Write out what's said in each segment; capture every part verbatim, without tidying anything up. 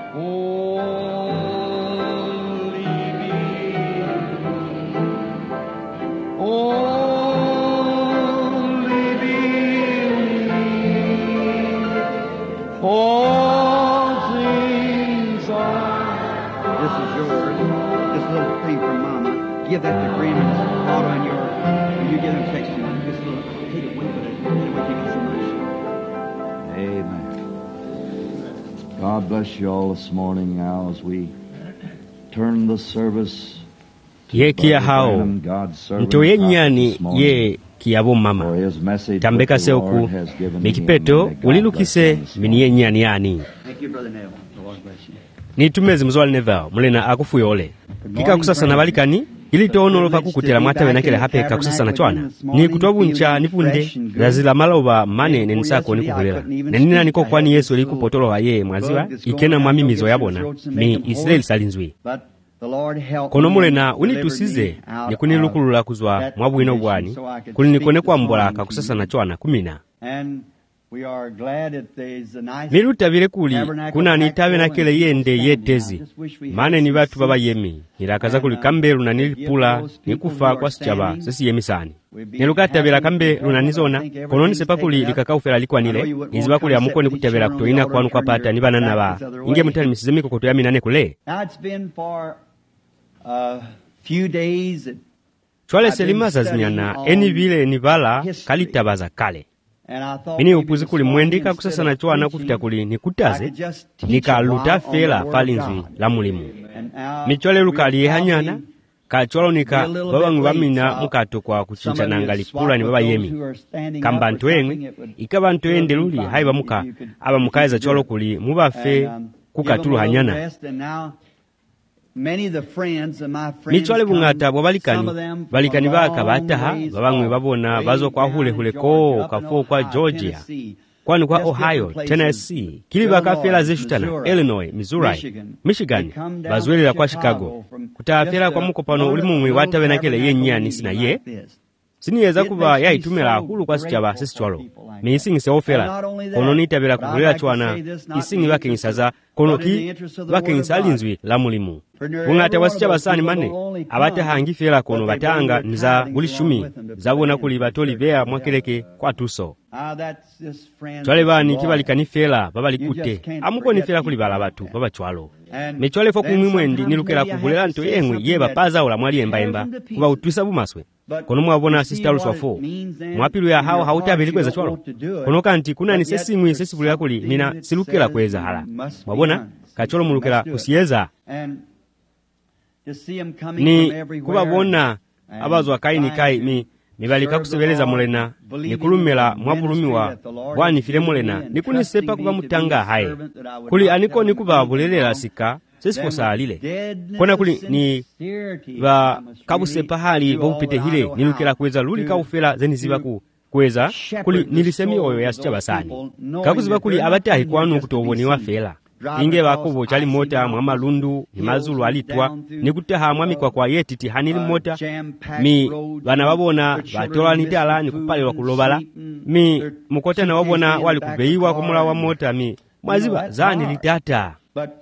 Give that to Graham and auto in your, when you get them text you. Just a little, take it with it. Anyway, take it so much. Amen. God bless you all this morning now as we turn the service ye kia hao ntoye nyani ye kiabo mama tambeka seoku mikipeto ulilukise miniye nyani yani. Thank you, Brother Neville. The Lord bless you. Ni tumezi mzwali Neville mulena akufuyole kika kusasana balikani ili toonolova kukutela mwatawe nakele hapeka kusasana chwana ni kutwabuncha nipunde lazila maloba manene nisako nikukulela nenina niko kwani Yesu likupotolowa ye mwaziwa ikena mwamimizo yabona mi Israeli salinzwi kono mulena unitusize nikunilukulula kuzwa mwabwino bwani kuli nikone kwa mbolaka kusasana chwana kumina milutabile kuli kuna nitawe nakele yende yetezi mane ni batu baba yemi nilakaza kuli kambe luna nilipula nikufa kwa sichaba sisi yemisani nilukatabela kambe luna nizona kono nisepa kuli likakaufela likwa nile niziba kuli amuko nikutabela kutoina kwanu kwa pata nibanana ba inge mutali misizemi kokoto ya minane kule chwale selima zazinyana eni vile nibala kalitabaza kale mini upuzi kuli mwendika kusasana chwana kufita kuli nikutaze nikaluta fela falinzwi la mulimu michole lukali hanyana kacholo nika baba ngubamina mukato kwa kuchinchana ngalipula ni baba yemi kamba ntwengwe ikaba ntwende luli haiba muka aba mukaiza cholo kuli mubafe kukatulu hanyana michole bungata bobalikani balikani baka bataha babangwe babona bazo kwa hule hule ko kafo kwa Georgia kwani kwa Ohio, Tennessee kili bakafela zeshutana Illinois, Missouri, Michigan bazwelera kwa Chicago kutafela kwa mukopano ulimumwe watawe nakele yenyani sina ye siniyeza kuba yayitumira hulu kwa sichaba sisichwalo misingi se ofela kono nitabela kugulela chwana isingi bakenyisaza kono ki bakenyisalinzwi la mulimu ungata wasichaba sani mane abate hangi fela kono batanga niza bulishumi zabona kuli batoli bea mwakeleke kwa tuso chwale bani kibalikani fela babalikute amuko ni fela kuli bala batu baba chwalo mechwale fo kumwimwendi nilukela kugulela nto yengwe ye bapaza ola mwali emba emba kuba utwisa bumaswe kono mwabona sister luswa fo mwapilu ya hao hautabeli kweza chwalo kono kanti kuna ni sesi mwi sesi bulila kuli mina silukela kweza hala mwabona kacholo mulukela kusiyeza ni kubabona abazo akaini kai mi mibalika kusebeleza mulena nikulumela mwabulumiwa bwani file mulena nikunisepa kuba mutanga haye kuli aniko nikuba bulelela sika sesifo saalile kona kuli ni ba kabusepa hali bopite hile nilukela kweza luli kaufela zeniziba ku kweza kuli nilisemi oyo yasichaba sani kakuziba kuli abatahi kwanu kutoboniwa fela inge bakubo chali mota mwamalundu ni mazulu alitwa nikutaha mwami kwa kwa yetiti hanili mota mi bana babona batola nitala nikupalelwa kulobala mi mukota na babona wali kubeiwa kumula wa mota mi mwaziba zani litata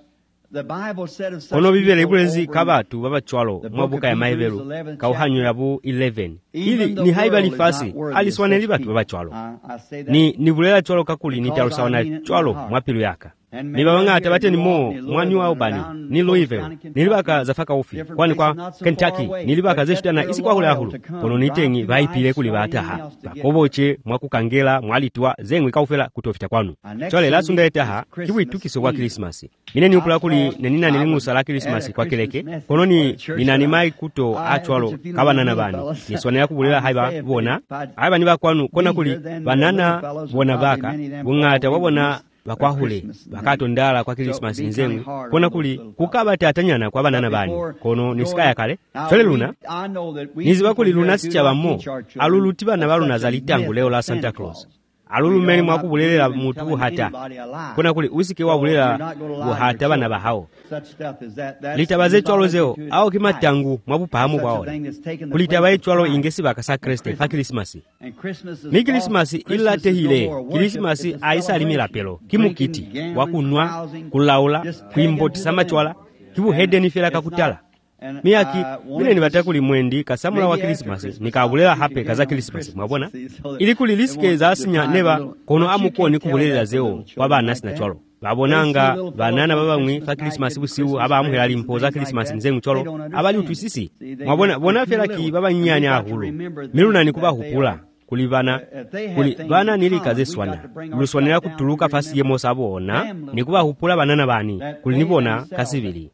ono bibele ibulezi kabatu baba chwalo mwabuka ya maibelu kauhanyo yabu eleven ili ni haiba nifasi aliswaneli batu baba chwalo ni nibulela chwalo kakuli nitarusawa na chwalo mwapilu yaka ni babanga atabate ni mo mwanyu wa ubani ni Louisville nilibaka zafaka ufi kwani kwa Kentucky nilibaka zeshutana isi kwa hula hulu kono nitengi vaipile kuli bataha bakoboche mwakukangela mwalitwa zengwe kaufela kutofita kwanu chole la sunda etaha kibu itukiso kwa Christmas mine ni upula kuli nenina nilingusa la Christmas kwa keleke kono ni ninanimai kuto achwalo kabanana bani niswane ya kubulela haiba bona haiba niba kwanu kona kuli banana bona baka bungata wabona bakwahule bakato ndala kwa Christmas nzengwe kona kuli kukaba tatanyana kwa banana bani kono nisikaya kale chole luna niziba kuli luna sichaba mo alulutiba na baluna zalitangu leo la Santa Claus alulumeni mwakubulera mutu buhata kuna kuli usike wabulera buhata bana bahawo litabaze chwalo zeo au kimatangu mwabupahamu bwaona kulitabaye chwalo ingesi bakasa Kriste pa Krismasi ni Krismasi ila tehile Krismasi aisalimira pelo kimukiti wakunwa kulaula kuimbotisa machwala kibu hedeni fela kakutala miyaki mine ni batakuli mwendi kasamula wa Krismasi nikabulera hape kaza Krismasi mwabona ili kuliliske za asinya neba kono amuko ni kubulera zeo wabana sina chwalo babonanga banana babamwe fa Krismasi busiu abamuhera limpo za Krismasi nzengu chwalo abali utwisisi mwabona bona fela ki babanyanya ahulu miluna ni kubahupula kulibana kuli bana nilikaze swana luswanira kutuluka fasi yemo sabona nikubahupula banana bani kulinibona kasibili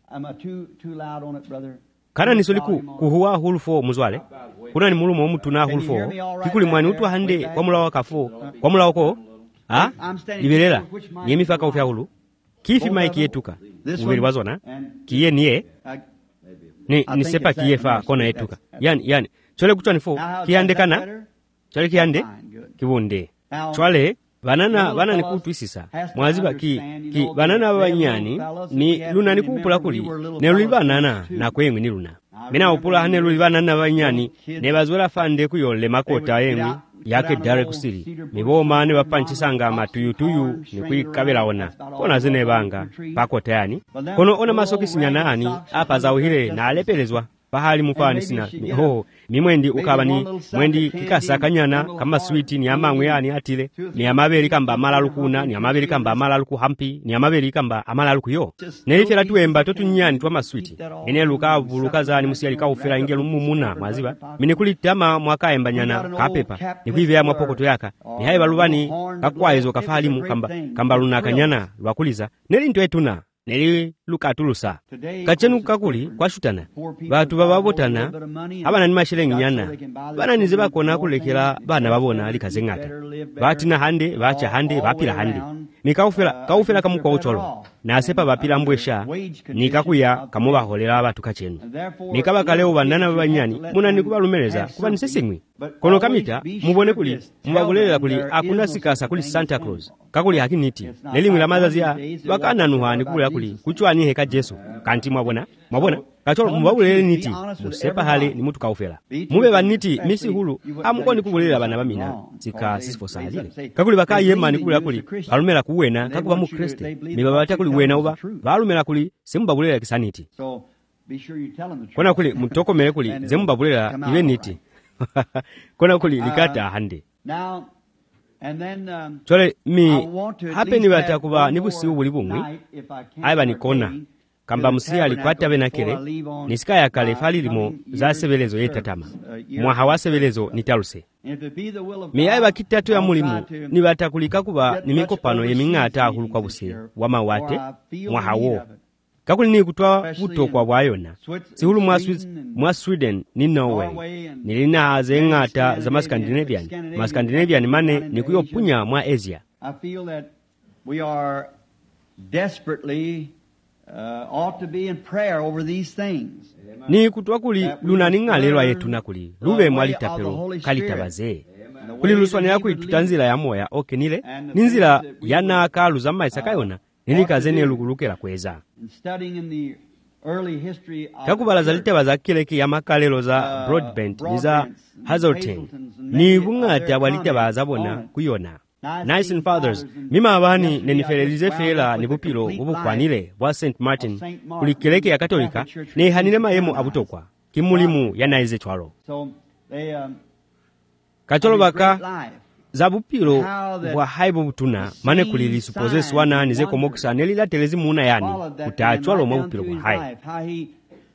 kana nisoliku kuhuwa hulfo muzwale kuna ni mulumo mutuna hulfo kikuli mwani utu hande kwa mulawa kafo kwa mulawa ko ha liberera yemifaka ufya hulu kifi maiki yetuka ubiri wazona kiye niye ni nisepa kiye fa kona yetuka yani yani chole kuchwa nifo kihande kana chole kihande kibunde chwale banana bana nikutwisisa mwaziba ki ki banana banyani ni luna nikupula kuli ne lulibanana na kwengwe ni luna mina opula hane lulibanana banyani ne bazwela fande kuyole makota yengwe yake dare kusiri miboma ne bapanchisanga matuyu tuyu ni kuikabela ona kona zine banga pakota yani kono ona masoki sinyana ani apa za uhire na alepelezwa pahali mufani sina ho mimwendi ukabani mwendi kikasa kanyana kama switi ni amangwe yani atile ni amaberi kamba amalukuna ni amaberi kamba amalaluku hampi ni amaberi kamba amalaluku yo nelifera tuemba totunyani twa maswiti ene lukavu lukazani musiyali kaufera ingelu mumuna maziba mine kulitama mwaka embanyana kapepa ni kuivya mwapokoto yaka ni haiba lubani kakwaezo kafalimu kamba kamba lunakanyana lwakuliza nelinto etuna neli lukatulusa kachenu kakuli kwa shutana batu bababotana abana ni mashilengi nyana bana nize bakona kulekera bana babona likazengata batina hande bacha hande bapira hande nikaufera kaufera kamukwa ucholo na asepa bapira mbwesha nikakuya kamuba holera abatu kachenu nikaba kaleo banana babanyani muna nikubalumeleza kuba nisesengwi kono kamita mubone kuli mubabulera kuli akuna sikasa kuli Santa Claus kakuli hakiniti nelimwe la mazazia bakana nuhani kuli kuli kuchwani heka Yesu kanti mwabona mwabona kacholo mubabulere niti musepa hali ni mutu kaufera mube baniti misi hulu amukoni kubulera bana bamina sika sifo salile kakuli bakaye mani kuli kuli balumela kuwena kakuba mu Kriste mibabata kuli wena uba balumela kuli simbabulera kisaniti kona kuli mutokomere kuli zembabulera ibe niti kona kuli likata hande chole mi hape ni batakuba nibusi ubuli bumwi aiba nikona kamba musi alikwata benakere nisika ya kale fali limo za sebelezo yetatama mwa hawasebelezo nitaluse mi aiba kitatu ya mulimu ni batakulika kuba nimikopano yemingata ahulu kwa busi wama wate mwa hawo kakuli ni kutwa buto kwa bwayona sihulu mwa Sweden mwa Sweden ni Norway nilina azengata za Scandinavian ma Scandinavian mane ni kuyopunya mwa Asia. I feel that we are desperately uh, ought to be in prayer over these things. Ni kutwa kuli lunaninga lelwa yetu nakuli lube mwali tapelo kalitabaze kuli luswanira kuli tutanzila ya moya okenile ninzila yana kalu za maisa kayona nilikazene lugulukela kweza kakubalaza litebaza kileki ya makalelo za Broadbent niza Hazeltine ni bungata walitebaza bona kuyona Nice and Fathers mima abani neniferelize fela ni bupilo ubukwanile bwa Saint Martin kulikeleke ya Katolika ne hanile mayemo abutokwa kimulimu yanaize twalo kacholo baka zabupilo bwa haibo butuna mane kulili supposes wana nize komokisa nelila telezi muna yani kutachwalo mabupilo bwa hai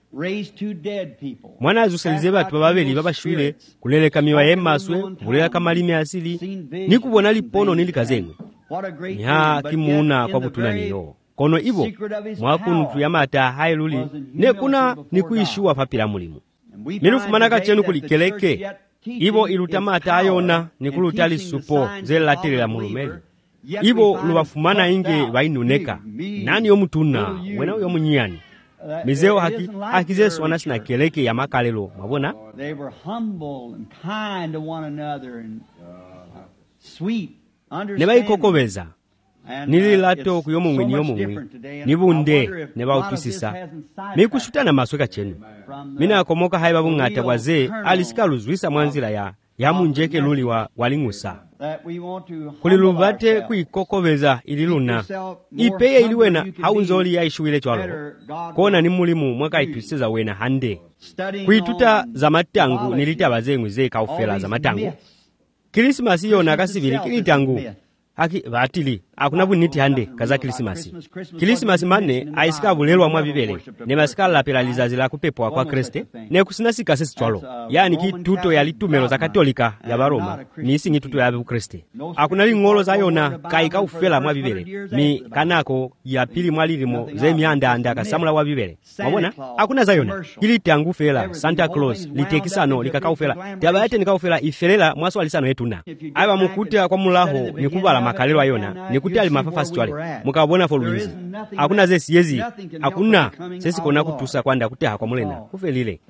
mwana azuselize batu bababeli babashwile kuleleka miwa yemaswe kuleleka kamalimi asili nikubona lipono nilikazengwe niha kimuna kwa butuna niyo kono ibo mwakunutu ya mata hailuli nekuna nikuishuwa papila mulimu milufu manaka chenu kulikeleke ibo ilutamata ayona nikulutali supo zelatirila mulumeli ibo lubafumana inge bainuneka nani yomutuna wena yomunyani mizeo haki hakizesu wanasina keleke ya makalelo mabona they were humble and kind to one another and sweet ne bayikokobeza nililato kuyomumwe niyomumwe nibunde ne bawutusisa mikushutana masweka chenu mina akomoka haiba bung'ata bwaze alisikaaluzwisa mwanzira ya yamunjeke luli wa waling'usa kuli lubate kuyikokobeza ililuna ipeye iliwena haunzoli yaishuwile chwalo kona ni mulimu mwaka itusiza wena hande kuituta za matangu nilita bazengwe ze kaufela za matangu Krismasi yona kasibili kilitangu haki batili akuna buniti hande kaza Krismasi Krismasi manne aisika bulelwa mwa bibele ne maskala pelalizazi la kupepwa kwa Kriste ne kusinasika sisi twalo yani kituto ya litumelo za Katolika ya Baroma ni singi tuto ya Kriste akuna lingolo za yona kaika ufela mwa bibele ni kanako ya pili mwalilimo ze mianda anda kasamula wa bibele wabona akuna za yona kilitangu fela Santa Claus litekisano likakaufela tabayate nikaufela ifelela mwaso alisano yetuna aba mukuta kwa mulaho nikubala makalelo ayona nikuti ali mafafasi twale mukabona foluizi akuna zesi yezi akuna sesi kona kutusa kwanda kuteha kwa mulena kufelile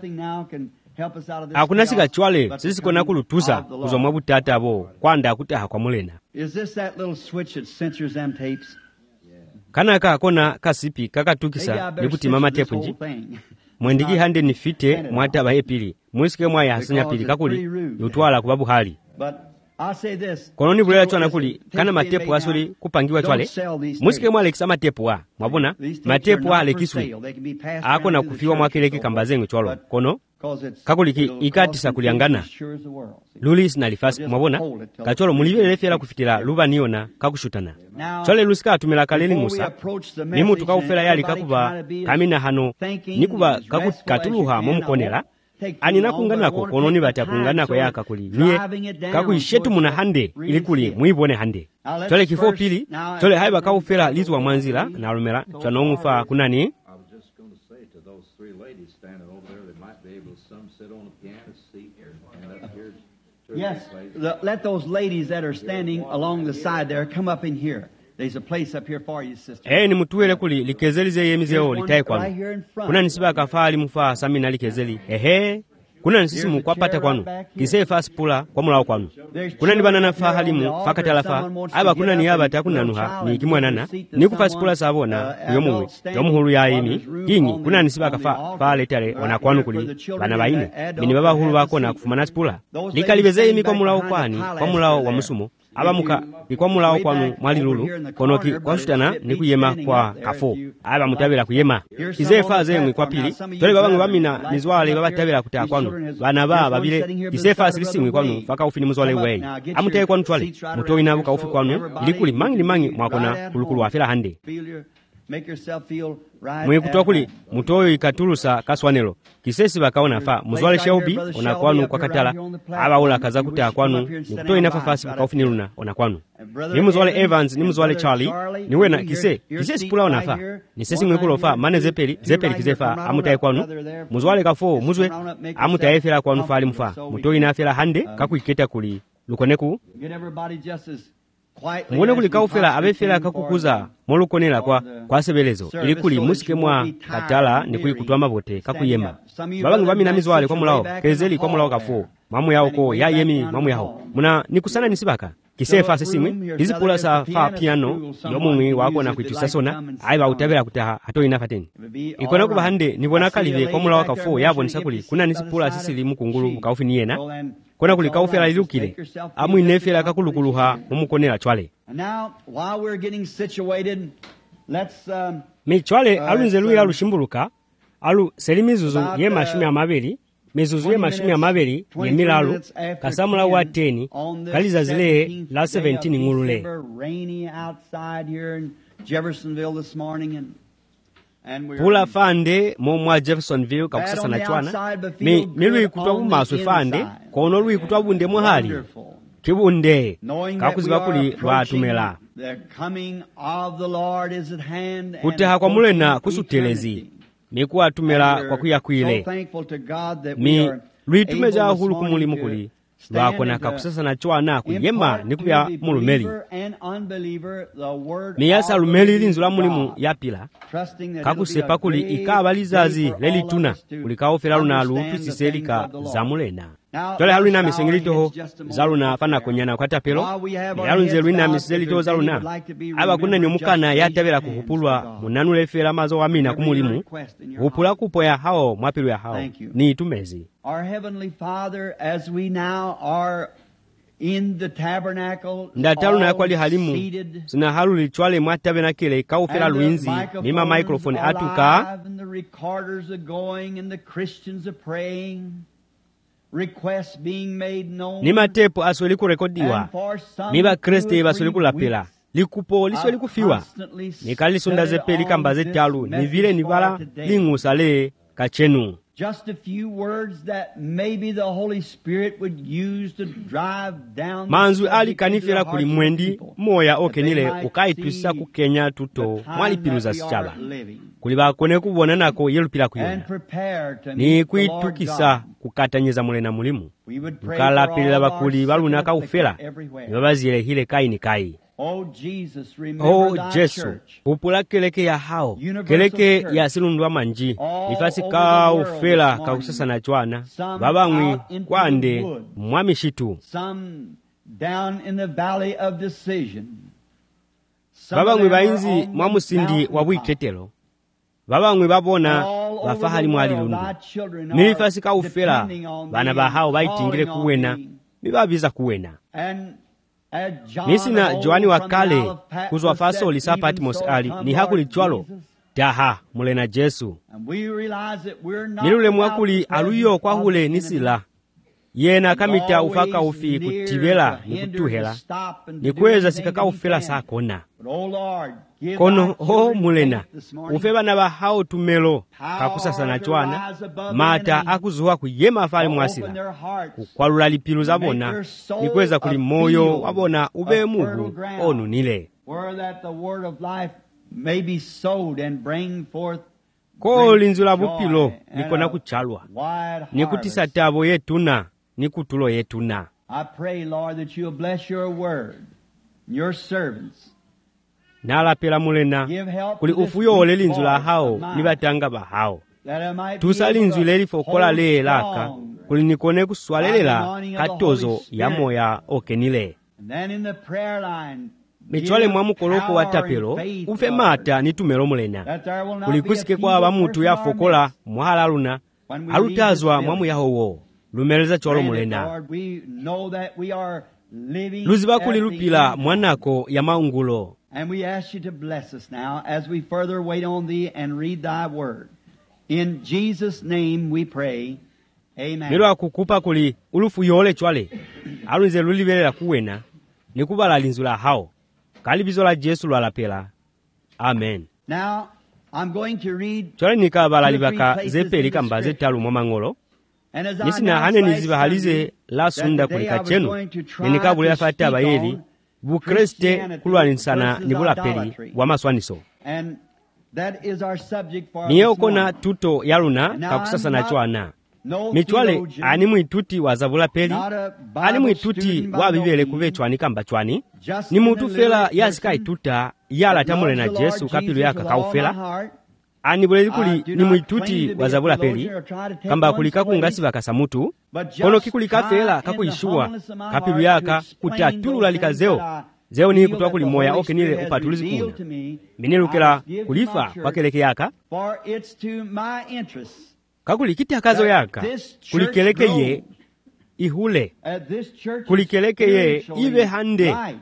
akuna sika chwale sisi kona kulutusa kuzomwa butata abo kwanda kuteha kwa mulena kanaka kona kasipi kakatukisa nikuti mama tepu nji mwendiki hande nifite mwata baepili mwisike mwaya hasanya pili kakuli yutwala kubabu hali kono ni bulela chwana kuli kana matepu asuli kupangiwa chwale musike mwa lekisa matepu wa mwabona matepu wa lekiswi ako na kufiwa mwakileki kambazengwe chwalo kono kakuliki ikatisa kuliangana lulis na lifasi mwabona kacholo mulibele fyela kufitila luba niona kakushutana chwale lusika atumela kaleli musa nimu tukaufela yali kakuba kamina hano nikuba kakatuluha mumukonela anina kunganako kononi bata kunganako yaka kuli niye kakuishetu muna hande ili kuli muibone hande chole kifo pili chole haiba kaufela lizu wa mwanzila na alumela chanongufa kunani yes the, let those ladies that are standing along the side there come up in here. There's a place up here for you, sister. Eh ni mutuwele kuli likezelize yemizeo litaye kwanu. Kuna nisiba kafali mufa samina likezeli. Ehe. Kuna nisisi mukwapata kwanu. Kise fasi pula kwa mulao kwanu. Kuna nibana na fa halimu fakata lafa. Aba kuna ni aba takuna nuha ni kimwanana. Ni kufasi pula sabona yomuwe. Yomuhulu ya imi. Yingi kuna nisiba kafa fa letale wana kwanu kuli bana baine. Mini baba hulu wako na kufumana pula. Likalibeze imi kwa mulao kwani kwa mulao wa musumo. Aba muka ikwa mulao kwanu mwali lulu konoki kwa shutana ni kuyema kwa kafo aba mutabela kuyema kize faze ngwi kwa pili tole baba ngwamina nizwale baba tabela kuta kwanu bana ba babile kize faze lisingwi kwanu faka ufini muzwale wei amutaye kwanu twale muto inabuka ufi kwanu ilikuli mangi mangi mwakona kulukulu wafela hande mwe kutoa kuli mutoyo ikatulusa kaswanelo kisesi bakaona fa muzwale shaubi ona kwanu kwa katala aba ula kaza kuta kwanu nikutoyo inafafasi bakaufini ona kwanu ni muzwale Evans ni muzwale Charlie ni wena kise kisesi pula ona fa ni sesi mwekulo fa mane zepeli zepeli kizefa amutaye kwanu muzwale kafo muzwe amutaye fela kwanu fali mufa mutoyo inafela hande kakuiketa kuli lukoneku mwone kuli kaufela abefela kakukuza molukonela kwa kwa sebelezo ili kuli musike mwa katala ni kuli kutwa mabote kakuyema babangu bamina mizwale kwa mulao kezeli kwa mulao kafo mamu yao ko ya yemi mamu yao muna nikusana nisibaka kisefa sesimwe izipula sa fa piano yomumwi wako na kwitu sasona aiba utabela kutaha hato inafateni ikona kuba hande nibona kalibe kwa mulao kafo yabo nisakuli kuna nisipula sisili mukungulu mukaufi niyena kona kuli kaufela ilukile amu inefela kakulukuluha mumukonela chwale mi chwale alunzeluya alushimbuluka alu selimizuzu ye mashumi amabeli mizuzu ye mashumi amabeli ye milalu kasamula wa teni kaliza zile la seventeen ngulule pula fande momwa Jeffersonville kakusasa na chwana mi milui kutwa bumaso fande kono lui kutwa bunde mwahali kibunde kakuziba kuli lwatumela kuteha kwa mulena kusutelezi mikuwa tumela kwa kuyakwile mi lwitumeja hulu kumulimu kuli lwakona kakusasa na chwana kuyema nikubya mulumeli miyasa lumeli linzula mulimu yapila kakusepa kuli ikaba lizazi lelituna kuli kaofela lunalu tusiselika za mulena chole halu inamisenge litoho zaluna fana kunyana kwa tapelo ni halu nzelu inamisenge litoho zaluna aba kuna ni omukana yatabera kuhupulwa munanule fera mazo wamina kumulimu hupula kupoya hao mwapilu ya hao ni itumezi. Our Heavenly Father, as we now are in the tabernacle, ndatalu na yakwali all halimu seated, sina halu lichwale mwa tabenakele kaufera and the luinzi mima microphones microphone are atuka live, and the recorders are going, and the Christians are praying, requests being made known, ni matepo asweli kurekodiwa and for some miba two kreste or basweli three kulapela weeks, likupo lisweli I've kufiwa constantly nikalisunda studied zepeli on kamba this zetalu ni vile message ni for vala today. lingusale kachenu. Just a few words that maybe the Holy Spirit would use to drive down manzu the ali subject into the kanifera hearts kuli of the mwendi people, moya that okenile they might ukaitwisa see kukenya the tuto time mwalipiluza that we sichaba are living, kuli bakone kubona nako yelupila and kuyona prepare to ni meet the Lord kwitukisa God. kukatanyeza mulena mulimu We would pray for mukalapilila all our bakuli balunaka sickness ufela everywhere. nibabazile hile kai ni kai. Oh Jesus, remember o thy jesu church. upula keleke ya hao Universal keleke church. ya silundwa manji All ifasi over ka the world ufela this morning. kakusasana chwana Some babangwi out into kwande the wood. mwamishitu Some down in the valley of decision. Some of babangwi them are bayinzi on mwa the musindi wa mountaintop. bwitetelo babangwi babona All over bafahali the mwali world, lundu thy children are milifasi ka ufela depending on bana thee, bahao baitingile calling on kuwena thee. bibabiza kuwena And as John nisina of old joani wa from the kale Isle of Patmos kuzwa faso said, lisa even patmos so ali come ni hakuli Lord chwalo Jesus. taha mulena jesu And we realize that we're not nilule without mwakuli the presence aluyo of kwa the hule enemy. nisila yena kamita Always ufaka ufi near kutibela to ni hinder, kutuhela to stop, and to ni do kweza anything sikaka that he ufela can. sakona But, oh Lord, give kono thy ho children mulena faith this morning. ufe bana bahao tumelo Power kakusasana to chwana rise above the mata enemy. akuzuwa kuyema afali Open mwasila their hearts. kukwalula lipilu zabona Make their soul ni kweza kuli a moyo field wabona ube of mugu fertile ground. onunile Where that the word of life may be sowed and bring forth ko great linzu la joy bupilo and likona a kuchalwa wide ni kutisa harvest. tabo yetuna ni kutulo yetuna. I pray, Lord, that you'll bless your word, your servants. nalapela mulena Give help kuli to this ufuyo ole weak linzu la voice hao of mine, ni batanga bahao that I might be tusa able linzu to leli fokola hold le laka strong. kuli nikone kuswalelela By the anointing of the katozo Holy ya Spirit. moya okenile And then in the prayer line, michwale give mwa mukoloko wa power tapelo and faith, ufe Lord, mata ni tumelo mulena that there will not kuli be a kusike kwa feeble bamutu person ya in our fokola midst. mwahala luna When we halutazwa leave this mwamu yahowo lumeleza cholo Grant it, mulena Lord, we know that we are living luziba at kuli the lupila end. mwanako ya maungulo. And we ask you to bless us now as we further wait on thee and read thy word. In Jesus' name we pray. Amen. Miro akukupa kuli ulufu yole chwale alunze lulibelela kuwena nikubala linzu la hao kalibizo la Jesu lwalapela. Amen. Now, I'm going to read chwale nikabala two or three libaka places zepeli in the kamba scripture. zetalu mwamangolo And as I nisina announced hane last nizibahalize Sunday, la sunda that today I kulika was chenu going to try nenikabulira to fata speak abayeli on bukreste Christianity kulwaninsana versus nibulapeli idolatry. wa maswaniso And that is our subject for niye this okona morning. tuto yaluna Now, kakusasana I'm not chwana no michwale theologian, ani mwituti wa zabulapeli not a Bible ani mwituti student by wa no bibele means, kuve chwani kamba chwani just ni an mutu fela illiterate yasika person ituta yala tamule na that loves the Lord Jesu kapilu Jesus yaka with all my kaufela heart. ani buleli I kuli do ni not mwituti claim to be wa a zabulapeli theologian or try to take kamba one's kulika place, kungasi bakasa mutu but just kono kikulika try fela in the kakuishua humbleness of my kapilu heart yaka to explain kutatulula those likazeo things that I zeo ni feel kutwa that kuli the moya Holy okenile Spirit has upatulizi revealed kuna to me. minilukela I must give to my kulifa church, kwakeleke yaka for it's to my interest kakulikiti akazo that yaka this church kulikeleke ye grows, ihule at this church kulikeleke ye spiritually ibe hande right.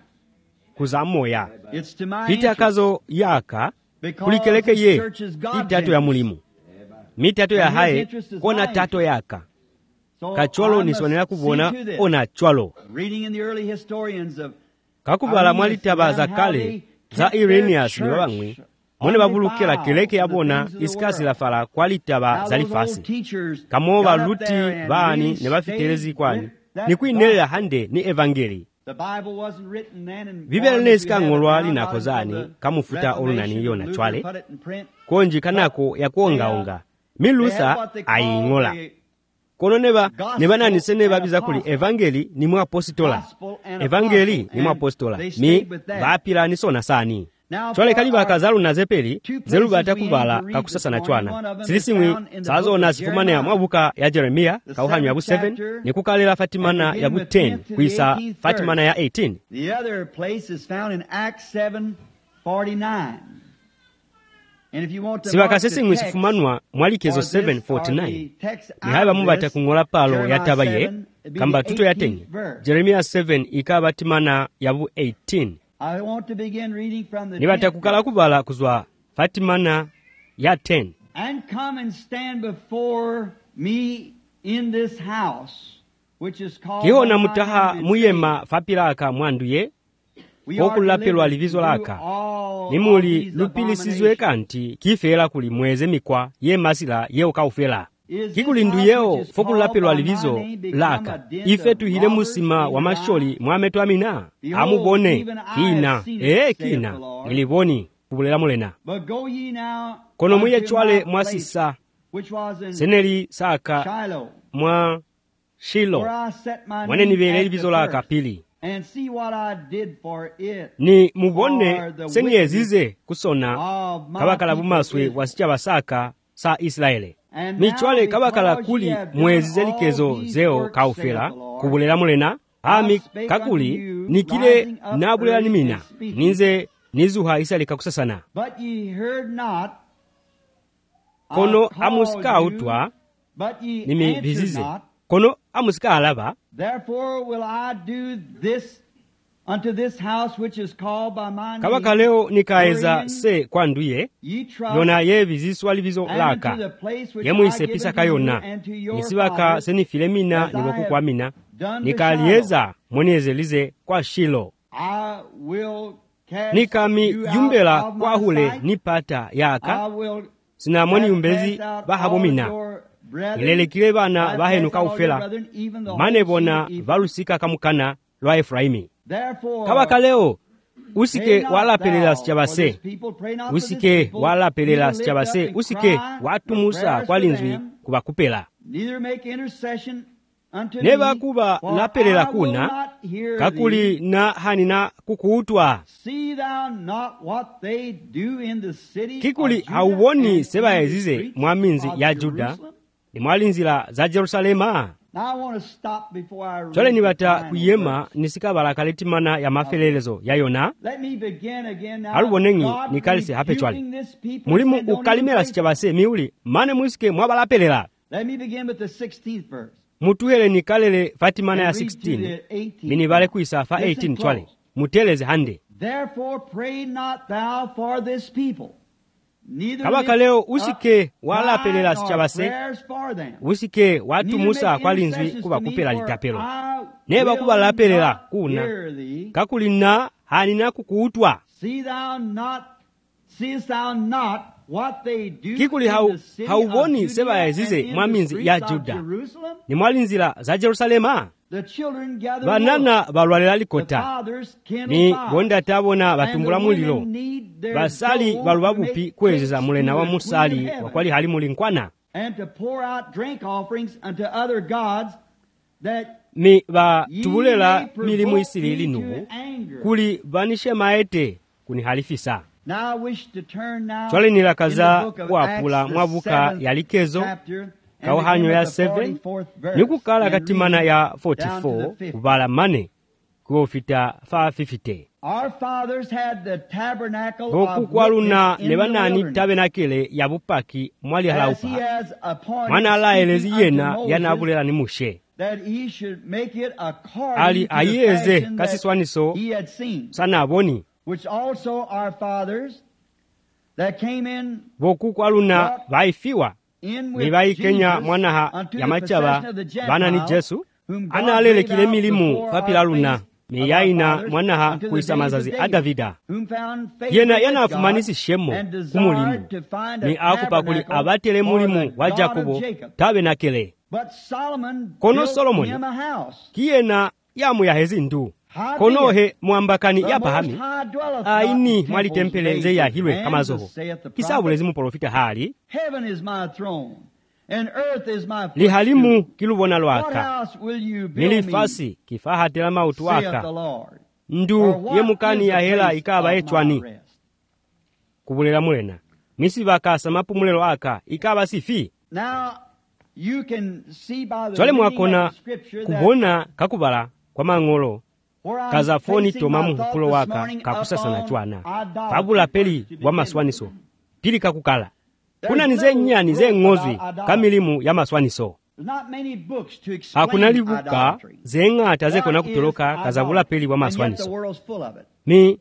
kuzamoya It's to my kiti interest akazo yaka because kulikeleke this ye church is God's itatu ya interest. mulimu mitatu ya And his haye interest is kona my tato interest. yaka So kacholo I must nisonera kubona see to this. ona chwalo Reading in the early historians of kakubala mwali taba za kale za Irenaeus ni babamwe mone babulukela keleke yabona isikasi la fala kwali taba zalifasi kamo baluti bani ne bafiterezi kwani ni kuinelela hande ni evangeli bibele nesika ngolwa linakozani kamufuta olunani yona chwale konji kanako yakuongaonga milusa ayingola kono neba neba nanise neba biza kuli evangeli ni mwa apostola evangeli ni mwa apostola mi bapila ni sona sani chole kaliba kazalu na zepeli zeluba atakubala kakusasana chwana silisimwi sazoona sifumane ya mwabuka ya Jeremia kauhanyo ya bu seven nikukalila Fatimana ya bu ten kuisa Fatimana ya eighteen. The other place is found in Acts seven forty-nine. And if you want to sibakasesi mwisifumanwa mwalikezo seven forty-nine ni haiba mubata kungola palo ya tabaye kamba tuto ya tengi Jeremia seven ika Fatimana ya bu eighteen. I want to begin reading from the nibata kukala kubala kuzwa Fatimana ya ten. And come and stand before me in this house which is called kiho na mutaha muyema fapilaka mwanduye okulapelwa livizo laka nimuli lupilisizwe kanti kifela kuli mweze mikwa ye masila ye ukaufela kikulinduyeo fokulapelwa livizo laka ife tuhile musima wa masholi mwametu amina amubone kina ee kina iliboni kubulela mulena kono muye chwale mwasisa seneli saka mwa Shilo mwane nivele livizo laka pili and see what I did for it. Ni mubone senyezize kusona kabakala bumaswe wasicha basaka sa Israeli. Michwale kabakala kuli mwezi likezo zeo kaufela kubulela mulena ami kakuli nikile nabulela nimina ninze nizuha Israeli kakusasana. But ye heard not kono amuska utwa nimi bizize kono amuska alaba. Therefore will I do this unto this house which is called by my name. Kabaka leo nikaeza se kwanduye yona ye viziswa livizo laka yemu isepisa kayona nisibaka seni filemina niboku kwa mina nikalieza mwenezelize kwa Shilo nikami yumbela kwa hule nipata yaka sina mwani yumbezi bahabomina ilelekile bana bahenuka ufela mane bona valusika kamukana lwa Efraimi. Kabaka leo usike wala pelela sichabase usike wala pelela sichabase usike watu Musa kwa linzwi kubakupela neba kuba lapelela kuna kakuli na hanina kukuutwa kikuli hauwoni seba yazize mwaminzi ya Juda ni mwalinzila za Jerusalema. Chole nibata kuyema nisikabala kaletimana ya mafelelezo ya Yona. Alubonengi nikalise hape chwale. Mulimu ukalimela sichabase miuli mane muisike mwabala pelela. Mutuhele nikalele Fatimana ya sixteen. Minibale kuisa fa eighteen chwale. Muteleze hande. Therefore pray not thou for this people. Kabaka leo usike wala pelela sichabase usike watu Musa kwa linzwi kuba kupela litapelo neba kuba la pelela kuna kakulina hanina kukuutwa kikuli hau hauboni seba yazize mwaminzi ya Juda ni mwalinzila za Jerusalema. Banana balwalela likota ni bonda tabona batumbula mulilo basali balubabupi kwezeza mulena wa musali wakwali hali mulinkwana mi ba tubulela milimu isili nubu kuli banishe maete kuni halifisa. Chwale nilakaza kuapula mwabuka ya likezo kauhanyo ya seven nikukala katimana ya forty-four kubala mane kuofita five fifty. Bokukwaluna nebanani tabenakele ya bupaki mwali halaupa mwana alaelezi yena yanabulela ni mushe ali ayeze kasiswaniso sana aboni bokukwaluna baifiwa Mibai Kenya mwanaha ya machaba bana ni Jesu ana alele kile milimu fapila luna miyaina mwanaha kuisa mazazi a Davida yena yana afumanisi shemo kumulimu mi akupakuli abatele mulimu wa Jakobo tabe na kele kono Solomoni kiyena yamu ya hezindu konohe mwambakani ya pahami aini mwali tempele ze ya hilwe kama zoho kisabulezi mu profita hali lihalimu kilubona lwaka nilifasi kifahatela mautu waka ndu ye mukani ya hela ikaba echwani kubulera mulena misiba akasa mapumulero aka ikaba sifi Now, you can see by the chole reading mwakona of the scripture kubona kakubala kwa mang'olo where I'm kazafoni facing toma my muhupulo thought this waka morning kakusasana upon chwana idolatry pabula peli to begin wa with. maswaniso pili kakukala There's kuna nize no nyani ze book ng'ozwi about idolatry. kamilimu ya maswaniso There's not many books to explain hakuna libuka idolatry. zeng'ata zekona What kutoloka is kazabula peli wa idolatry? And yet the maswaniso world's full of it. mi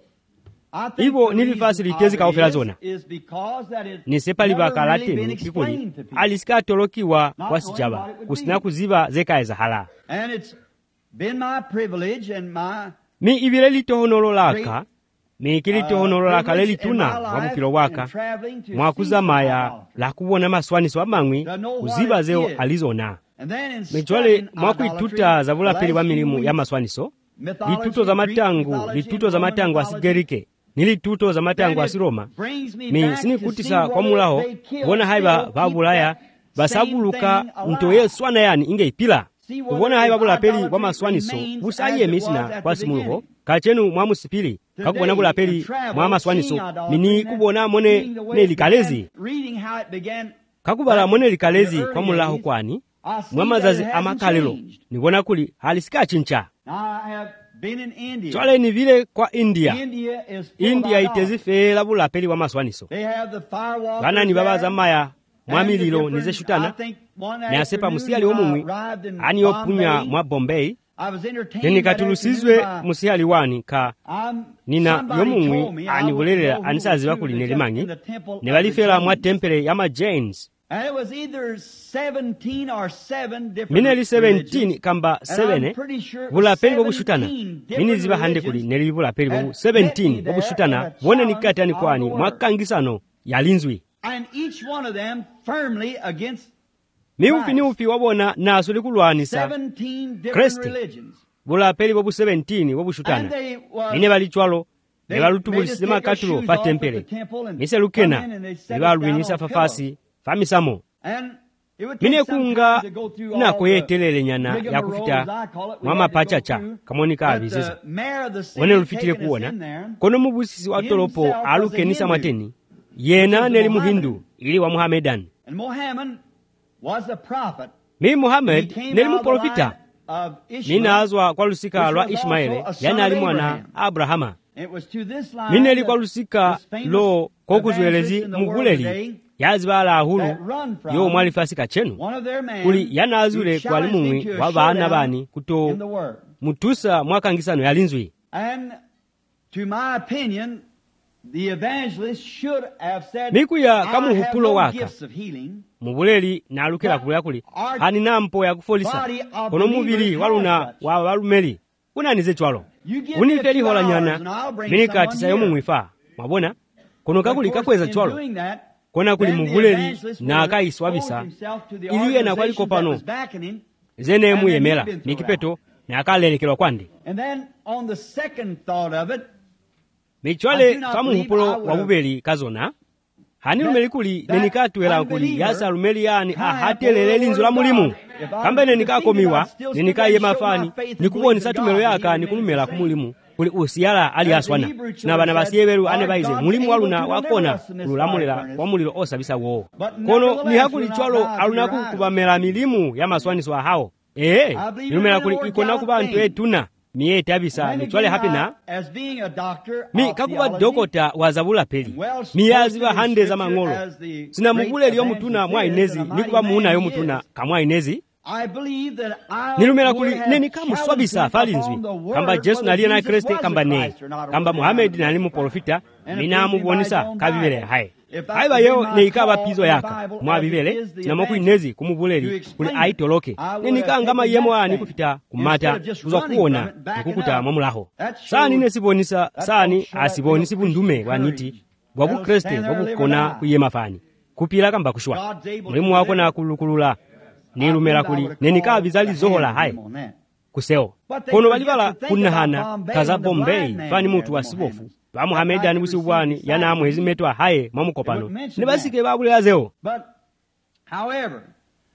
I think Ivo the ni reason vifasili of it zikaofera is- zona. is because that it's nisepali never bakala really been tenu explained kikuli to people. alisikatolokiwa Not kwa knowing sijaba what it would kusina be. kuziba zekaeza hala And it's been my privilege and my mi ibile litohonolo laka Great, miiki litohonolo uh, laka privilege in lelituna my life wabukilo waka in traveling to mwakuza see maya idolatry. lakubona maswaniso amang'wi To know what kuziba it zeo is. alizona And then in michwale studying mwakuituta idolatry, zabula the peli wa last few milimu ya weeks, maswaniso mythology, lituto za Greek matangu mythology, lituto za Roman matangu mythology, asigerike ni lituto za matangu then it asiroma brings me mi back to sinikutisa see kwa whether mulaho they kill kubona hai still ba keep babulaya that basabuluka same thing alive. ntoye swana yani ingeipila See whether kubona hai if babula peli idolatry wa maswaniso remains busaye as it misina was at kwa the simuluho beginning. kachenu mwa musipili kakubona bula Today, peli in travel, mwa maswaniso seeing idolatry mini and kubona seeing mone the way ne it likalezi began, reading how it began, kakubala back mone in likalezi the kwa early mulaho days, kwani I see mwa that mazazi it hasn't amakalelo changed. nibona kuli halisika chincha Now, I have been in India. chwale ni vile kwa india India is full of india idolatry. itezifeela bula peli wa maswaniso They have the firewalkers bana ni babaza there, maya and mwa the mililo different- nizeshutana I think one ne asepa afternoon musiyali when I omumwi arrived in ani opunya Bombay, mwa bombay I was entertained neni that katulusizwe afternoon by- musiyali wani ka I'm- nina somebody yomumwi told me, I ani wouldn't bulelera know who anisaziba was kuli who, ne except limanyi in the temple of ne the balifera mwa Jains. tempele ya ma jains And it was either seventeen or seven different mineli seventeen religions. kamba And I'm sevene pretty sure it was bula peli bobushutana seventeen mini different ziba hande kuli religions neli bula peli bobu that met me seventeen there bobushutana in a bone challenge nikati ani of kwani the mwa word. kangisano yalinzwi And each one of them firmly against miufi ni ufi wabona naso likulwanisa seventeen different Christ. religions. bula peli bobu seventeen And bobushutana they was- mine balichwalo they ne made us balutubulisa take our makatulo shoes fa off at the tempele temple and mise come lukena in and they set ne us down balwinisa on fafasi famisamo And it would mine take some kunga time to go through all nako the yetelele nyana rigmarole, yakufita as I call it, we mwa had to go mapachacha through. kamoni But kaabizeza the mayor of the city wone lufitile taking us kuwona in there, kono mubusisi wa tolopo himself was a alukenisa Hindu. mwateni yena was a neli Mohammedan. muhindu ili wa muhamedan and Mohammed was a prophet. mi He muhamed came neli out of the muprofita line of Ishmael. minazwa kwa lusika which lwa was also ishmaele a son yana of ali mwana Abraham. abrahama It was to this line mineli that kwa lusika this famous lo kokuzwelezi evangelist in the world muguleli today yazibala ahulu that run from yo mwali fasika chenu one of their men kuli yana who azule kwali challenged him mumwi to a wa baana showdown bani in the kuto word. mutusa mwakangisano yalinzwi And to my opinion, the evangelist should have said, mikuya I have kamuhupulo no waka gifts of healing, mubuleli nalukila kulya kuli hani nampo yakufolisa kono mubili waluna wa balumeli unanize chwalo You give me unife a few lihola hours nyana and I'll bring minikatisa someone yomu here. mwifa mwabona kono Of kakuli course, kakweza in chwalo doing that, kona kuli then the mubuleli evangelist na will akaiswabisa expose himself to the iliye na organization kwaliko that pano was backing him. zene And muyemela then he'd been mikipeto na akalelekelwa kwandi And then on the second thought of it, I michwale do not kamuhupulo believe I wa would bubeli kazona hani that- lumeli kuli that nenikatwela kuli unbeliever yasa lumeli yani triumph ahatelele over the linzo la word of mulimu God. If I kambe was nenikakomiwa defeated, I'd still nenikaye stand and show mafani my faith and nikubonisa believe in tumelo God, and yaka he nikulumela remains the kumulimu kuli usiyala ali As the aswana Hebrew children na bana said, basyeberu "Our ane baize God's mulimu able waluna to deliver wakona us from this lulamulila fire furnace." kwa mulilo osabisa wowo But kono nevertheless, nihakuli we're not chwalo bound to alunaku your kubamela milimu ya maswaniso ahawo ee I believe ilumela in the kuli Lord ikona God kubantu thing. etuna miyete abisa Then michwale again, hapina I, as being a doctor mi of kakuba theology, dokota wa zabula peli and well miyazi spoken in bahande za Scripture mang'olo as the sina great mubuleli yomutuna evangelist mwa is, inezi and a mighty nikuba man muuna he yomutuna is, kamwa inezi I believe that I nilumela would kuli have neni challenged kamuswabisa him falinzwi upon the word kamba jesu whether naliye na Jesus kriste was kamba the ne Christ or not, or kamba whether muhamedi Muhammad nali was the muprofita And minamubonisa if it be by his own kabibele Bible, hayi if that aiba would be yewo my neikaba call pizo in the yaka Bible mwa as it bibele is the sinamoko evangelist inezi to kumubuleli explain kuli it, aitoloke I would nenikangama have taken yemo that ani stand kufita instead kumata of just kuzwa running kuona from it, backing nikukuta up. mwamulaho That shows- sani nesibonisa that sani don't show that asibonisi real bundume Christian waniti courage. bwa That'll bukriste stand there and live or bwabukona die. kuyema fani kupila kamba kushwa God's able to mulimu wako deliver. nakulukulula I nilumela believe I kuli would have nenikabizali called the zohola hand hayi of him on that. kuseo But they kono forget balibala to think kunahana about Bombay kaza and the bombay blind man fani there, mutu the wasibofu Mohammedans. ba muhamedi That ani night busi they bwani received yana the amwezi metwa haye mwamukopano They wouldn't mention nibasike babulelazeo But, however,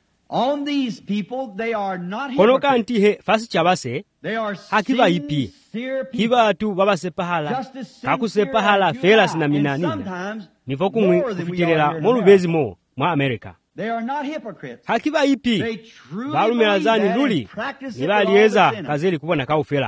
on these people, they are not kono hypocrites. kantihe fasi chabase They are hakiba ipi kivatu vabasepahala kakusepahala fela sina minanina nivo kumwi kufitirira molubezimo mwa America. Hakiva ipi valumelazani luli nivaliyeza kazeli kubona kaufela.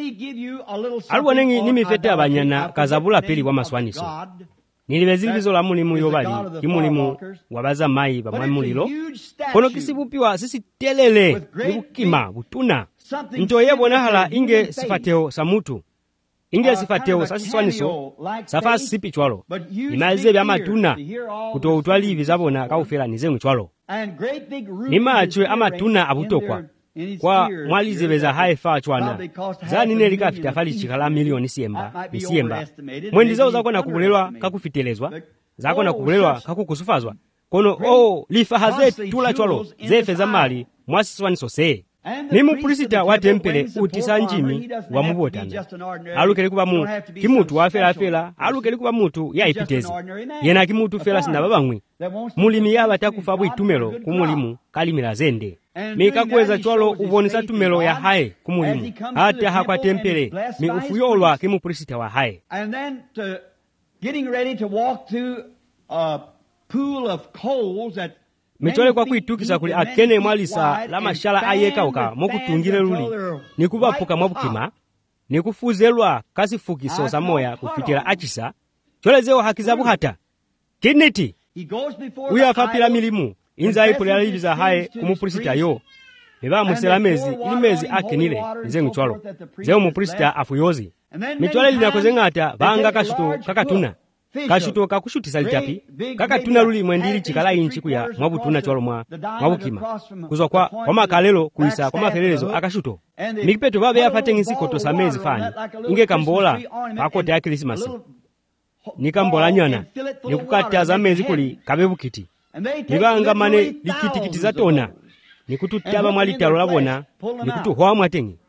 Alubonengi nimifete abanyana kazabula peli wa maswaniso nilibezilizo la mulimu yobali kimulimu wabaza mai ba mwamulilo kono kisibupiwa sisi telele nibukima butuna nto yebona hala inge sifateo samutu inge sifateo sasiswaniso safa sipi chwalo imaze bya matuna kuto utwali bizabona kaufela nize mchwalo nimachwe amatuna abutokwa kwa mwalizebeza haifa chwana zani nelika fitafali chikala milioni siemba bisiemba mwendi zao zakona kubulelwa kakufitelezwa zakona kubulelwa kakukusufazwa kono oh lifahaze tula chwalo zefe za mali mwasiswani sose nimu pulisita wa tempele utisa njimi wa mubotana alukeli kuba mu kimutu wa fela fela alukeli kuba mutu ya ipitezi yena kimutu fela sina babangwi mulimi yaba takufa bwitumelo kumulimu kalimira zende mika kweza chwalo ubonisa tumelo ya hae kumulimu hata hakwa tempele mi ufuyolwa kimu pulisita wa hae and then to getting ready to walk through a pool of coals that michole kwa kuitukisa kuli akene mwalisa la mashala ayekauka mokutungile luli nikubapuka mwabukima nikufuzelwa kasifukiso za moya kufitira achisa cholezeo hakizabu hata kiniti uya fapila milimu inza ipulila libiza hae kumupulisita yo niba muselamezi ilimezi akenile nzengu chwalo zeo mupulisita afuyozi michole linakuzengata banga kashuto kakatuna kashuto kakushutisa litapi kakatuna luli mwendili chikala inchi kuya mwabutuna chwalo mwa mwabukima kuzwa kwa kwa makalelo kuisa kwa mafelelezo akashuto mikipeto babe yapatengi koto samezi fani inge kambola pakote ya Krismasi nikambola nyana nikukata za mezi kuli kabebukiti nibanga mane likitikiti za tona nikututaba mwalitalo labona nikutuhwa mwatengi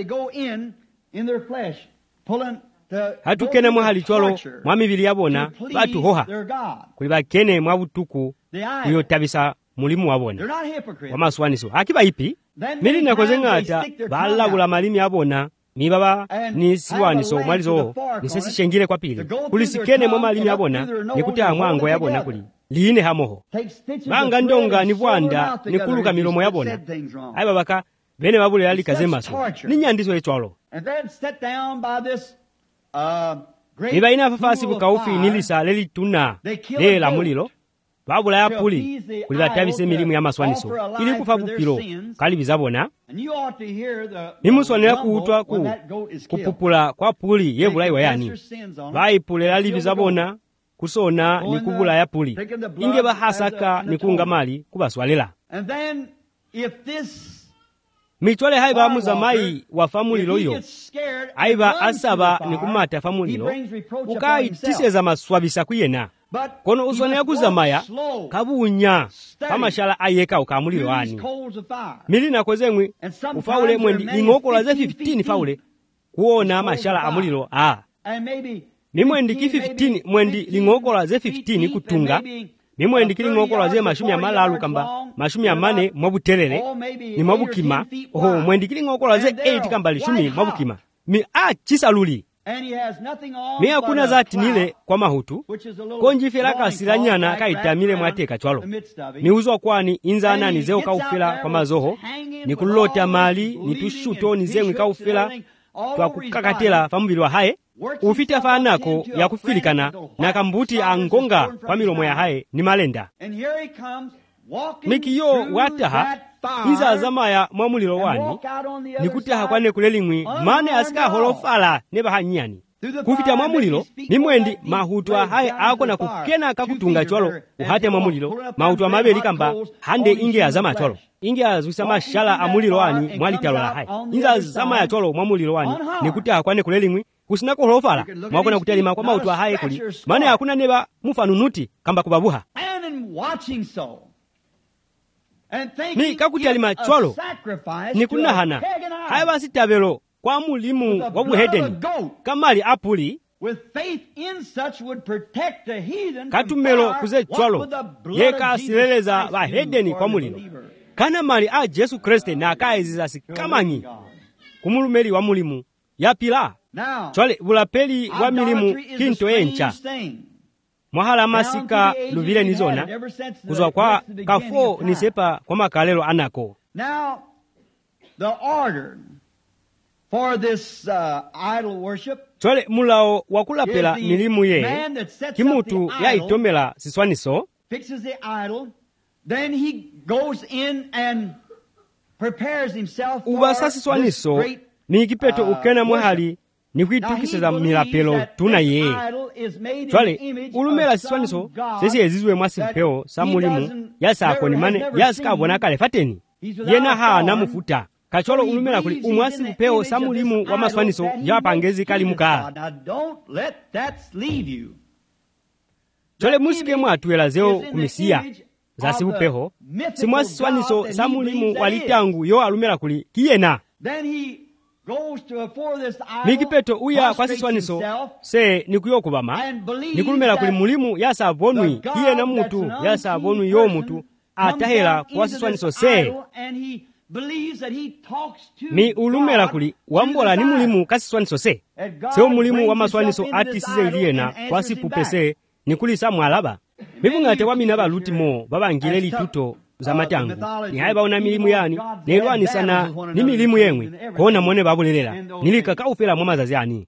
hatukene mwahali chwalo mwamibili yabona batu hoha kuli bakene mwabutuku kuyotabisa mulimu wabona wamaswaniso akiba ipi mili nakozengata balagula malimi yabona nibaba ni siwaniso mwalizo nisesi shengile kwa pili kulisikene mwa malimi yabona nikuti amwango yabona kuli liine hamoho banga ndonga nibwanda nikuluka milomo yabona ai babaka bene babule yali kazemaso ninyandizo echwalo niba ina fafasi bukaufi nilisa leli tuna le la mulilo babula ya puli kulibatabise milimu ya maswaniso ili kufa bupilo kali bizabona nimuswanira kuutwa ku kupupula kwa puli yebula iwayani baipule lali bizabona kusona nikubula ya puli inge bahasaka nikunga mali kubaswalela michole haiba muza mai wa famulilo yo haiba asaba nikumata famulilo ukai tiseza maswabisa kuyena kono usone yakuzamaya kabunya pamashala ayeka ukamulilo ani milina kozemwe ufaule mwendi ingokola ze fifteen faule kuona mashala amulilo a mimwendi ki fifteen mwendi lingokola ze fifteen kutunga mimwendi kili ngokola ze mashumi ya malalu kamba mashumi ya mane mwabutelele ni mwabukima oho mwendi kili ngokola ze eight kamba lishumi mwabukima mi a chisaluli mi hakuna zati nile kwa mahutu konjifela kasiranyana kaitamile mwateka chwalo mi uzwa kwani inzana nizeo kaufela kwa mazoho ni kulota mali ni tushuto nizeo kaufela kwa kukakatela famubili wa hae ufita fanako ya kufilikana na kambuti angonga kwa milomo ya hae ni malenda mikiyo wataha iza azama ya mwamulilo wani nikutaha kwane kulelimwi mane asika holofala neba hanyani kufita mwamulilo nimwendi mahutu hae ako na kukena kakutunga chwalo uhate mwamulilo mahutu amabeli kamba hande inge azama chwalo inge azuisa mashala amulilo wani mwalitalo la hae inza azama ya chwalo mwamulilo wani nikutaha kwane kulelimwi kusinako holofala mwakona kutelima kwa mahutu hae kuli mane hakuna neba mufanunuti kamba kubabuha ni kakutalima chwalo ni kunahana haya basi tabelo kwa mulimu wabuhedeni kamali apuli katumelo kuze chwalo yeka asileleza bahedeni kwa mulilo kana mali a Yesu Kristo na akaiziza sikamanyi kumulumeli wa mulimu yapila chwale bulapeli wa milimu kinto encha mwahala masika luvile nizona kuzwa kwa kafo nisepa kwa makalelo anako. Now the order for this uh, idol worship chwale mulao wakulapela milimu ye kimutu ya itomela siswaniso fixes the idol, then he goes in and prepares himself for ubasa siswaniso ni kipeto ukena mwahali ni kwitukiseza milapelo tuna ye chwale ulumela siswaniso sesi ezizwe mwasimpeo samulimu yasako ni mane yasikabona kale fateni yena haa namufuta kacholo ulumela kuli umwasi upeo samulimu wa maswaniso yapangezi kalimuka chole musike mwatuela zeo kumisia zasi upeho simwasi swaniso samulimu walitangu yo alumela kuli kiyena mikipeto uya kwa siswaniso se nikuyokubama nikulumela kuli mulimu yasa abonwi kiyena mutu yasa abonwi yo mutu atahela kwa siswaniso se mi ulumela kuli wambola ni mulimu kasiswaniso se seo mulimu wa maswaniso ati size iliyena kwa sipupese nikulisa mwalaba mibungate wamina baluti mo babangile lituto za matangu ni haye baona milimu yani nelwani sana ni milimu yemwe kona mone babulelela nilikaka ufela mwa mazazi yani.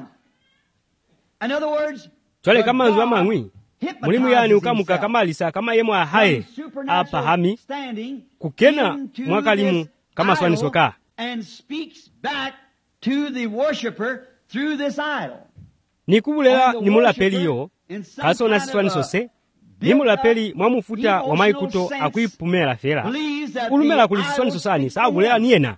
Chole kama nzwa mangwi mulimu yani ukamuka kamalisa kama yemwe ahaye apa hami kukena mwakalimu kama swaniso ka nikubulela nimulapeli yo kasona siswaniso se nimulapeli mwamufuta wa maikuto akuipumela fela ulumela kuli siswaniso sani saabulela niyena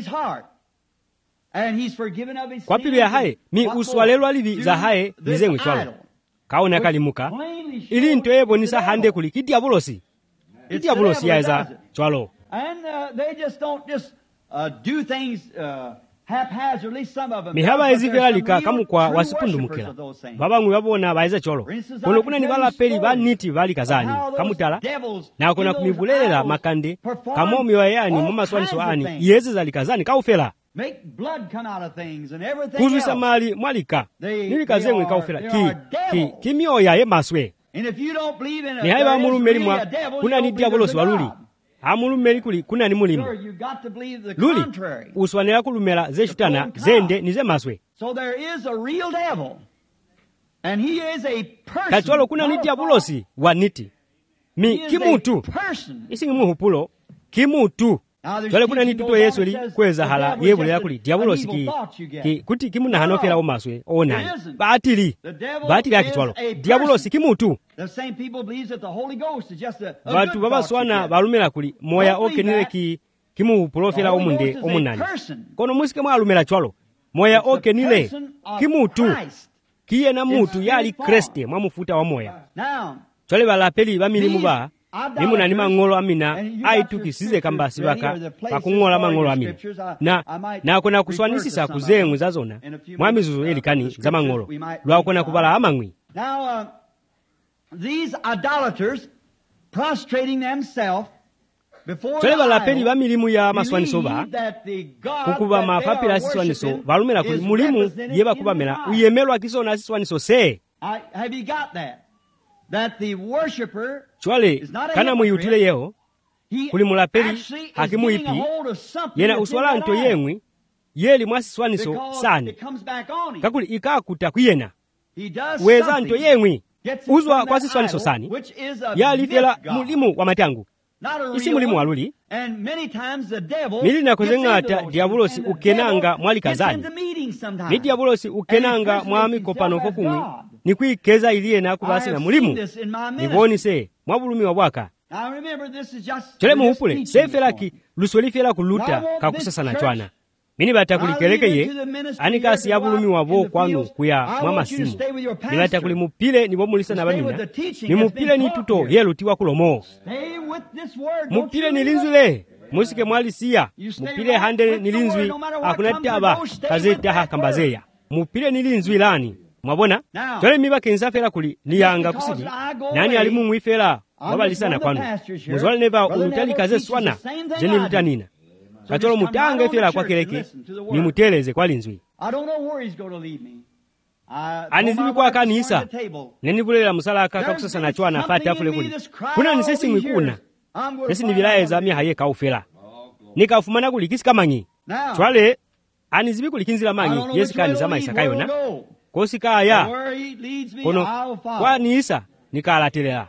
kwa pilu ya haye mi uswalelwa livi za haye nizengwe chwalo kaona kalimuka ili nto ebo nisa hande kuli kidiabulosi kidiabulosi ya eza chwalo. And uh, they just don't just uh, do things uh, haphazardly. Some of them mihaba ezivelalika kamukwa wasipundumukila babangwe babona baeza cholo kono kuna ni balapeli baniti bali kazani kamutala na kuna kumibulelela makande kamomi wa yani mama swaniso ani yeze zalikazani kaufela make blood come out of things and everything kuzwisa mali mwalika nilikazemwe kaufela ki ki kimioya ye maswe. And if you don't believe in it, ni haiba mulumeli mwa kuna ni diabolosi waluli amulumeli kuli kuna ni mulimu luli uswanela kulumela zeshutana zende nize maswe. So there is a real devil and he is a person. Kacholo kuna ni diabolosi waniti mi kimutu isi muhupulo kimutu chole kuna ni tuto Yesu li kweza hala yebulela kuli diabolosi ki, ki kuti kimuna hanofela omaswe onani batili batili akitwalo diabolosi kimutu. Batu baba swana balumela kuli moya okenile ki kimu profila omunde omunani kono musike mwalumela chwalo moya okenile kimutu kiye na mutu yali Kriste mwamufuta wa moya chole balapeli bamilimu ba nimuna ni mangolo amina aitukisize kambasi baka pakungola mangolo amina na na kona kuswanisisa kuzengwe zazona mwamizuzu elikani za mangolo lwakona kubala amangwi. Now uh, these idolaters prostrating themselves before chole balapeli bamilimu ya maswaniso ba kukuba mafapila siswaniso balumela kuli mulimu yeba kubamela uyemelwa kisona siswaniso se. Have you got that? That the worshipper chwale kana muyutile yeo kuli mulapeli hakimu ipi yena uswala nto yemwi yeli mwasiswaniso sani kakuli ikakuta kuyena weza nto yemwi uzwa kwa siswaniso sani yali fela mulimu wa matangu isi mulimu waluli mili na kuzengata diabulosi ukenanga mwali kazani ni diabulosi ukenanga mwami kopano fokumi ni kuikeza iliye na kubasi na mulimu niboni se mwabulumi wa waka chole muhupule sefelaki lusweli fela kuluta kakusasa na chwana mini batakulikeleke ye anikasi yabulumi wabo kwanu kuya mwamasimu ni batakulimupile nibo mulisa na bamina ni mupile ni tuto yelutiwa kulomo mupile nilinzule musike mwalisiya mupile hande nilinzwi akuna taba kazetaha kambazeya mupile nilinzwi lani mwabona chole miba kenzafela kuli niyanga kusidi nani alimu mwifela wabalisana kwanu muzwale neva ulutali kaze swana zeni lutanina kacholo mutange fela kwa keleke ni muteleze kwa linzwi. I don't know where he's going to lead me. anizibi kwa kanisa nenibulera musalaka kakusasana chwa na fati afule kuli kuna nisesi mwikuna nesi nibilaeza mi haye kaufela nikafumana kuli kisi kamanyi chwale anizibi kuli kinzila manyi yesi kanisa maisa kayona kosi kaya kono kwa niisa nikalatelela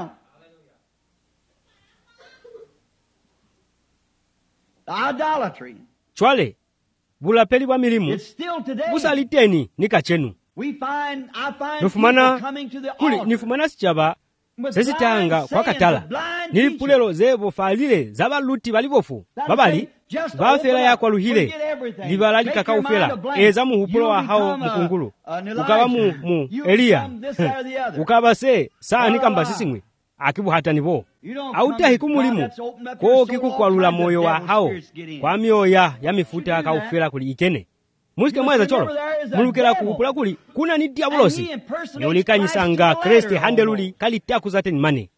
idolatry chwale bulapeli bwa milimu busaliteni nikachenu nifumana kuli nifumana sichaba sesitanga kwa katala nilipulelo zebo falile zabaluti balibofu babali bafela yakwa luhile libala likakaufela eza muhupulo wa hao mukungulu ukaba mu, mu Eliya ukaba se saa nikamba sisimwe akibu hata nibo autahi kumulimu ko kikukwalula moyo wa hao kwa mioya ya mifuta kaufela kuli ikene musike mweza cholo mulukela kuupula kuli kuna ni diabulosi yolikanyisanga Kriste handeluli kalitaku zate ni mane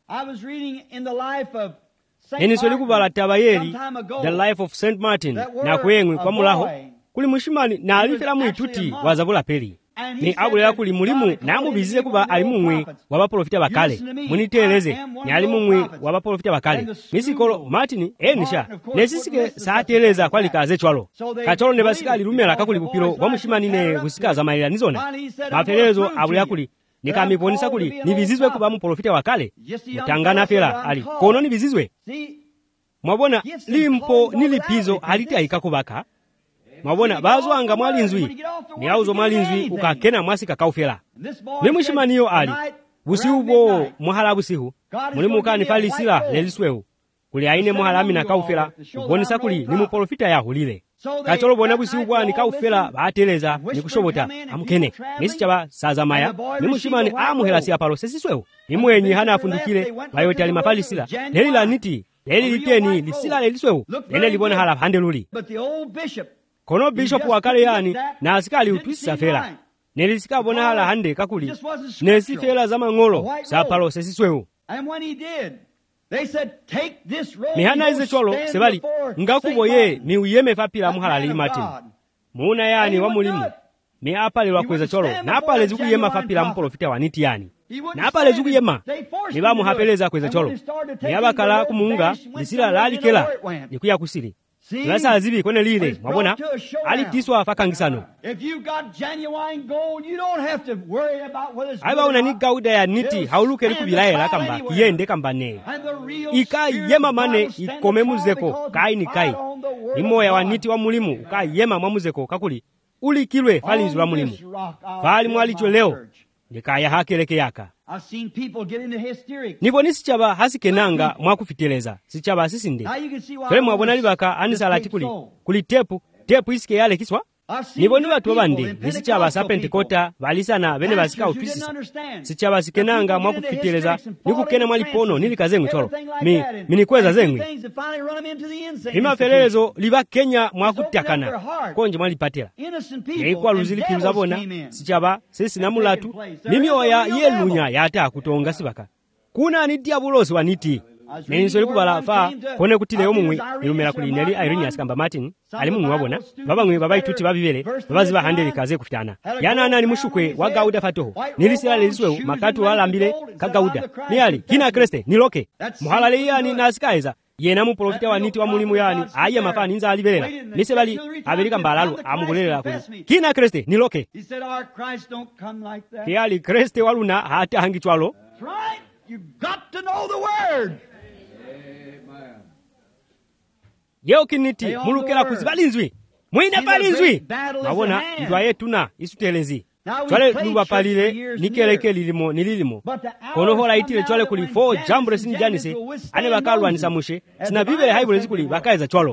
enisoli kubala tabayeli the life of Saint Martin na kwengwe kwa mulaho kuli mushimani na alifela muituti wazabula peli ni abulela kuli mulimu na mubizize kuba alimumwe wabaprofita bakale muniteleze ni alimumwe wabaprofita bakale misikolo Martin enisha nesisike saateleza kwali kaze chwalo kacholo ne basika alirumela kakuli bupiro wamushimani ne busika za maila nizona mafelezo abulela kuli nikamiponisa kuli nibizizwe kuba mu profita wakale mutangana fela ali kono nibizizwe mwabona limpo nilipizo halita ikakubaka mwabona bazwanga mwalinzwi niauzo mwalinzwi ukakena mwasi kakaufela nemushimaniyo ali busiubo muhala busihu mulimu kani falisila leliswehu kuli aine muhalami na kaufela ubonisa kuli nimu profita ya hulile kacholo bona busiubwa ni kaufela baateleza nikushobota amukene nisichaba sazamaya nimushimani amuhelasi apalo sesiswehu nimwenyi hana afundukile bayote ali mafalisila nelila niti neli liteni lisila leliswehu nene libona hala handeluli kono bishop wakale yani na asikali utwisa fela nelisika bona hala hande kakuli nesi fela zama ngolo sapalo sesiswehu mihana ize cholo sebali ngakuboye ni uyeme fapila muhalali Martin muuna yani wa mulimu mi apale wakweza cholo na apale zukuyema fapila muprofita waniti yani na apale zukuyema ni bamu hapeleza kweza cholo ni abakala kumuunga lisila lalikela nikuya kusili Lasa azibi kone lile mwabona alitiswa fakangisano aiba unani gauda ya niti hauluke likubilaela kamba kiyende kamba ne ika yema mane ikome muzeko kai ni kai imoya wa niti wa mulimu uka yema mwamuzeko kakuli uli kilwe fali nzula mulimu fali mwalicho leo nikaya hakeleke yaka nipo nisichaba hasikenanga mwakufiteleza sichaba sisinde kule mwabona libaka anisala tikuli kuli tepu tepu isike yale kiswa nipo ni watu wabandi nisichaba sa pentekota balisana bene basika utwisisa sichaba sikenanga mwakufiteleza nikukena mwalipono nilikaze ngutolo mi minikweza zengwi ima felelezo liba Kenya mwakutakana konje mwalipatela yaikwa luzili kiluzabona sichaba sisi namulatu nimioya yelunya yata kutonga sibaka kuna ni diabulosi waniti Mensoli kubala fa kone kutile omumwe ilumela kulineli Irenius kamba Martin ali mumwe wabona babamwe babayituti babibele babaziba handeli kaze kufitana yana nani mushukwe wa Gauda fatoho nilisila leliswe makatu walambile ka Gauda niali kina Kriste niloke muhalale yani nasikaiza yena mu profita waniti wa mulimu yani aya mafani nza alibelela nisebali abelika mbalalo amugolela kuli kina Kriste niloke kiali Kriste waluna hata hangichwalo you got to know the word. Yeo kiniti mulukela kuzibalinzwi mwine balinzwi mabona ndwa yetu na isutelezi twale luba palile nikeleke lilimo nililimo kono hola itile twale kuli fo jambre sinjanise ane bakalwa nisamushe sina bibele haibulezi kuli bakaiza twalo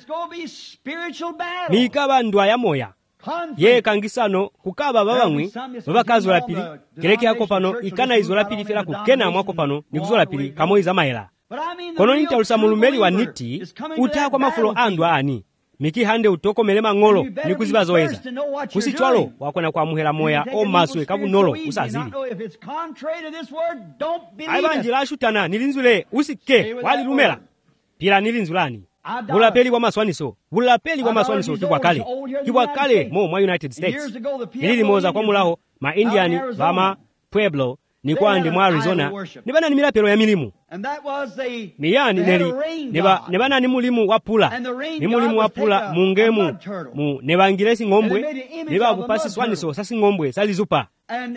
nikaba ndwa ya moya ye kangisano kukaba babamwe babakazo la pili keleke yako pano ikana izo la pili fela kukena mwako pano nikuzola pili kamoiza mahela kono nita ulisamulumeli wa niti uta kwa mafulo andwa ani miki hande utoko melema ngolo nikuziba zoeza kusichwalo wakona kwa muhela moya o maswe kabu nolo usazili aibanji la shutana nilinzule usike wali lumela pila nilinzulani vulapeli wa maswaniso vulapeli wa maswaniso tikwakale tikwakale mo mwa United States mililimoza kwa mulaho ma Indiani vama Pueblo ni kwandi mwa Arizona nibana ni milapelo ya milimu miyani neli neba nebana ni mulimu wa pula ni mulimu wa pula mungemu mu nebangiresi ngombwe neba kupasi swaniso sasi ngombwe salizupa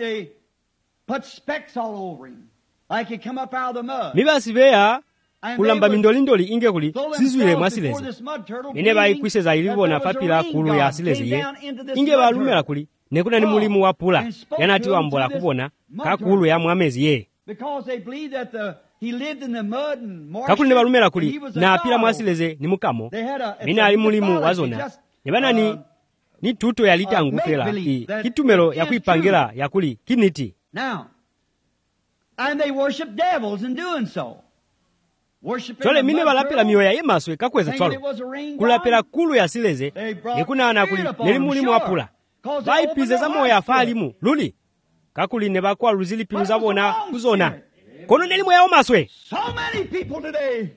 mibasi beya kulamba mindolindoli inge kuli sizwile mwasilezi ine bayikwise za ilibona fapila kulu ya silezi ye inge balumela kuli nekuna ni mulimu wa pula yanati wambola kubona kakulu ya mwamezi ye kakuli ne balumela kuli na apila mwasileze ni mukamo mina ali mulimu wa zona nebana ni ni tuto ya litangufela kitumelo ya kuipangela ya kuli kiniti and they worship devils in doing so. Chole mine balapela miyoya yemaswe kakweza cholo kulapela kulu ya sileze nekuna ana kuli neli mulimu wapula baipize za moya afalimu luli kakuli ne bakwa luzili pilu zabona kuzona kono neli moya omaswe. So many people today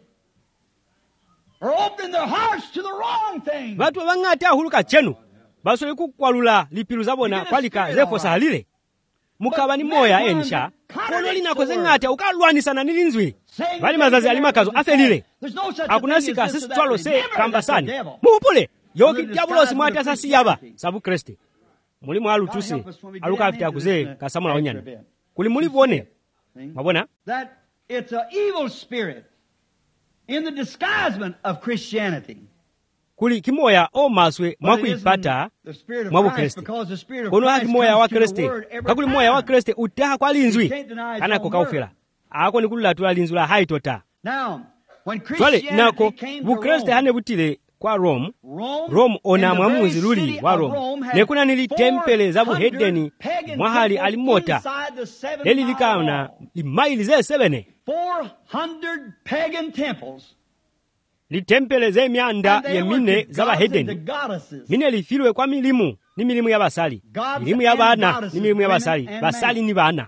are opening their hearts to the wrong thing. Watu wangati ahuluka chenu basole kukwalula lipilu zabona kwalika zefo sahalile mukaba ni moya enisha kono linakoze ngati ukalwanisana nilinzwi bali mazazi alimakazo afelile hakuna sika sisi twalo se kambasani muupule yoki diabulosi mwati asasi yaba sabu Kristi mulimu alutuse aluka afita kuze kasamula onyana kuli mulibone mabona that it's an evil spirit in the disguisement of Christianity. Kuli kimoya o maswe mwakuipata mwabu Kristi kono haki moya wa Kristi kakuli moya wa Kristi utaha kwa linzwi kana kokaufela ako nikulula tula linzwi la haitota twale nako bu Kristi hane butile kwa Rome Rome ona mwamuzi luli wa Rome nekuna nili tempele za buhedeni mwahali alimota leli likaona limaili ze sebene four hundred pagan temples litempele ze mianda ye mine za bahedeni mine lifilwe kwa milimu ni milimu ya basali milimu ya bana ni milimu ya basali basali ni bana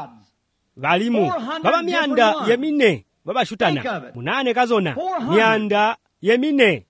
balimu baba mianda ye mine baba shutana munane kazona mianda ye mine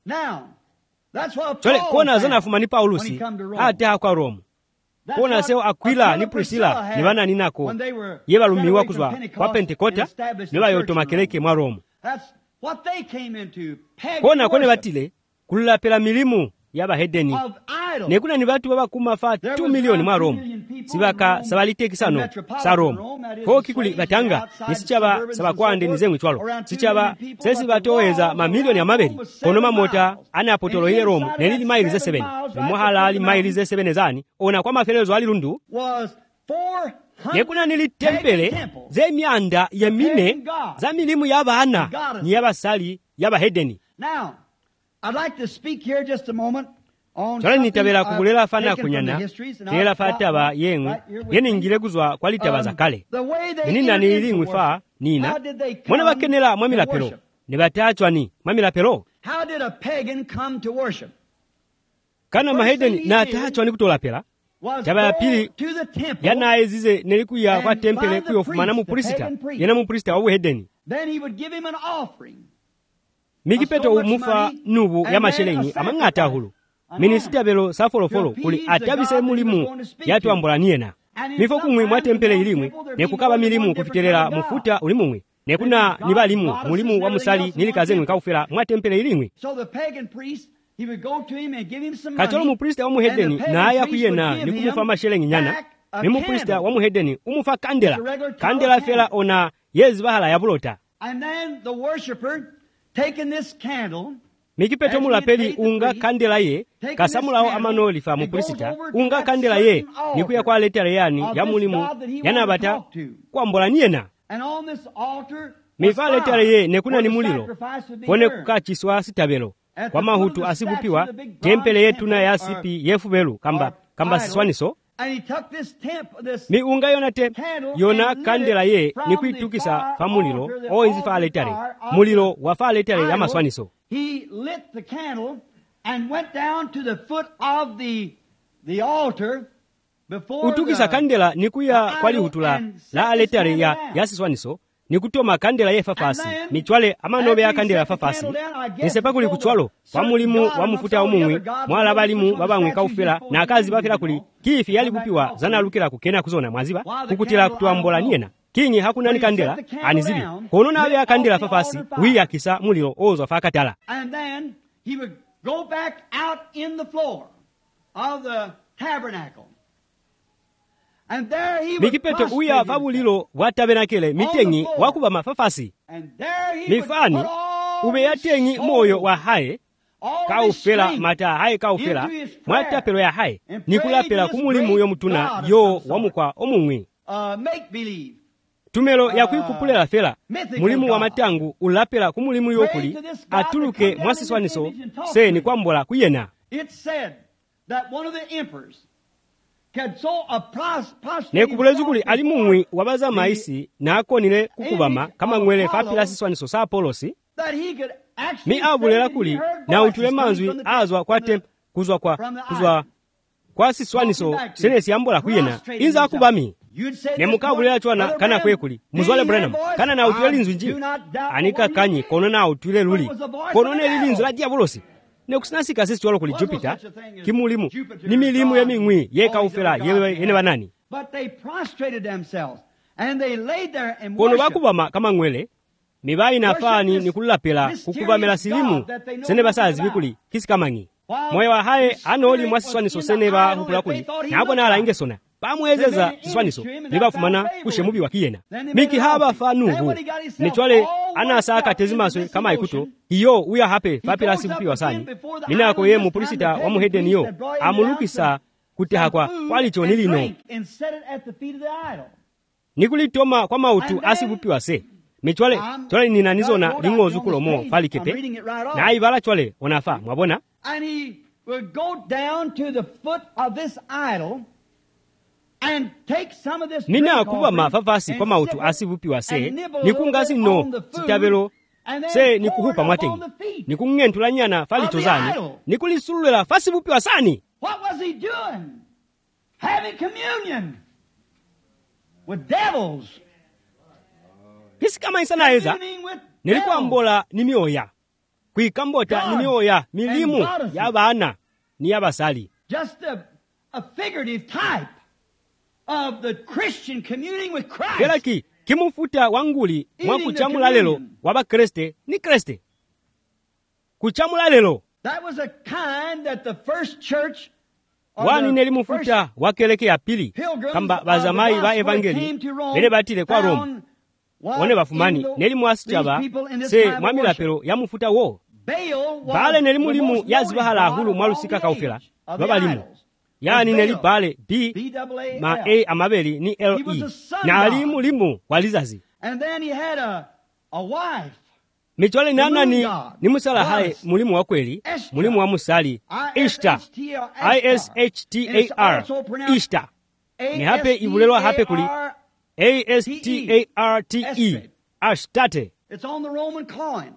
chole kona zona fuma ni Paulusi hata kwa Rome kona seo Aquila ni Priscilla ni bana ninako ye balumiwa kuzwa kwa Pentekota ni bayoto makeleke mwa Rome. What they came into kona kone batile kulapela milimu yaba hedeni nekuna ni batu baba kumafa two million mwa Rome sibaka sabalitekisano sa Rome ko kikuli batanga nisichaba sabakwande nizengwe twalo sichaba sesi batoeza mamilioni ya mabeli kono mamota ana apotolo ile Rome nelili maili ze seven muhala ali maili ze seven zani ona kwa mafelezo ali lundu nekuna nilitempele ze mianda ya mine za milimu yabana ni yabasali yabahedeni. Now, I'd like to speak here just a moment on Chole nitabela kubulela fana kunyana tela fataba yengwe yene ngile kuzwa kwalitaba za kale nina nilingwe fa nina mwana bakenela mwamila pero ne batachwa ni mwamila pero how did a pagan come to worship kana mahedeni na atachwa ni kutola pela chaba ya pili yana ezize nelikuya kwa tempele kuyofumana mu prisita yana mu prisita wa hedeni then he would give him an offering mikipeto umufa nubu ya mashelenyi amangata hulu minisita belo safolofolo kuli atabise mulimu yatu ambola niena mifo kumwe mwa tempele ilimwe nekukaba milimu kufiterera mufuta ulimumwe nekuna nibalimu mulimu wa musali nilikazengwe kaufera mwa tempele ilimwe so the pagan priest he would go to him and give him some katolo mu priest wa muhedeni na aya kuyena nikumufa mashelenyi nyana mimu priest wa muhedeni umufa kandela kandela fela ona yezi bahala ya bulota and then the worshipper taking this candle mikipeto mulapeli unga kandela ye kasamulao amano lifa mu prisita unga kandela ye nikuya kwa letare yani ya mulimu yanabata kwambola niena mifa letare ye nekuna ni mulilo kone kukachiswa sitabelo kwa mahutu asibupiwa tempele yetu na ya sipi yefubelu kamba kamba siswaniso mi unga yona te yona kandela ye nikuitukisa fa mulilo oinzi fa letare mulilo wa fa letare ya maswaniso. He lit the candle and went down to the foot of the the altar before utukisa kandela nikuya kwali hutula la letare ya yasiswaniso nikutoma kandela yefafasi michwale amanobe ya kandela yafafasi nisepa kuli kuchwalo kwa mulimu wa mufuta omumwi mwala balimu babamwe kaufela na akazi bafela kuli kifi yali kupiwa zanalukira kukena kuzona mwaziba kukutila kutuambola niyena kinyi hakunani kandela anizibi kono nabe ya kandela yafafasi wiya kisa mulilo ozo fakatala. And then he would go back out in the floor of the tabernacle. And there he would mikipete uya fabulilo wa tabenakele mitengi wakuba mafafasi mifani ube yatengi moyo wa haye kaufela mata haye kaufela mwatapelo ya haye nikulapela kumulimu yo mutuna yo wamukwa omumwi tumelo ya kwikupulela fela mulimu wa matangu ulapela kumulimu yokuli atuluke mwasiswaniso se ni kwambola kuyena. nekupulezi kuli ali mumwi wabaza maisi naakonile kukubama kama ng'wele fapila siswaniso sa apolosi mi abulela kuli na utule manzwi azwa kwa tem kuzwa kwa kuzwa kwa siswaniso senesi ambola kuyena inza akubami nemukabulela chwana kana kwekuli muzwale Branham kana na utule linzwi nji anika kanyi kono na utule luli kono ne linzwi la diabolosi nekusinasika sisi chwalo kuli Jupiter kimulimu ni milimu ya mingwi yeka ufela yewe ene banani kono bakubama kama ng'wele mibai nafani nikulapela kukubamela silimu sene basazi bikuli kisikamanyi moyo wa haye anoli mwasiswaniso sene ba hukula kuli nabo nala ingesona pamwezeza siswaniso libafumana kushemubi wakiyena miki haba fanuhu nechwale anasaka tezimaswe kama ikuto iyo uya hape papila sibupi wasani ninako ye mupulisita wa muhedeni yo amulukisa kuteha kwa walicho nilino nikulitoma kwa mautu asibupi wase michwale chwale ninanizona lingozu kulomo falikepe na aibala chwale onafa mwabona. And he would go down to the foot of this idol and take some of this nina kuba mafafasi kwa mautu asibupi wase nikungasi no sitabelo se nikuhupa mwatengi nikungentula nyana falicho zani nikulisulula fasibupi wasani. What was he doing? Having communion with devils. Kisi kama isana eza nilikuwa mbola ni mioya kuikambota ni mioya milimu ya bana ni ya basali. Just a, a figurative type of the Christian communing with Christ. Kelaki kimufuta wanguli mwa kuchamula lelo waba kreste ni kreste kuchamula lelo. That was a kind that the first church wani nelimufuta wakeleke ya pili kamba bazamai ba evangeli bene batile kwa Rome one bafumani nelimu asichaba se mwamilapelo ya mufuta wo bale nelimu limu yazibahala hulu mwalusika kaufela babalimu yani neli bale B ma A amabeli ni L E na alimu limu walizazi. And then he had a, a wife. Michwale nana ni, ni musala hae mulimu wa kweli, mulimu wa musali, Ishtar, I S H T A R, Ishtar. Ni hape ibulelwa hape kuli, A S T A R T E, Ashtarte. It's on the Roman coin.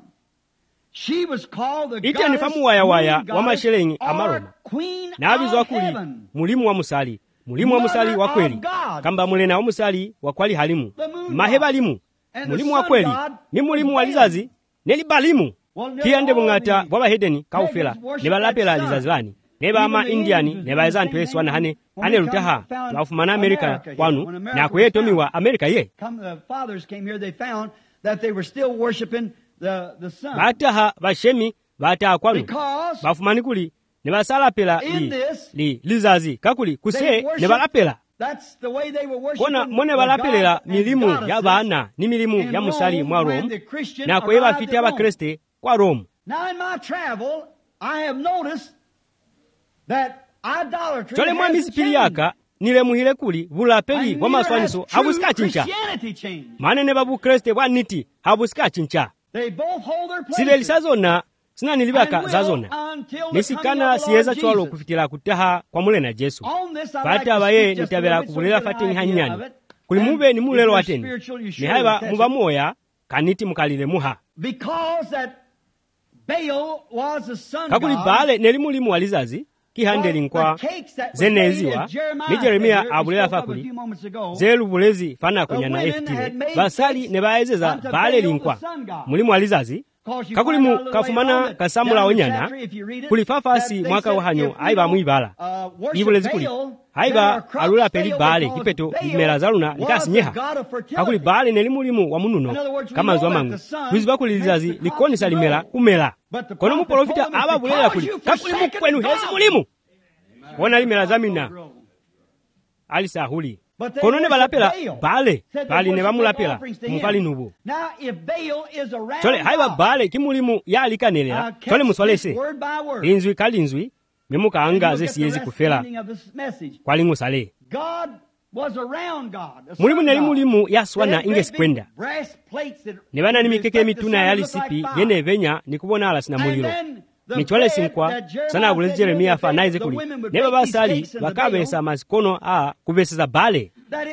She was called the Iti anifamu waya waya wa mashelengi amaroma. Na abizu wa kuli, mulimu wa musali, mulimu wa musali wa kweli, kamba mulena wa musali wa kwali halimu, maheba limu, mulimu wa kweli, ni mulimu wa lizazi, neli balimu. Kiyande bungata bwaba hedeni kaufela, neba lapela lizazilani, neba ama indiani, neba ezantu esu wana hane, ane lutaha, wafumana Amerika wanu, na kwe tomiwa Amerika ye. The fathers came here, they found that they were still worshiping the, the sun. Bataha, bashemi, bataha kwanu, bafumani kuli, neba salapela li, li, lizazi, kakuli, kuse, neba lapela. That's the way they were worshiping. Kona mone balapelela milimu ya bana ni milimu ya musali mwa Rome na kweba fiti aba Kriste kwa Rome. Now in my travel I have noticed that idolatry. Chole mwa misipili yaka nile muhile kuli bulapeli wa maswaniso habusika chincha. Manene babu Kriste wa niti habusika chincha. They both hold their places. Sile lisazona sina nilibaka zazona. Nisikana siyeza chwalo kufitila kutaha kwa mule na Jesu. Fata abaye nitabela kubulela fatini hanyani. Kulimube ni mulelo wateni. Ni haiba muba moya kaniti mukalile muha. Because that Baal was the sun god. Kakuli bale nelimu limu walizazi. kihande linkwa zeneziwa ni Jeremiya abulera fakuli zelu bulezi fana kunyana efitile basali ne baezeza bale linkwa mulimu alizazi kakulimu kafumana kasamula onyana kuli fafasi mwaka wahanyo aiba mwibala ibulezi kuli aiba alula peli bale kipeto mera zaluna likasi nyeha kakuli bale nelimulimu wa mununo kama zwa mangu wiziba kuli lizazi likoni salimela kumela kono mu profita aba bulera kuli kakulimu kwenu hezi mulimu wona limela zamina alisa huli kono ne balapela bale bali ne bamulapela mukali nubu tole haiba bale kimulimu yalikanelera tole muswalese inzwi kalinzwi memuka angaze siyezi kufela kwali musale mulimu neli mulimu yaswana ingesi kwenda ne bana ni mikeke mituna yali sipi yene venya nikubona ala sina muliro michwale sinkwa sana abulezi Jeremiya fa naize kuli neba basali bakabesa masikono a kubeseza bale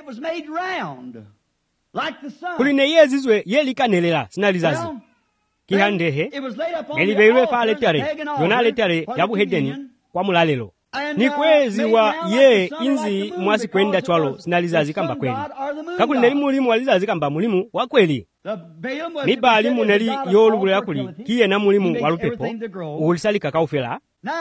kuli ne yezizwe yelikanelera sinalizazi kihandehe elibeirwe fa letare yona letare yabu hedeni kwa mulalelo ni kwezi wa ye inzi mwasi kwenda chwalo sinalizazi kamba kweli kakuli neli mulimu walizazi kamba mulimu wa kweli mibali muneli yolubula kuli kiye na mulimu walupepo ulisali kakaufela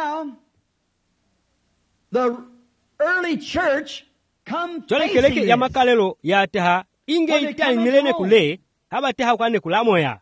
chole keleke ya makalelo ya teha inge ita milene kule haba teha kwane kulamoya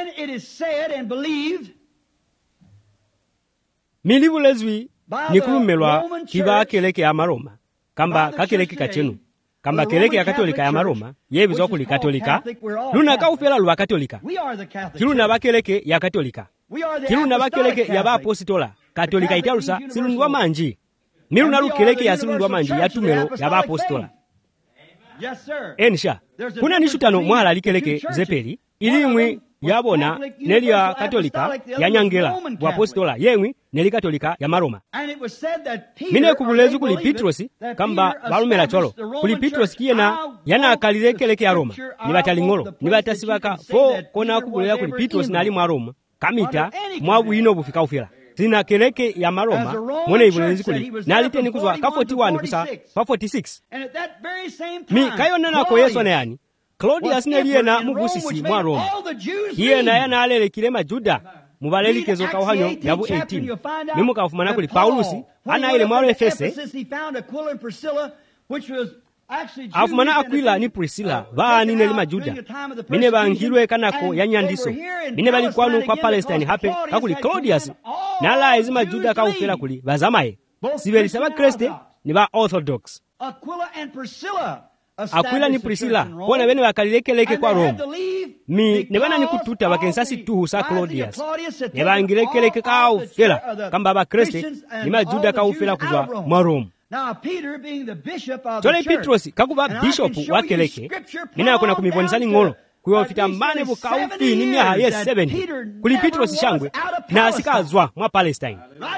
milibulezwi nikulumelwa kiba keleke ya maroma kamba kakeleke kachenu kamba keleke ya katolika ya maroma yebizo kuli katolika luna kaufela lwa katolika kiluna bakeleke ya katolika kiluna bakeleke ya baapostola katolika italusa silundwa manji miluna lukeleke ya silundwa manji ya tumelo ya baapostola ensha kuna nishutano mwala likeleke zepeli ilimwi yabona neli ya katolika ya nyangela wa apostola yemwi neli katolika ya maroma mine kubulezi kuli Petrosi kamba balumela cholo kuli Petrosi kiyena yana akalile keleke ya Roma ni batalingolo ni batasibaka fo kona kubulela kuli Petrosi nali mwa Roma kamita mwa bwino bufika ufila zina keleke ya maroma mwene ibulezi kuli nali teni kuzwa ka forty-one kusa pa forty-six mi kayona nako Yesu na yani Claudius neliyena mubusisi mwa Roma yena yana alele kilema Juda mubaleli kezo kauhanyo yabu eighteen mimu kafumana kuli Paulusi ana ile mwa Efese afumana Aquila ni Priscilla baani nelima Juda mine bangirwe kanako yanyandiso mine bali kwanu kwa Palestine hape kakuli Claudius nala ezima Juda kaufela kuli bazamaye sibeli saba Kriste ni ba Orthodox Aquila ni Priscilla kona bene bakalilekeleke kwa Roma mi nebana nikututa bakensasi tuhu sa Claudius nebangilekeleke ka ufela kamba ba Kriste ni majuda ka ufela kuzwa mwa Roma tole Petrosi kakuba bishop wakeleke mina kuna kumibonisani ngolo kuyofita mane bukaufi ni myaha ye seventy kuli Petrosi shangwe na asikazwa mwa Palestine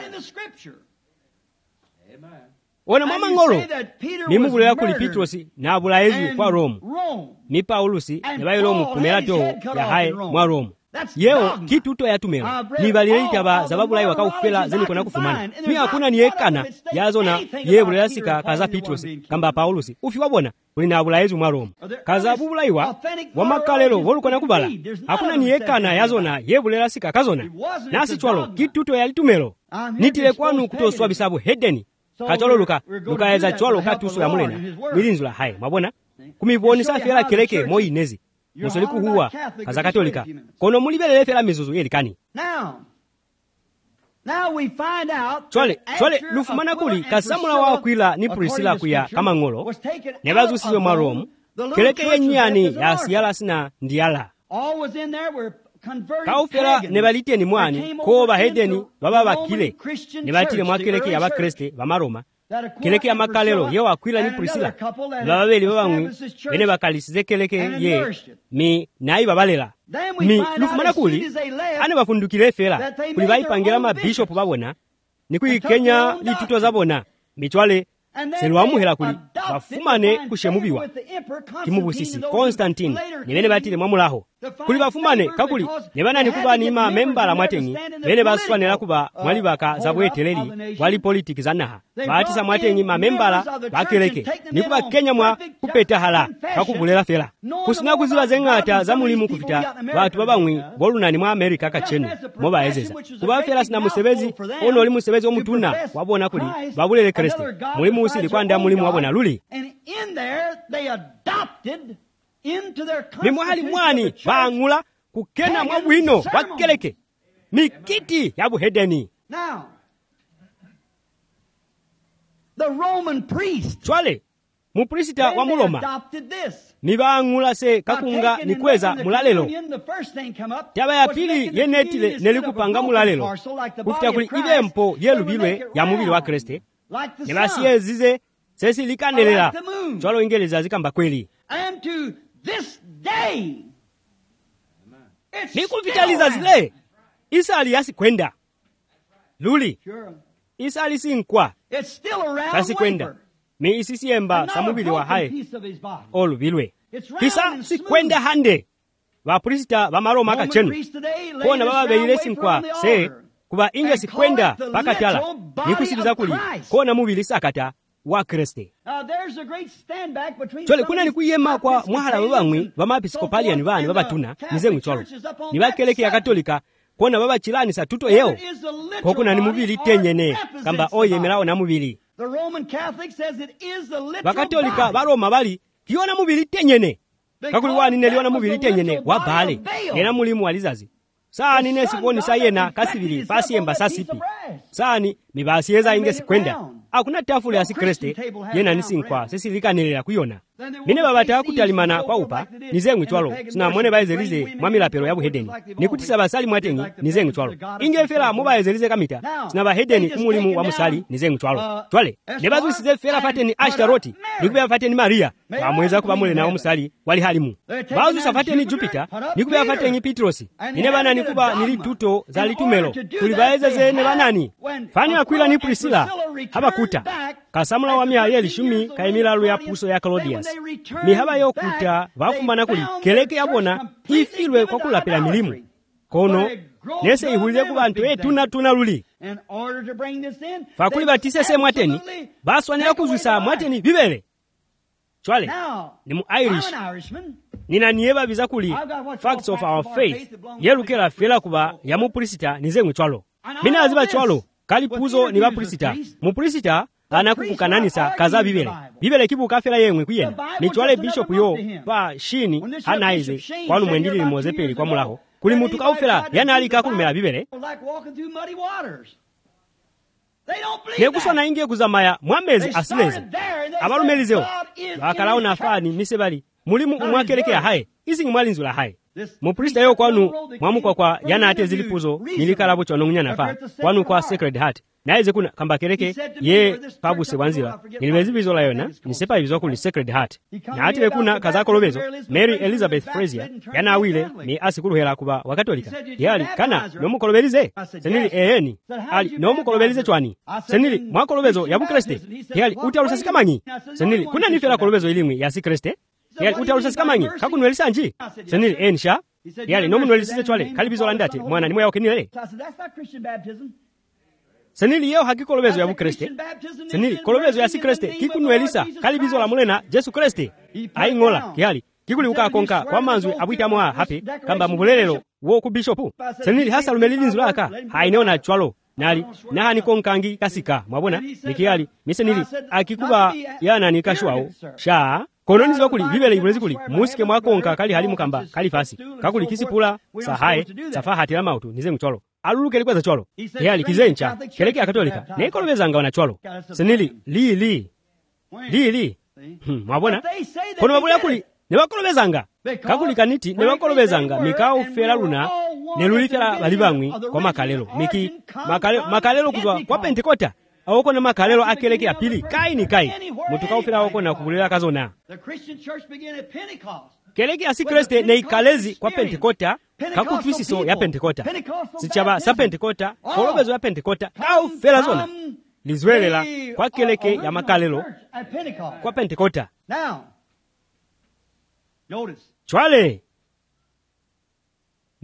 ona mama ngolo nimugulera kuli Petrosi na abulaezi kwa Roma ni Paulusi ne bayelo mu kumelato ya haye mwa Roma yeo kituto ya tumela ni balilita ba zababulai wakaufela zeni kona kufumana mi hakuna niekana yazona yebulera sika kaza Petrosi kamba Paulusi ufi wabona uli na abulaezi mwa Roma kaza bubulaiwa wa makalelo wolukona kubala hakuna niekana yazona yebulera sika kazona nasi chwalo kituto ya litumelo nitile kwanu kutoswa bisabu hedeni kacholo luka luka eza cholo katusu ya mulena milinzula hai mabona kumiboni safira keleke moi nezi musoli kuhuwa kaza katolika kono mulibelele fela mizuzu yelikani chole chole lufumana kuli kasamula wa Aquila ni Priscilla kuya kama ngolo nebazu sizo mwa Rome keleke yenyani ya siyala sina ndiala kaufela nebalite ni mwani ko bahedeni baba bakile nebatile mwa keleke ya bakriste bamaroma keleke ya makalelo ye Aquila ni Priscilla bababeli babamwe bene bakalisize keleke ye mi nayi babalela mi lufumana kuli ane bafundukile fela kuli bayipangira ma bishop babona ni kuyikenya lituto zabona mitwale selwamuhela kuli bafumane kushemubiwa kimubusisi Constantine ni bene batile mwamulaho kuli bafumane kakuli ne banani kuba ni ma membala mwatengi bene baswanira kuba mwali baka zabweteleri wali politiki zanaha baatisa mwatengi ma membala bakeleke ni kuba Kenya mwa kupeta hala kakubulera fela kusina kuziba zengata za mulimu kufita batu babamwi bolunani mwa America kachenu moba ezeza kuba fela sina musebezi ono oli musebezi omutuna wabona kuli babulele Kristo mulimu usili kwanda mulimu wabona luli mimwali mwani bangula kukena mwa bwino wakeleke mikiti ya buhedeni. Now, the Roman priest, twale muprisita wa muloma nibangula se kakunga nikweza mulalelo taba ya pili yenetile nelikupanga mulalelo kufita kuli idempo yelubilwe ya mubili wa Kriste nebasiye zize sesi likandelela twalo ingeleza zikamba kweli and to this day nikuvitaliza zile isali yasi kwenda luli isali sinkwa kasi kwenda mi isisiemba samubili wa hae olubilwe kisa si kwenda hande vapurisita vamaroma kachenu kona baba beile sinkwa se kuba inge si kwenda pakatala nikusibiza kuli kona mubili sakata wa Kriste. Chole kuna ni kuyema kwa mwahala babamwi bamapiskopaliani bani babatuna nizengu cholo nibakeleke ya katolika kona baba chilani sa tuto yeo kokuna ni mubili tenyene kamba oye melao na mubili bakatolika baroma bali kiona mubili tenyene kakuli wani neliona mubili tenyene wabale nena mulimu walizazi saani nesi kuoni sayena kasibili pasiemba sasipi saani mibasieza inge sikwenda akuna tafule ya si Kriste yena nisinkwa sisi likanelera kuyona mine babata kutalimana kwa upa nizengu chwalo sina mwene baezelize mwamila pero ya buhedeni nikutisa basali mwatengi nizengu chwalo inge fela muba ezelize kamita sina bahedeni kumulimu wa musali nizengu chwalo chwale nebazu size fela fateni Ashtaroti nikubya fateni Maria bamweza kuba mule na musali wali halimu bazu safateni Jupiter nikubya fateni Petrosi ine bana nikuba nili tuto za litumelo tulibaeza zene banani fani akwila ni Priscilla haba kuta kasamula wa miya yeli shumi kaimilalu ya puso ya Claudius mihaba yo kuta vafumana kuli keleke yabona ifilwe kwa kulapela milimu kono nese ihulile kubantu e tuna tuna luli fakuli batise se mwateni baswanira kuzwisa mwateni bibele chwale ni mu Irish nina nieba biza kuli facts of our faith yelukela fela kuba ya mupurisita nizengu chwalo mina aziba chwalo kali puzo ni bapurisita mupurisita anakukukananisa kaza bibele bibele kibuka fela yemwe kuyena ni chwale bishop yo pa shini anaize kwanu mwendili mozepeli kwa mulaho kuli mutu kaufela yana alika kulumela bibele nekusona inge kuzamaya mwamezi asileze abalumelizewo bakalao nafani misebali mulimu umwakelekea hae izi ngimwalinzula hae muprista yo kwanu mwamukwa kwa yana ate zilipuzo nilikalabo chono ngunyana fa kwanu kwa Sacred Heart naize kuna kamba keleke ye pabuse wanzila nilibezibizola yona nisepa ibizo kuli Sacred Heart na ate kuna kazako lobezo Mary Elizabeth Frazier yana awile ni asikuluhela kuba wakatolika yali kana nomukolobelize senili eheni ali nomukolobelize chwani senili mwakolobezo ya bukriste yali utalusa sikamanyi senili kuna nifela kolobezo ilimwi ya si Kriste yali utalusa sikamanyi kakunwelisa nji senili ensha yali nomunwelisize chwale kalibizola ndate mwana nimwe yaokenile senili yeo hakikolobezo ya bukriste senili kolobezo ya si Kriste kikunwelisa kalibizo la mulena Jesu Kriste aingola kihali kikuli ukakonka kwa manzwe abuita mwa hape kamba mubulelelo wo ku bishopu senili hasa lumelilinzu laka haineona chwalo nali nahani konkangi kasika mwabona nikiyali misenili akikuba yana nikashwao sha kono niziba kuli bibele ibulezi kuli musike mwakonka kali hali mukamba kali fasi kakuli kisipula sahaye safaha tila mautu nizengu chwalo aluluke likweza chwalo yali kizencha keleke akatolika nekolobezanga wana chwalo senili li li li li hmm, mwabona kono mabula kuli nebakolobezanga kakuli kaniti nebakolobezanga mikao fela luna nelulifela balibangwi kwa makalelo miki makalelo, makalelo kuzwa kwa Pentekota awoko na makalelo akeleke apili kai ni kai mutu kaufela awoko na kubulela kazona keleke asi Kriste ne ikalezi kwa Pentekota kakutwisiso ya Pentekota sichaba sa Pentekota kolobezo ya Pentekota kaufela zona lizwelela kwa keleke ya makalelo kwa Pentekota chwale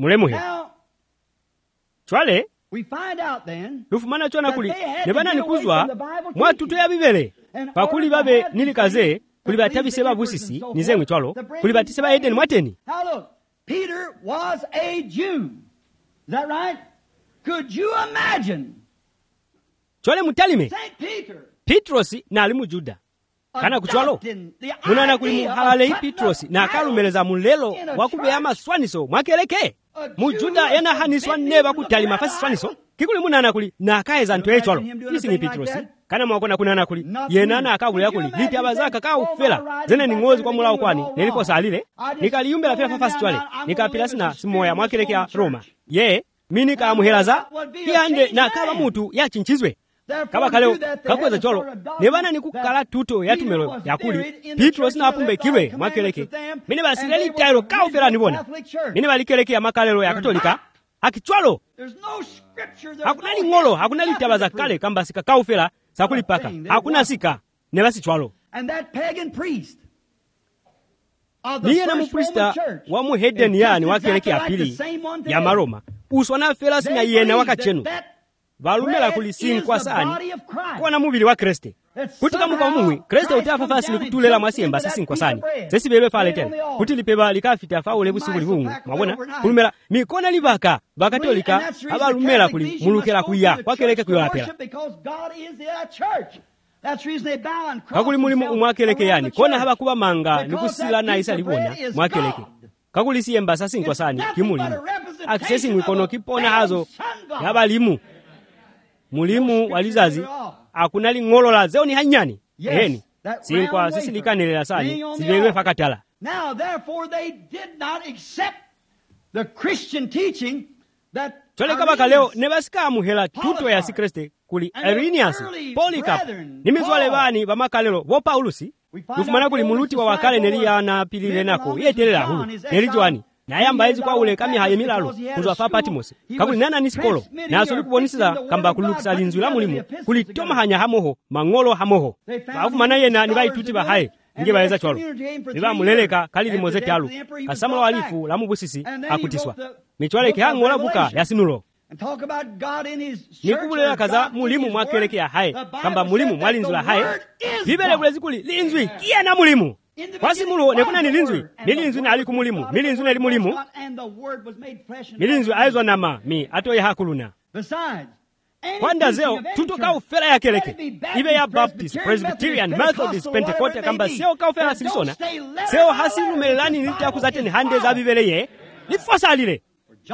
mulemuhe chwale we find out then lufumana chona kuli nebanani kuzwa mwatuto ya bibele pakuli babe nilikaze kuli batabise babusisi nizemwe chwalo kuli batise ba Eden mwateni. Now look, Peter was a Jew. Is that right? Could you imagine? Chwale mutalime Saint Peter, Petrosi na ali mujuda kana kuchwalo munana kuli muhalale hi Petrosi na akalumeleza mulelo wakubeya maswaniso mwakeleke mujuda yana haniswa neba kutalima fasi swaniso kikuli munana kuli na akaeza ntwe echwalo isi ni Petrosi kana mwakona kunana kuli yenana akabulya kuli liti abazaka ka ufela zene ni ngozi kwa mulao kwani nilipo salile nikaliyumbela fela fafasi chwale nikapila sina simoya mwakelekea Roma ye mini ka muhelaza kiyande na kaba mutu ya chinchizwe kaba kaleo kakweza cholo nebana nikukala tuto yatumelo yakuli Petro sina apumbe kiwe mwakeleke mini basileli tairo ka ufela nibona mini balikeleke ya makalelo ya Katolika akichwalo hakuna lingolo hakuna litabaza kale kamba sika ka ufela sakuli paka hakuna sika nebasi chwalo. And that pagan priest niye na muprista wa muhedeni yani wakeleke ya pili ya Maroma uswana fela sina yena wakachenu balumela kulisini kwa sani kwa na mubili wa Kriste kutika muka umumwi Kriste utafa fasi nikutulela mwasiemba sisi kwa sani sesi bebe fale tena kuti lipeba likafita faule busiku libungu mabona kulumela mikona libaka bakatolika abalumela kuli mulukela kuya wakeleke kuyo apela kakuli mulimu umwakeleke yani kona haba kuba manga nikusila na isa libona mwakeleke kakuli siemba sasi kwa sani kimulimu akisesi mwikono kipona hazo yabalimu mulimu walizazi akuna lingolola zeo ni hanyani eheni sinkwa sisi likanelela sani sibelwe fakatala. Now therefore they did not accept the Christian teaching that chole kabaka leo nebasika muhela tuto ya si Kriste kuli Arinias Polycarp nimizwale bani bamakalelo bo Paulusi lufumana kuli muluti wa wakale nelia na pilile nako yetelela hulu nelijwani nayamba hizi kwa ule kami haye milalo kuzwa fa Patmos kakuli nana nisikolo na asuli kubonisiza kamba kulukisa linzula mulimu kuli toma hanya hamoho mangolo hamoho bafu manaye na nibai tuti ba haye nge baeza chwalo niba muleleka kalili mozeti alu kasamula walifu la mubusisi akutiswa michwale ke hangola buka yasinulo nikubulela kaza mulimu mwakeleke ya haye kamba mulimu mwalinzula haye bibele bulezi kuli linzwi kia na mulimu kwasi mulo nekuna nilinzwi nilinzwi na aliku mulimu milinzwi na limulimu milinzwi aizwa nama mi atoye hakuluna kwanda zeo tutoka ufela ya keleke ibe ya Baptist, Presbyterian, Methodist, Pentecost kamba seo ka ufela silisona seo hasilu melani nilita kuzate ni hande za bibele ye nifosa alile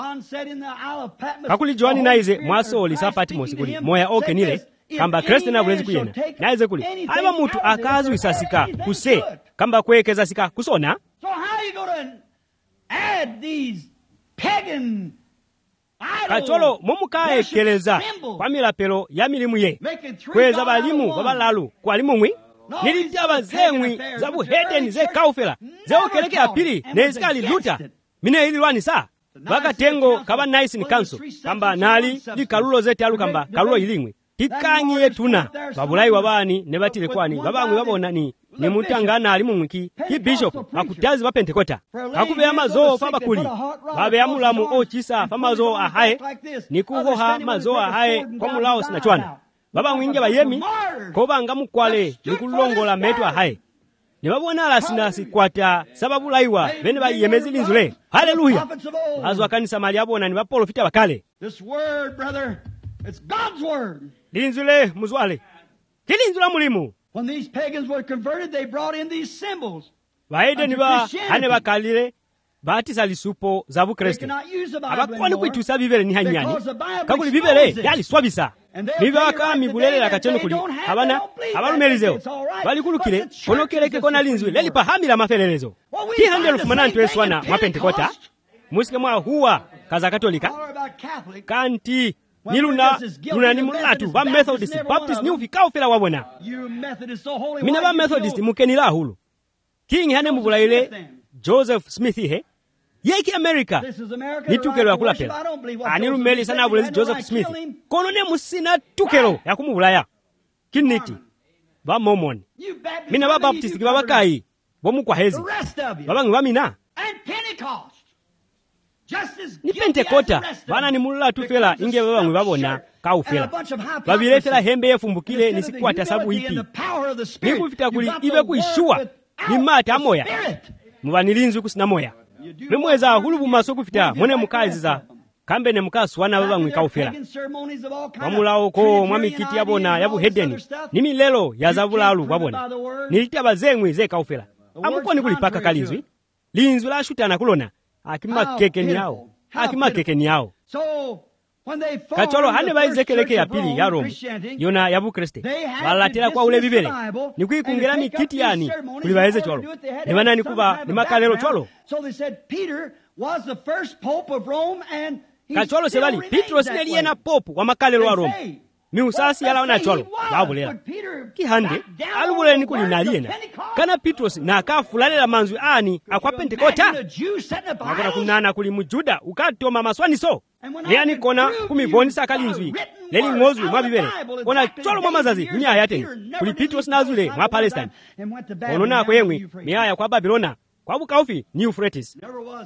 kakuli Johani naize mwaso olisa Patmos kuli moya oke nile kamba Kristo na bulezi kuyena naize kuli haiba mutu akazu isasika kuse kamba kwekeza sika kusona. So how you going to add these pagan kacholo mumukae keleza kwa milapelo ya milimu ye kweza balimu babalalu kwa limumwi nilitaba zemwi za buhedeni ze kaufela ze ukeleke apili nezikali luta mine ili lwani saa baka tengo kaba nice ni kanso kamba nali likalulo zeti alu kamba kalulo ilingwi tikanyi yetuna babulai wabani nebatile kwani babangwe babona ni ni mutangana ali mumwiki ki bishop akutazi ba Pentekota akube amazo faba kuli babe amulamu ochisa famazo ahaye nikuhoha mazo ahaye kwa mulao sinachwana baba mwinge bayemi ko banga mukwale nikulongola metu ahaye ne babona la sinasi kwata sababu laiwa bene bayemezi linzule haleluya azo kanisa mali abona ni ba profita bakale. This word brother, it's God's word. Linzule muzwale kilinzula mulimu. When these pagans were converted, they brought in these symbols. Baede niba hane bakalire batisa lisupo za Bukriste abakwani kwitusa bibele ni hanyani kakuli bibele yali swabisa biba wakami bulele la kacheno kuli abana abalumelizeo bali kulukile onokeleke kona linzwe leli pahamila mafelelezo ki handelo fumanantu eswana mwa Pentekota musike mwa huwa kaza Katolika kanti niluna luna ni mulatu ba Methodist Baptist ni ufika ufela wabona mina ba Methodist mukenila hulu king hane mubulaile Joseph Smith he yeki America nitukelo yakula pela anirumeli sana abulezi Joseph Smith kono ne musina tukelo yakumubulaya kiniti ba Mormon mina ba Baptist baba kai bomu kwa hezi baba ngwa mina ni pentekota vana ni mulula tufela inge vamwe vavona kaufela vavilefela hembe yefumbukile nisikwata sabu ipi nikufita kuli ive kuishuwa ni mata amoya muvanilinzi kusina moya vimweza hulu bumaso kufita mwene mukazi za kambe ne mukazi wana vavamwe kaufela vamulawo ko mwamikiti yabona yabuhedeni ni milelo yazavulalu vabona nilita bazengwe ze kaufela amukoni kulipaka kalinzwi linzwi la shutana kulona akimakekeni yao akimakekeni yao kacholo hane vaizekeleke ya pili ya Roma yona ya bukriste valatela kwa ule bibele nikuikungela mikiti yani kuli vaeze cholo ni manani kuba ni makalelo cholo kacholo sebali Petro sineliye na popu wa makalelo wa Roma mi usasi yala wana cholo vabulela kihande alubule nikuli naliena kana Petros na akafulalela manzwi ani akwa pentekota makona kunana kuli mujuda ukatoma maswaniso yani kona kumibonisa kalinzwi leli ngozwi mwa bibele kona cholo mwa mazazi nya yateni kuli Petros na azule mwa Palestine onona kwemwe miaya kwa Babilona kwa bukaufi ni Euphrates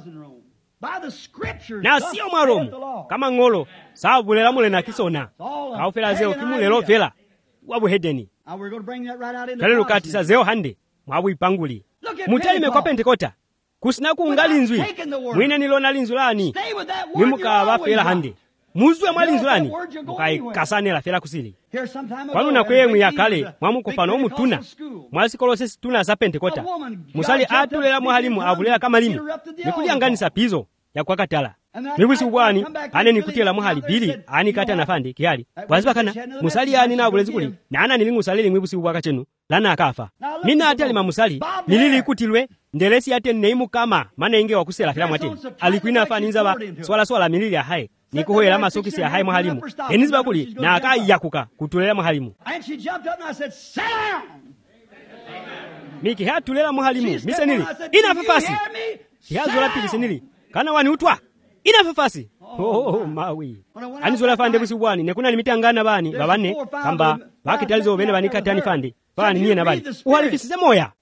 na sio mwa Roma kama ngolo sabulela mule na kisona kaufela zeo kimulelo vela wabuhedeni kalelo katisa zeo hande mwabu ipanguli mutalime kwa pentekota kusina kuungalinzwi mwine nilona linzulani nimuka vafela hande muzwe mwa linzulani mukai kasanela fela kusili kwanu na kwemwe ya kale mwamukopano omutuna mwasikolosesi tuna za pentekota musali atulela mwalimu abulela kama limi nikulianganisa pizo ya kwa katala Mibwisi ubwani ane nikutela muhali bili ani kata nafandi kihali waziba kana musali ani na bulezi kuli nana nilingusalili mibwisi ubwaka chenu lana akafa mina atali mamusali nilili kutilwe ndelesi ate neimu kama manenge wakusela fila mwatini alikuina faninza ba swala swala milili ya hai nikuhoela masokisi ya hai muhalimu eniziba kuli na akai yakuka kutulela muhalimu miki hatulela muhalimu misenili inafafasi hiazola pili senili kana wani utwa inafafasi oh, oh mawi anizola fande busi bwani nekuna limitangana bani babane kamba bakitalizo bene banikatani fande bani niye na bani uhalifisize moya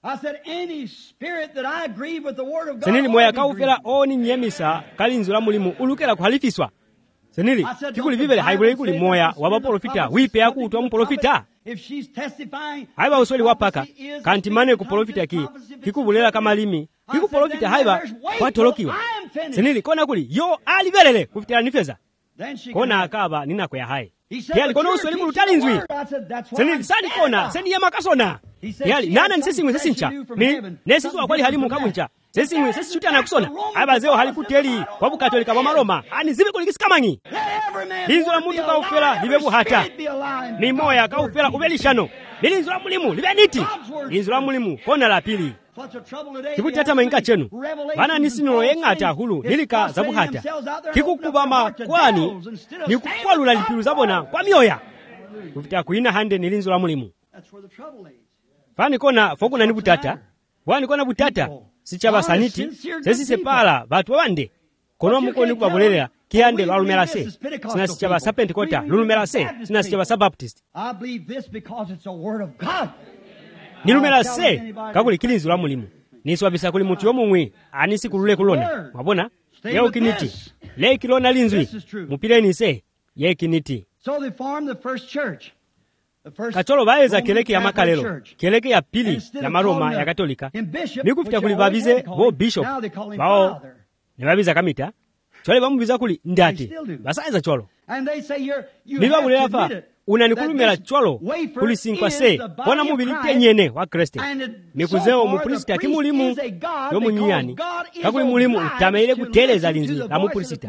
senili moya kaufela oni nyemisa kalinzula mulimu ulukela kuhalifiswa senili kikuli vivele haibule kuli moya wabaprofita wipe yakutwa mprofita haiba usoli wapaka kantimane kuprofita ki kikubulela kama limi kikuprofita haiba kwatolokiwa senili kona kuli yo alivelele kufitila nifeza kona akaba ninako ya hai yali kono usoli kulutalinzwi senili sani kona seni yama kasona yali nana nisesingwe sesincha mi nesisu wakwali halimu kabuncha sesingwe sesishuta na kusona haiba zeo halikuteli wabu katolika wa maroma ani zibi kulikisikamanyi linzo la mutu kaufela libebu hata ni moya kaufela ubelishano linzo la mulimu libeniti linzo la mulimu kona la pili kibuti hata mainga chenu bana nisinolo yengata hulu nilika zabu hata kikukubama kwani ni kukwalula lipilu zabona kwa mioya kufita kuina hande nilinzo la mulimu fani kona fokuna ni butata wani kona butata sichaba saniti sesi sepala batu wande kono mukoni kubabulela kihande lwa lumela se sina sichaba sa pentekota lumela se sina sichaba sa baptist ni lumela se kakuli kilinzo la mulimu niswabisa kuli mutu yomumwe anisi kulule kulona mwabona yeo kiniti le kilona linzwi mupileni se ye kiniti kacholo baeza keleke ya makalelo keleke ya pili ya maroma ya katolika nikufita kuli babize bo bishop bao nibabiza kamita chole bamubiza kuli ndati basaiza cholo niba bulela fa unanikulumela cholo kuli sinkwa se bona mubili tenyene wa Kristo mikuzeo mupulisita kimulimu yo munyani kakuli mulimu utameile kuteleza linzi la mupulisita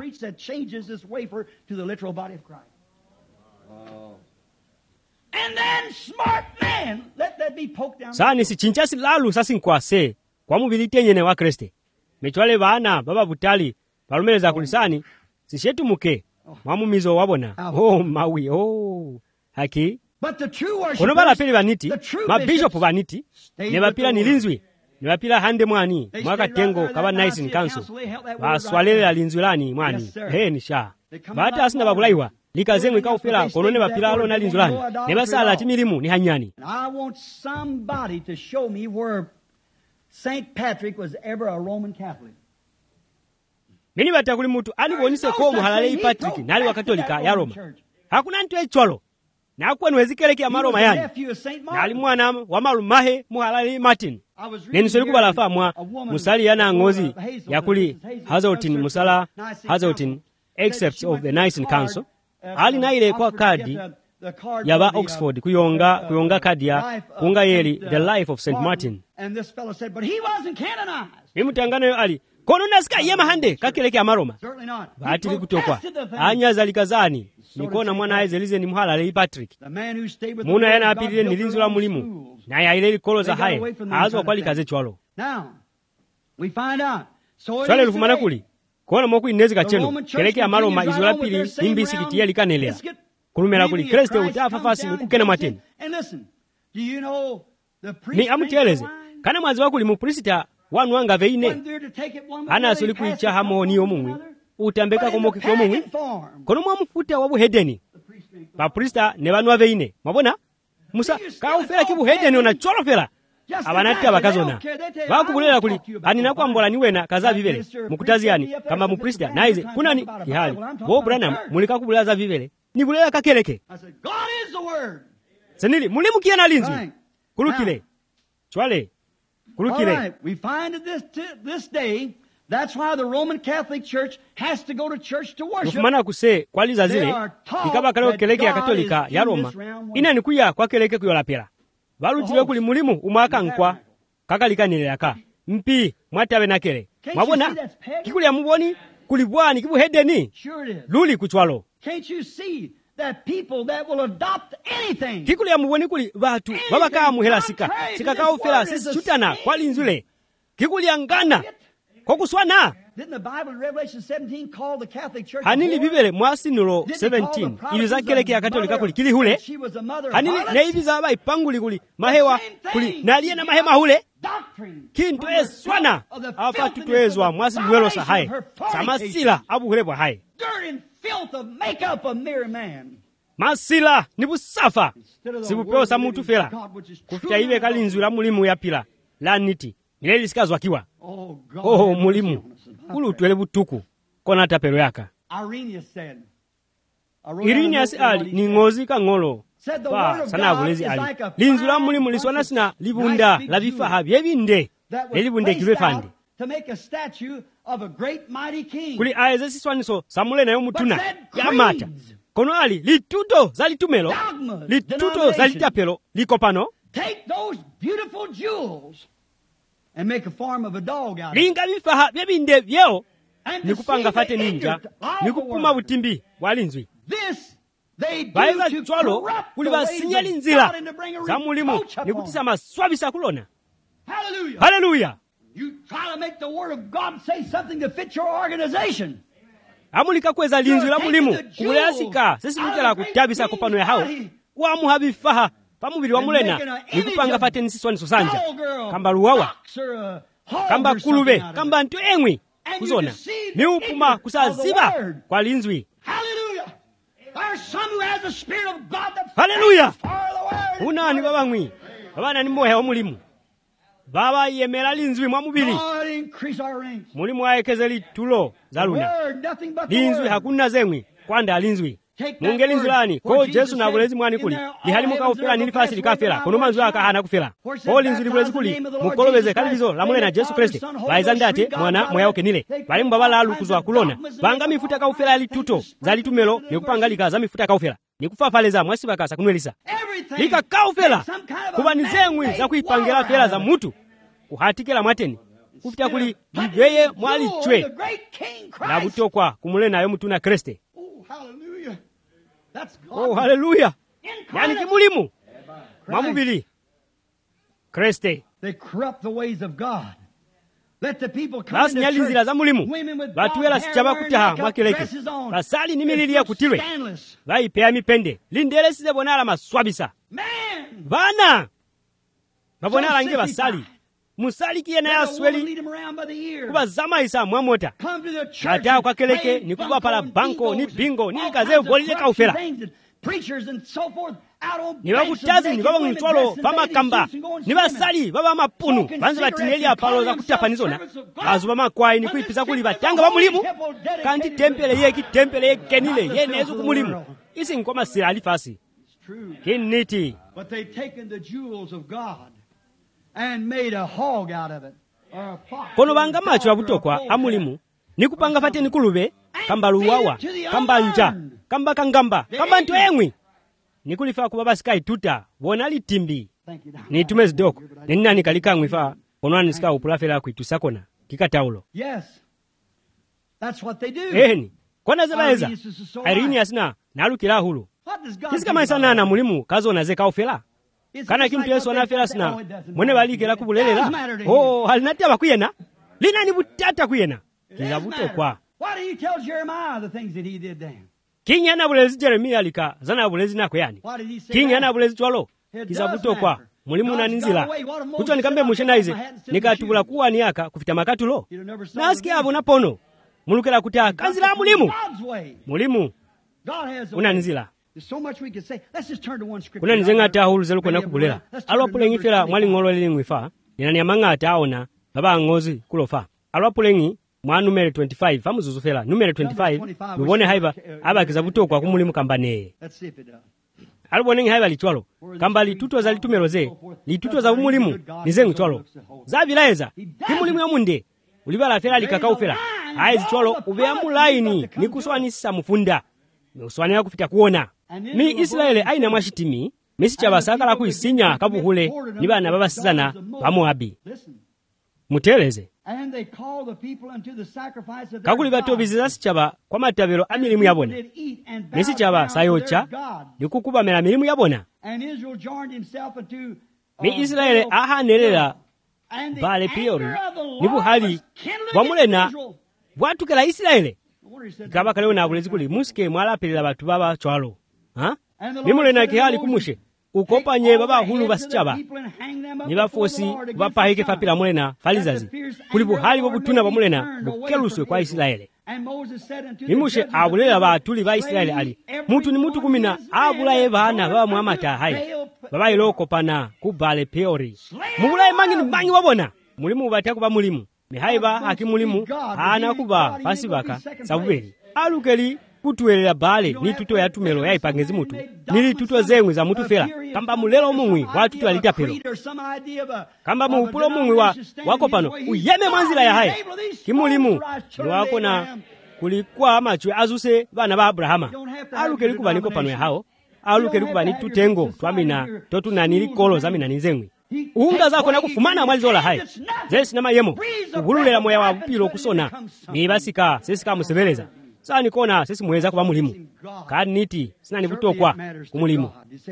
and then smart man let that be poked down sani si chinchasi lalu sasinkwa se kwa mubili tenyene wa Kristo mechwale bana baba butali balumeleza kulisani sishetu muke mwamumizo wabona oh mawi oh haki kono bala pili baniti mabishopu baniti ne bapila nilinzwi ne bapila hande mwani mwaka tengo kaba nice in council baswalele linzwi lani mwani he nisha bata asina babulaiwa likazengwe kaufela kono ne bapila alo na linzwi lani ne basala timilimu ni hanyani I want somebody to show me where Saint Patrick was ever a Roman Catholic. mini bata kuli mutu alikuonise ko muhalale Patrick nali wa Katolika ya Roma. Hakuna ntu echwalo. Na kwenu wezikeleke ya maroma yani. Nali mwana wa malumahe muhalale Martin. Nenisoli kubala fa mwa musali yana ngozi ya kuli Hazelton musala Hazelton except of the Nicene Council. Ali na ile kwa kadi ya ba Oxford kuyonga kuyonga kadi ya kunga yeli the life of Saint Martin. And this fellow said, but he wasn't canonized. Imutangana yo ali kono nasika yema hande kakeleke ya maroma. Certainly not. Batili kutokwa anya zalikazani nikona mwana aizelize ni muhalale Patrick. Muna yana apirire nilinzula mulimu na ya ile koloza haye azwa kwali kaze chwalo. Now we find out. So Swale lufumana kuli kona moku inezi kacheno keleke ya maroma izola pili imbi sikitia likanelea kulumela kuli Kriste utafafasi kukena mateni. Ni amuteleze kana mwazi wakuli muprisita wanu wanga veine ana asuli kuicha hamo ni omumwi utambeka komoki komumwi kono mwa mfuta wabu hedeni pa prista ne banu veine mabona musa ka ufera kibu hedeni ona cholofera abanati abakazona bakubulela kuli anina kwambola niwena kaza vivele mukutaziani kama muprista naize kunani kihali bo Branham mulika kubulaza vivele ni bulela kakeleke senili mulimu kiana linzi kulukile chwale kulukile. Right. We find that this this day that's why the Roman Catholic Church has to go to church to worship. Mufumana kuse kwaliza zile ikaba kalo keleke ya Katolika ya Roma ina nikuya kwa keleke kuyola pera balutiwe kuli mulimu umaka nkwa kakalikanile yaka mpi mwatabe nakele mabona kikuli ya muboni kuli bwani kibu hedeni luli kuchwalo. Can't you see that people that will adopt anything kikuli ya muboni kuli batu babaka muhela sika sika kao fela sisi chutana kwali nzule kikuli ya ngana kokuswana. Didn't the Bible in Revelation seventeen call the Catholic Church? Hanili bibele mwasinulo seventeen iliza keleke ya Katolika kuli kili hule hanili na ibiza abai panguli kuli mahewa kuli nalie na mahema hule kintu eswana afa tutuezwa mwasi mwelo sahaye samasila abu hulebwa haye filth of makeup of mere man. Masila ni busafa sibupeo sa mutu fela kufita ibe kalinzula mulimu ya pila la niti nileli sikazwa kiwa oh, God, oh mulimu kulu tuele butuku kona tapelo yaka. Irenaeus said Irenaeus ali ni ngozi ka ngolo fa sana bulezi ali linzula mulimu liswana sina libunda la bifaha byebinde elibunde kilwe fandi to make a statue of a great mighty king. Kuli aeze siswaniso samule nayo mutuna ya mata kono ali lituto zalitumelo lituto zalitapelo likopano. Take those beautiful jewels and make a form of a dog out of it. Linga bifaha byebinde byeo nikupanga fate ninja nikupuma butimbi walinzwi. This they do Baiza to chwalo corrupt kuli the ways basinyali of nzila God and to bring a za mulimu reproach upon nikutisa them. maswabisa kulona. Hallelujah. Hallelujah. You try to make the word of God say something to fit your organization. Amulika kweza linzwi la mulimu kubulasika sisi mutela kutabisa kopano ya hao wa muhabifaha pamubiri wa mulena nikupanga fate nisiswaniso sanja kamba luwawa kamba kulube kamba ntu engwi kuzona ni upuma kusaziba kwa linzwi. Hallelujah. There's some who has the Spirit of God that Hallelujah. fights for the word. Unani babangwi babana ni moya wa mulimu baba yemera linzwi mwa mubiri God increase our ranks. mulimu ayekezeli tulo zaluna Word, nothing but the linzwi word. hakuna zengwi kwanda linzwi mungeli nzulani ko Jesu na bulezi mwani kuli lihali mukaufera nili fasi likafera kono manzu akahana kufera ko linzwi libulezi kuli mukolobeze kalibizo lamule na Jesu Kristo baizandate mwana moya oke nile bali mbabala alu kuzwa kulona banga mifuta kaufera lituto zalitumelo nikupanga likaza mifuta kaufera nikufafaleza mwasi bakasa kunwelisa lika kaufera kuba nizengwi za kuipangira fera za mutu kuhatikela mwateni kufita kuli libeye mwali chwe na butokwa kumule nayo mutuna Kriste. Hallelujah. That's God. Oh, hallelujah. Yani kimulimu mwamubili Kriste. They corrupt the ways of God. Let the people come Basi into nyali nzira za church. mulimu Women with batuwela blonde hair sichaba wearing kutaha makeup, mwakeleke dresses on. basali nimilili ya kutilwe Scandalous. baipea mipende lindele size bonala maswabisa Man. bana babonala So nge basali sissified. musali kiyena Let ya a woman sweli lead them around by the ear. kuba zama isa mwamota Come to the church Bataa and kwa keleke play ni kuba pala bunko and banko ni bingos bingo and ni all kaze kinds of bolile corruption kaufera. things and preachers and so forth ni vakutazi ni vava mwitwalo vamakamba ni vasali vava mapunu vanzi vatineli apalo zakutapanizona vazu vamakwai ni kuipisa kuli vatanga va mulimu kandi tempele yeki tempele yekenile yenezu kumulimu isi nkoma sira alifasi kiniti but they've taken the jewels of God and made a hog out of it or a fox. Kono vanga macho avutokwa amulimu nikupanga pateni kulube kamba luwawa kamba nja kamba kangamba kamba ntu emwi nikulifa kuba basikai tuta wona litimbi ni tumezi doko nini nani kalikangwi fa onwani sika upulafela kuitusakona kikataulo. Yes, that's what they do. Eheni kona zebaeza Irene asina nalukira hulu kisika maisana na mulimu kazo na zeka ofela kana kintu Yesu anafela sina mwene balikira kubulelela oh halinatia bakuyena lina ni butata kuyena kizabuto kwa. Why do you tell Jeremiah the things that he did then? King yana bulezi Jeremia alika zana bulezi nako yani King yana bulezi twalo kizabuto kwa mulimu na ninzila kucho nikambe mushenaize nikatubula kuwa niyaka kufita makatulo nasikia abo napono mulukela kutia kanzila mulimu mulimu unanzila kuna nizenga ata hulu zelu kona kubulela alwapulengi fela mwali ngolo lingwi fa ninani amanga ata aona baba ngozi kulofa alwapulengi mwa numero twenty-five famuzuzu fela numero twenty-five mubone haiba aba kizabuto kwa kumulimu kambane alubonengi haiba litwalo kamba lituto za litumero ze lituto za umulimu nizengu twalo za vilaeza kimulimu yomunde ulibala fela likakau fela haizi twalo ubea mulaini nikuswanisa mufunda uswanira kufita kuona mi Israeli aina mwashitimi misi chabasaka la kuisinya kabuhule ni bana babasizana bamoabi muteleze kakuli bato bizizasi chaba kwa matabero amilimu yabona misi chaba sayocha nikukuba mela milimu yabona mi Israeli ahanelela Baale Peori nibu hali wamulena bwatukela Israeli kaba kaleo na bulezi kuli musike mwala pelela batu baba chwalo ha nimulena kihali kumushe ukopanye baba hulu basichaba niba fosi bapa hike fapila mulena falizazi kulibu hali bobutuna bamulena bukeluswe kwa Israeli nimushe abulela batuli ba Israeli ali mutu ni mutu kumina abulaye bana baba muamata hai baba iloko pana ku Baale Peori mubulaye mangi ni mangi wabona mulimu batako ba mulimu mihaiba hakimulimu ana kuba pasibaka sabubeli alukeli kutuelera Baale ni tuto ya tumelo ya ipangezi mutu nili tuto zengwe za mutu fela kamba mulelo mumwi watu tualita pelo kamba muupulo mumwi wa wako pano uyeme manzila ya hai kimulimu wako na kulikuwa amachwe azuse bana ba Abrahama alukeli kuba niko pano ya hao alukeli kuba ni tutengo twamina totu na nilikolo zamina nizengwe unga zako na kufumana mwalizola hai zesi na mayemo kubululela moya wa pilo kusona ni basika sesi kama musebeleza sani kona sesi muweza kuba mulimu kadi niti sina nibutokwa kumulimu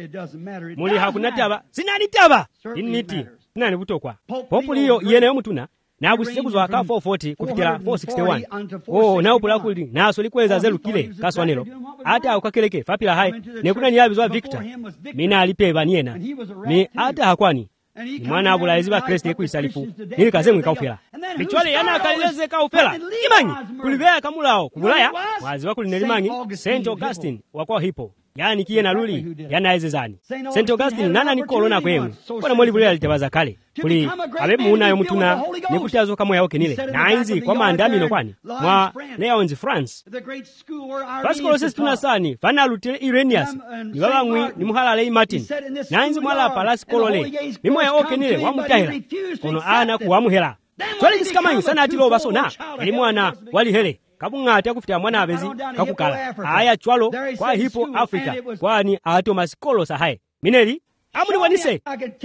muli hakunataba sina nitaba niti sina nibutokwa populi yo yene yomutuna na buseguzwa ka four forty kufitira four sixty-one oh na upula kuli naso likweza zelu kile kaswanelo ata ukakeleke fapila hai nekuna niyabizwa Victor mina alipeva niena mi ata hakwani mwana abulaizi ba Kristo kuisalifu nili kazemwe kaufela bichwale yana kalileze kaufela imanyi kulibea kamulao kubulaya wazi wa kulinelimanyi Saint Augustine wakwa hipo yani kiye na luli yana ezezani Saint Augustine nana nikolo na kwemwe kona moli bulaya litebaza kale kuli abe muuna yo mutuna nikutazo kamwe yao kenile nainzi kwa maandamino kwani mwa Leon's France Pascal sisi tunasani fana lutile Irenaeus ni babangwi ni muhalale Martin nainzi mwala palasi kolole mimo ya okenile wa mutahira kono ana kuwamuhela twali kisikamani sana atilo basona eli mwana wali hele kabungata kufita mwana abezi kakukala aya chwalo kwa hipo Africa kwani ato masikolo sahaye mineli amuni wanise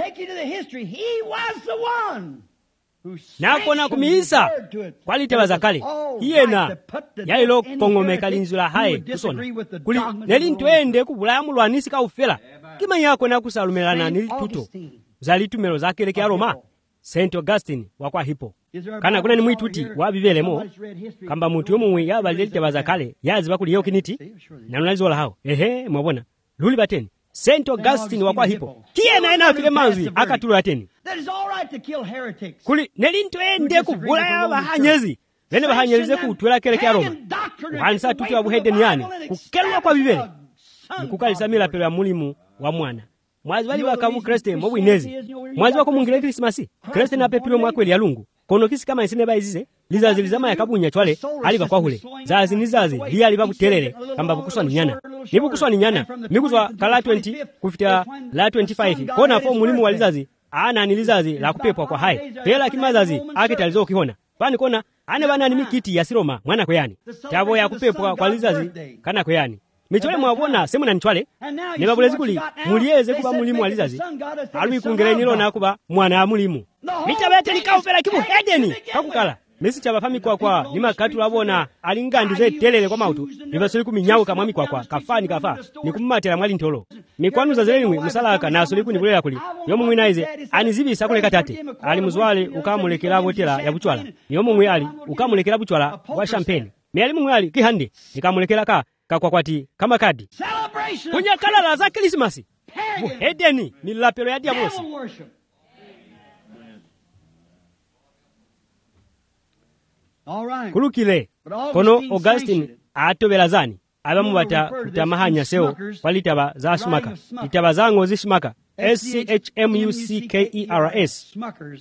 nakona kumiisa kwalitewa zakale hiyena yailo kongomeka linzula haye kusona kuli neli ntwende kubulaya mulwanisi kaufela kima yako na kusalumelana nili tuto zalitumelo zakeleke ya Roma Saint Augustine wakwa hipo kana kuna ni mwituti wabibelemo kamba mutu yomwe yabalilitewa zakale yaziba kuli yokiniti na nalizola hao ehe mwabona luli bateni Saint Augustine wakwa hipo kiye na ena file manzi akatulu ateni kuli nelinto ende kubulaya bahanyezi Vene bahanyelize kutwela keleke ya Roma. Uhanisa tutu ya buhede niyani. Kukelwa kwa bibele. ndikukalisa milapiro ya mulimu wa mwana mwazi wali wakamu kreste mobwinezi mwazi wakumungile krismasi kreste na pepilo mwakweli ya lungu kono kisi kama isine baizize lizazi lizama yakabunya chwale aliva kwa hule zazi nizazi liya aliva kutelele kamba bukuswa ni nyana ni bukuswa ni nyana mikuzwa kala twenty kufita la twenty-five kona fo mulimu wa lizazi ana ni lizazi la kupepwa kwa hai pela kimazazi akitalizo ukihona pani kona ane bana ni mikiti ya siroma mwana kweyani chavo ya kupepwa kwa lizazi kana kweyani michole mwabona semu na nchwale ne babulezi kuli muliyeze kuba mulimu wa lizazi alwi kungere nilo na kuba mwana wa mulimu mitabete likaufela kibu hedeni kakukala mesi chaba fami kwa kwa ni makatu labona alingandize telele kwa mautu nibasuli kuminyawo kamwami kwa kwa kafani kafa nikumatela mwali ntolo mikwanu za zelimwe musalaka na asuli kunikulela kuli yomu mwinaize anizibisa kuleka tate ali muzwale ukamulekela botela ya buchwala yomu mwe ali ukamulekela buchwala wa champagne mi ali mwe ali kihande nikamulekela ka kakwakwati kama kadi kunya kalala za Krismasi buhedeni milapelo ya diabosi kulukile kono Augustine atobelazani abamu bata kutamahanya seo palitaba za shmaka itaba za ngozi shmaka S C H M U C K E R S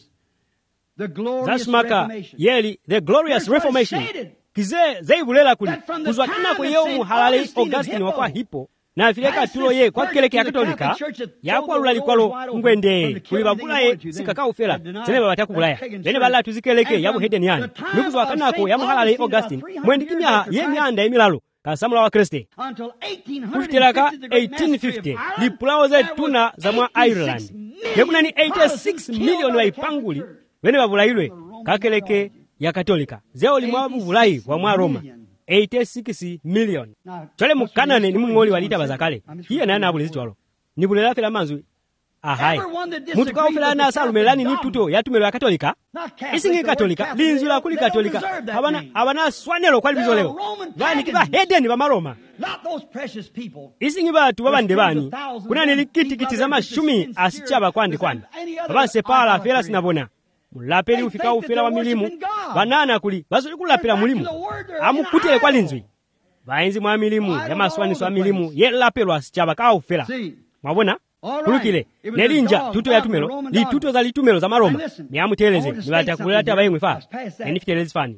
za shmaka yeli the glorious reformation kize zeibulela kuli kuzwa kina kwa yeo muhalale Augustine wakwa hipo na vileka tulo ye kwa keleke ya katolika ya kwa lula likwalo ngwende kuli babula ye sikaka ufela zene babata kubulaya bene bala tuzikeleke yabu hedeni yani nikuzwa kanako ya muhalale Augustine mwendi kimya ye myanda emilalo kasamula wa Kriste kufitiraka eighteen fifty lipulawo ze tuna za mwa Ireland yekuna ni eighty-six million wa ipanguli bene babulailwe kakeleke ya katolika zeo limwabu bulai wa mwa Roma eighty-six million chole mukanane ni mungoli walita bazakale hiye na nabule zitwalo ni bulela fela manzui ahai mutu ka ofela na salumelani ni tuto ya tumelo ya katolika isingi katolika linzula kuli katolika abana abana swanelo kwa libizo leo bani kiba hedeni ba maroma isingi batu babande bani kuna nilikiti kitizama shumi asichaba kwandi kwandi baba sepala fela sinabona mulapeli ufika ufela wa milimu banana kuli bazuli kulapela mulimu amukutele kwa linzwi bainzi mwa milimu ya maswani swa milimu ye lapelwa sichaba ka ufela mwabona kulukile nelinja tuto ya tumelo li tuto za litumelo za maroma ni amuteleze ni batakulata bayimwe fa ni fitelezi fani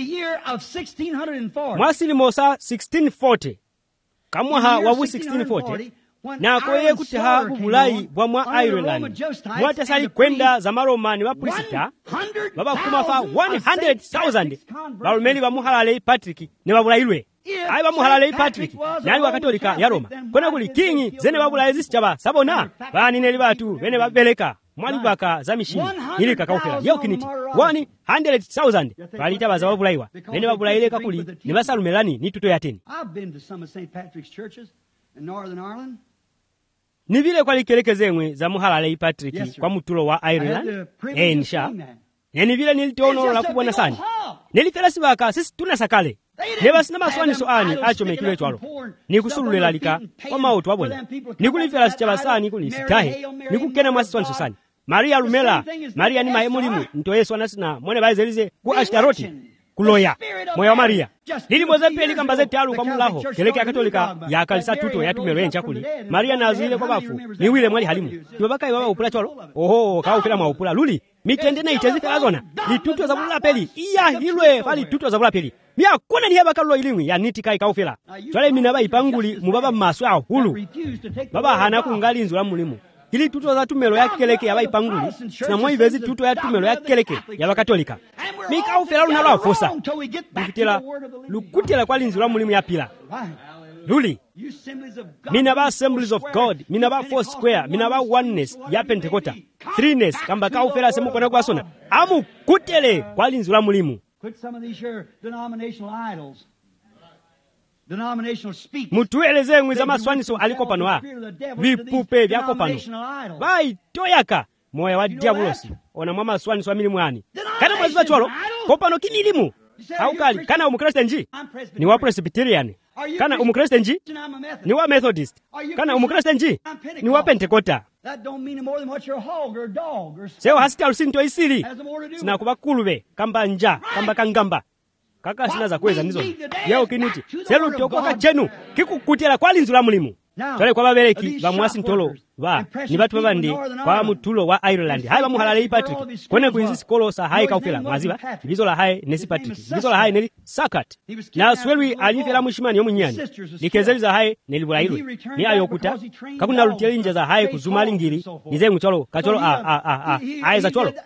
mwasili mosa sixteen forty kamwa wabu sixteen forty na koye kutaha bubulai bwa mwa Ireland mwata sali kwenda za maromani wa prisita baba kumafa one hundred thousand balumeli ba muhalale Patrick ne babulailwe ai ba muhalale Patrick nali wa katolika ya Roma kona kuli kingi zene babulaye zisichaba sabona bani neli batu bene babeleka mwali baka za mishini ili kakaufela yo kiniti one hundred thousand balita baza babulaiwa bene babulaile kakuli ne basalumelani ni tuto ya ten I've been to some of Saint Patrick's churches in Northern Ireland. Ni vile kwa likelekezemwe za muhalale Patrick yes, kwa mutulo wa Ireland eh nisha yani vile nilitono la kubona sana niliterasi baka sisi tunasakale neba sina maswani soani acho mekile twalo nikusululela lika kwa mautu wabona nikulifela sichaba sani kulisitahe nikukena maswani sosani Maria Lumela Maria ni mahemulimu nto Yesu anasina mwene baizelize ku Ashtaroti kuloya moyo wa Maria lili moze peli kamba zetalu kwa mulaho keleke ya katolika ya kalisa tuto ya tumelo yencha kuli Maria nazile kwa bafu ni wile mwali halimu tubaka ibaba upula cholo oho ka ufela mwa upula luli mitende na itezi azona ni tuto za bula peli iya hilwe fali tuto za bula peli mia kuna ni heba kallo ilimwi ya niti kai ka ufela chole minaba ipanguli mubaba maswa hulu baba hana kungali nzula mulimu hili tuto za tumelo ya keleke ya baipanguli na mwaivezi tuto ya tumelo ya keleke ya bakatolika mika ufela lunalo afosa bifitela lukutela kwa linzula mulimu ya pila luli minaba assemblies of God minaba four square minaba oneness ya pentekota threeness kamba ka ufela semu kona kwa sona amu kutele kwa linzula mulimu Quit some of these your denominational idols. mutueleze ngwi za maswaniso aliko panoa vipupe vyako pano bai toyaka moya wa diabolos ona mwa maswaniso amili mwani kana mwazi bachwalo ko pano kinilimu au kali kana umukristo nji ni wa Presbyterian kana umukristo nji ni wa Methodist kana umukristo nji ni wa Pentecost That don't mean more than what you're a hog or a dog or seo hasita usinto isiri sina kuba kulube kamba nja kamba kangamba kaka sina za kweza nizo yao kiniti selo toko ka chenu kikukutira kwa linzula mulimu twale kwa babereki ba mwasintolo ba ni batu babandi kwa mutulo wa Ireland hai bamuhalale Patrick kone kuinzi sikolo sa hai kaufela maziba bizo la hai nesi Patrick bizo la hai neli Sakat na swelwi alifela mushimani yo munyani likezeli za hai neli bulailwe ni ayokuta kakuna luteli nje za hai kuzumali ngiri nize mucholo kacholo a a a a ai za cholo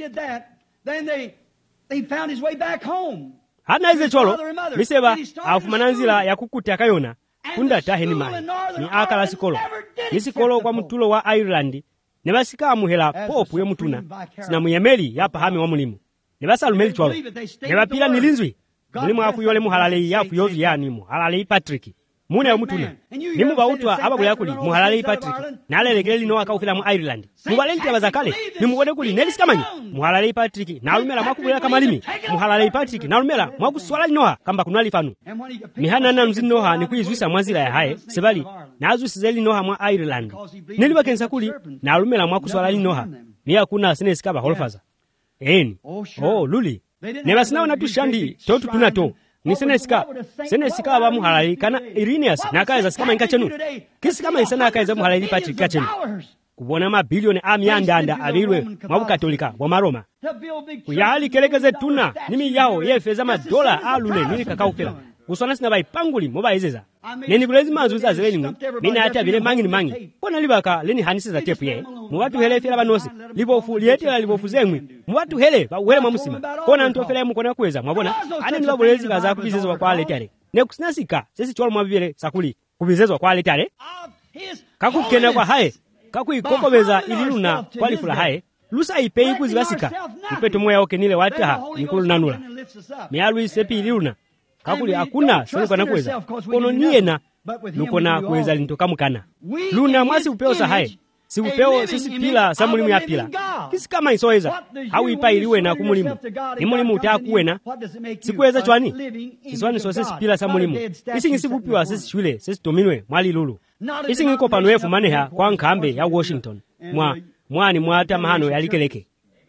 then they they found his way back home hana ize cholo miseba afumananzira yakukuta kayona kunda taheni mai ni akala sikolo ni sikolo kwa mutulo wa Ireland ne basika amuhela popu yo mutuna sina muyemeli yapa hami wa mulimu ne basalumeli cholo ne bapira nilinzwi mulimu afu yole muhalale yafu yozu yani mu halale Patrick mune yo mutuna nimu bautwa ababula yakuli muhalale Patrick nalelekele lino akaufila mu Ireland mubalenti abazakale nimubone kuli nelisikamanya muhalale Patrick nalumela mwakubula kamalimi muhalale Patrick nalumela mwakuswala linoha kamba kunali fanu mihana na mzinoha ni kuizwisa mwazila ya hae sebali nazwisizeli noha mwa Ireland nili bakensa kuli nalumela mwakuswala linoha ni hakuna sinesikaba holfaza eni oh luli nebasina wana tushandi totu tunato ni senesika senesika ba muhalali kana Irenaeus nakaiza sikama inkachenu kisi kama isana akaiza muhalali Patrick kachenu kubona mabilioni amyandanda abilwe mwabu katolika bwa maroma kuyali kelekeze tuna nimi yao yefeza madola alule nili kakaufela kusona sina baipanguli moba izeza neni bulezi mazuza zeleni mwe mina hata bile mangi ni mangi pona libaka leni hanisiza tepu ye mwatu hele fela banosi libofu lietela libofu zemwe mwatu hele ba wele mwamusima kona ntofela mu kona kuweza mwabona ane ni babulezi baza kubizezwa kwa letale ne kusinasika sisi cholo mwabibele sakuli kubizezwa kwa letale kakukena kwa hae kakuikokobeza ililuna kwa lifula hae lusa ipei kuzibasika ipeto moya oke nile wataha nikulu nanula mialu isepi ililuna kakuli hakuna sani kwa nakuweza kono niena nukona kuweza lintoka mukana luna mwasi upeo sahae si upeo sisi pila sa mulimu ya pila kisi kama isoeza hawi ipa iliwe na kumulimu ni mulimu utaa kuwena sikuweza chwani siswani so sisi pila sa mulimu isi ngisibupiwa sisi shule sisi tominwe mwali lulu isi ngiko panuefu maneha kwa nkambe ya Washington mwa mwani mwata mahano ya likeleke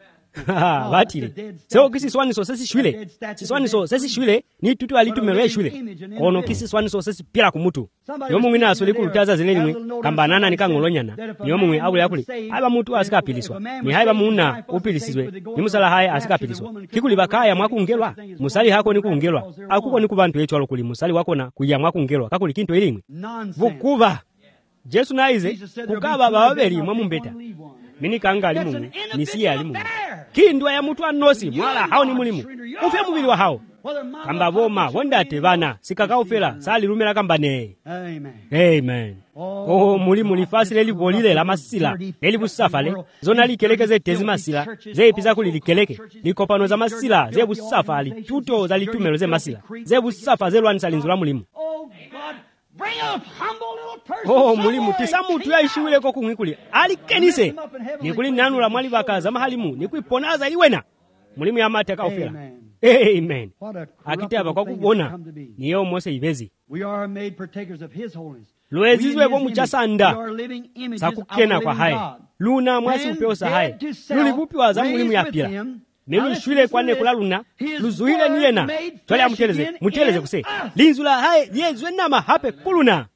batile seo kisi swani so sesi shule swani so sesi shule ni tutu alitumelewe shule kono kisi swani so sesi pila kumutu yomu mwina asuli kulutaza zile nimwe kamba nana nikangolonyana yomu mwe abule yakuli haiba mutu asikapiliswa ni haiba muna upilisizwe ni musala haya asikapiliswa kikuli bakaya mwakungelwa musali hako ni kuungelwa akuko ni kubantu yecho alokuli musali wako na kuya mwakungelwa kakuli kinto ilimwe bukuba Jesu naize kukaba babeli mwamumbeta mini kanga ali mumu nisiye ali mumu kindwa ya mutu anosi mwala hao ni mulimu ufe mubili wa hao kamba boma wondate bana sikaka ufela sali lumela kamba ne amen amen oh mulimu lifasi leli bolile la masila leli busafale zona likelekeze tezi masila ze ipiza kuli likeleke likopano za masila ze busafa ali tuto za litumelo ze masila ze busafa ze lwanisa linzula mulimu oh god bring a humble little person oh mulimu tisamutu ya ishiwile ko kumwikuli ali kenise nikuli nanula mwali bakaza mahalimu nikuiponaza liwena mulimu ya mate kaufela amen akitaba kwa kubona niyo mose ibezi we are made partakers of his holiness lwezizwe bo muchasanda sakukena kwa haye luna mwasi upeo sa haye lulibupi wa za mulimu ya pila nelu shwile kwa nekula luna luzuhile niyena twale ya muteleze muteleze kuse linzula haye yezwe nama hape kuluna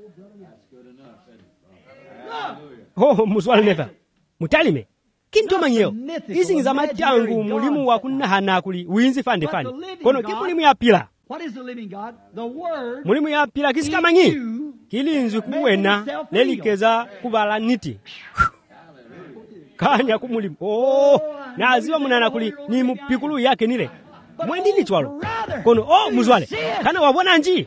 oh muswali nefa mutalime kinto manyeo isi ngiza matangu mulimu wa kunahana kuli uinzi fande fande kono kimulimu ya pila mulimu ya pila kisi kama nyi kilinzi kuwena lelikeza kubala niti kanya kumulimu oh naziwa munana kuli ni mupikulu yake nile mwendi ni chwalo kono oh muzwale kana wabona nji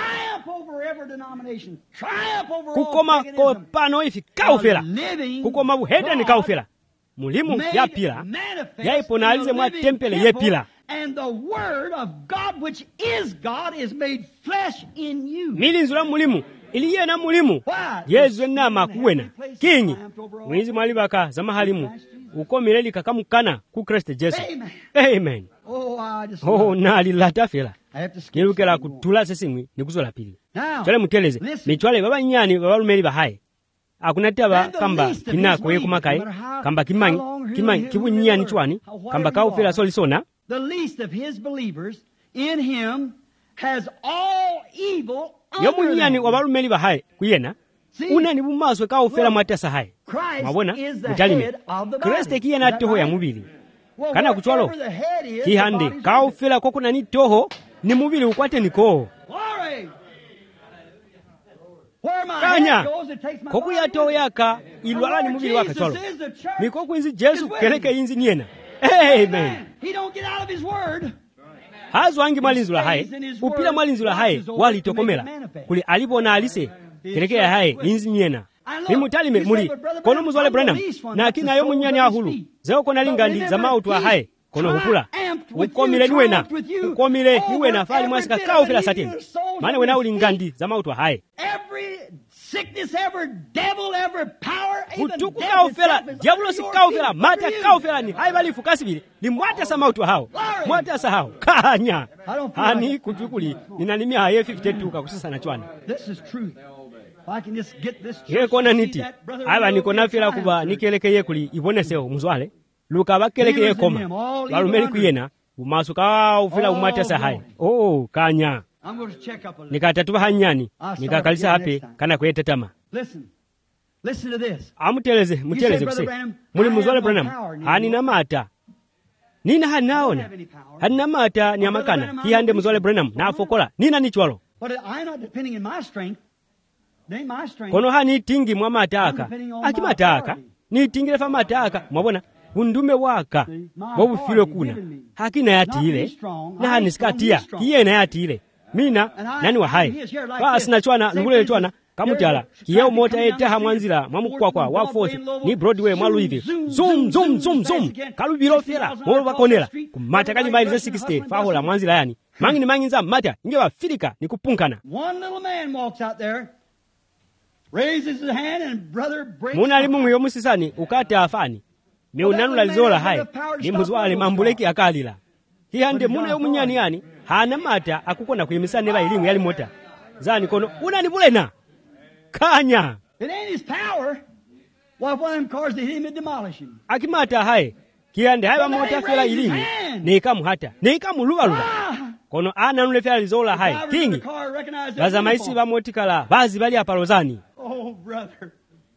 kukoma ko pano ifi kaufela kukoma buheda ni kaufela mulimu ya pila ya iponalize mwa tempele ye pila and the word of God which is God is made flesh in you milinzula mulimu iliye na mulimu yezwe nama kuwena kinyi mwizi mwalibaka za mahalimu uko mileli kakamukana ku Kristo Jesu amen, amen. oh, oh nali latafela nilukela kutula sesimwi nikuzola pili twale muteleze michwale baba nyani babalumeli bahaye akunataba kamba kinako yekumakai kamba kimanyi kimanyi kibunyani chwani kamba kaufela solisona the least of his believers in him has all evil yomunyani wabalumeli bahaye kuyena unani bumaswe kaufela mwatasa hai mwabona mutalime Kristo kiyena toho ya mubili kana kuchwalo kihande kaufela kokunani toho ni mubili ukwate niko kanya koku ya toho yaka ilwala ni mubili waka chwalo mikoku inzi Jesu keleke inzi niena. Amen. He don't get out of his word. Hazo angi mwalinzi la hae upila mwalinzi la hae wali tokomela kuli alibona alise keleke ya hae inzi niena nimutalime muli kono muzwale Branham na kina yo munyani ahulu zeo kona lingandi za mautu wa hae kono hupula ukomile niwena ukomile niwena fali mwasika kao fila satini mane wena ulingandi za mautu wa hae sickness ever, devil ever, power, even utuku kao fela diablo si kao fela mata kao fela ni hai bali fukasi bili ni mwata sa mautu hao mwata sa hao kanya hani kutukuli ninanimia haye fifty two kakusasa na chwana. This is truth. I can just get this ye kona niti aba niko na fela kuba nikelekeye kuli iboneseo muzwale luka bakelekeye koma balumeli kuyena umasuka ufela umata sa hai oh kanya nikatatuba hanyani nikakalisa hape kana kwetetama. Amuteleze muteleze kuse muli muzwale Branham hani na mata nina hanaona hani mata ni amakana kihande muzwale Branham na afokola nina nichwalo kono hani tingi mwa mataka akimataka ni tingile fa mataka mwabona undume waka bobu filo kuna hakina yatile na hani skatia kiyena yatile mina nani wa hai basi na chwana ngule chwana kamutala kiyeo mota etaha mwanzira mwamukwa kwa wa fourth ni Broadway mwalu hivi zoom zoom zoom zoom kalubiro fera molo bakonela kumata kali maili sixty fahola mwanzira yani mangi ni mangi nza mata ingewa filika ni kupunkana. One little man walks out there raises his hand and brother breaks muna limungu yo musisani ukata afani meunanula lizola hai ni muzwale mambuleki akalila hiyande muna yo munyani yani hana mata akukona kuyimisane ba ilimu yali mota zani kono unani bulena kanya it ain't his power why one of them cars that hit him and demolish him akimata hai kiyande hai ba mota fela ilimu nikamu hata nikamu luwa luwa kono ana nule fela lizola hai kingi baza maisi ba motikala bazi bali apalozani. Oh brother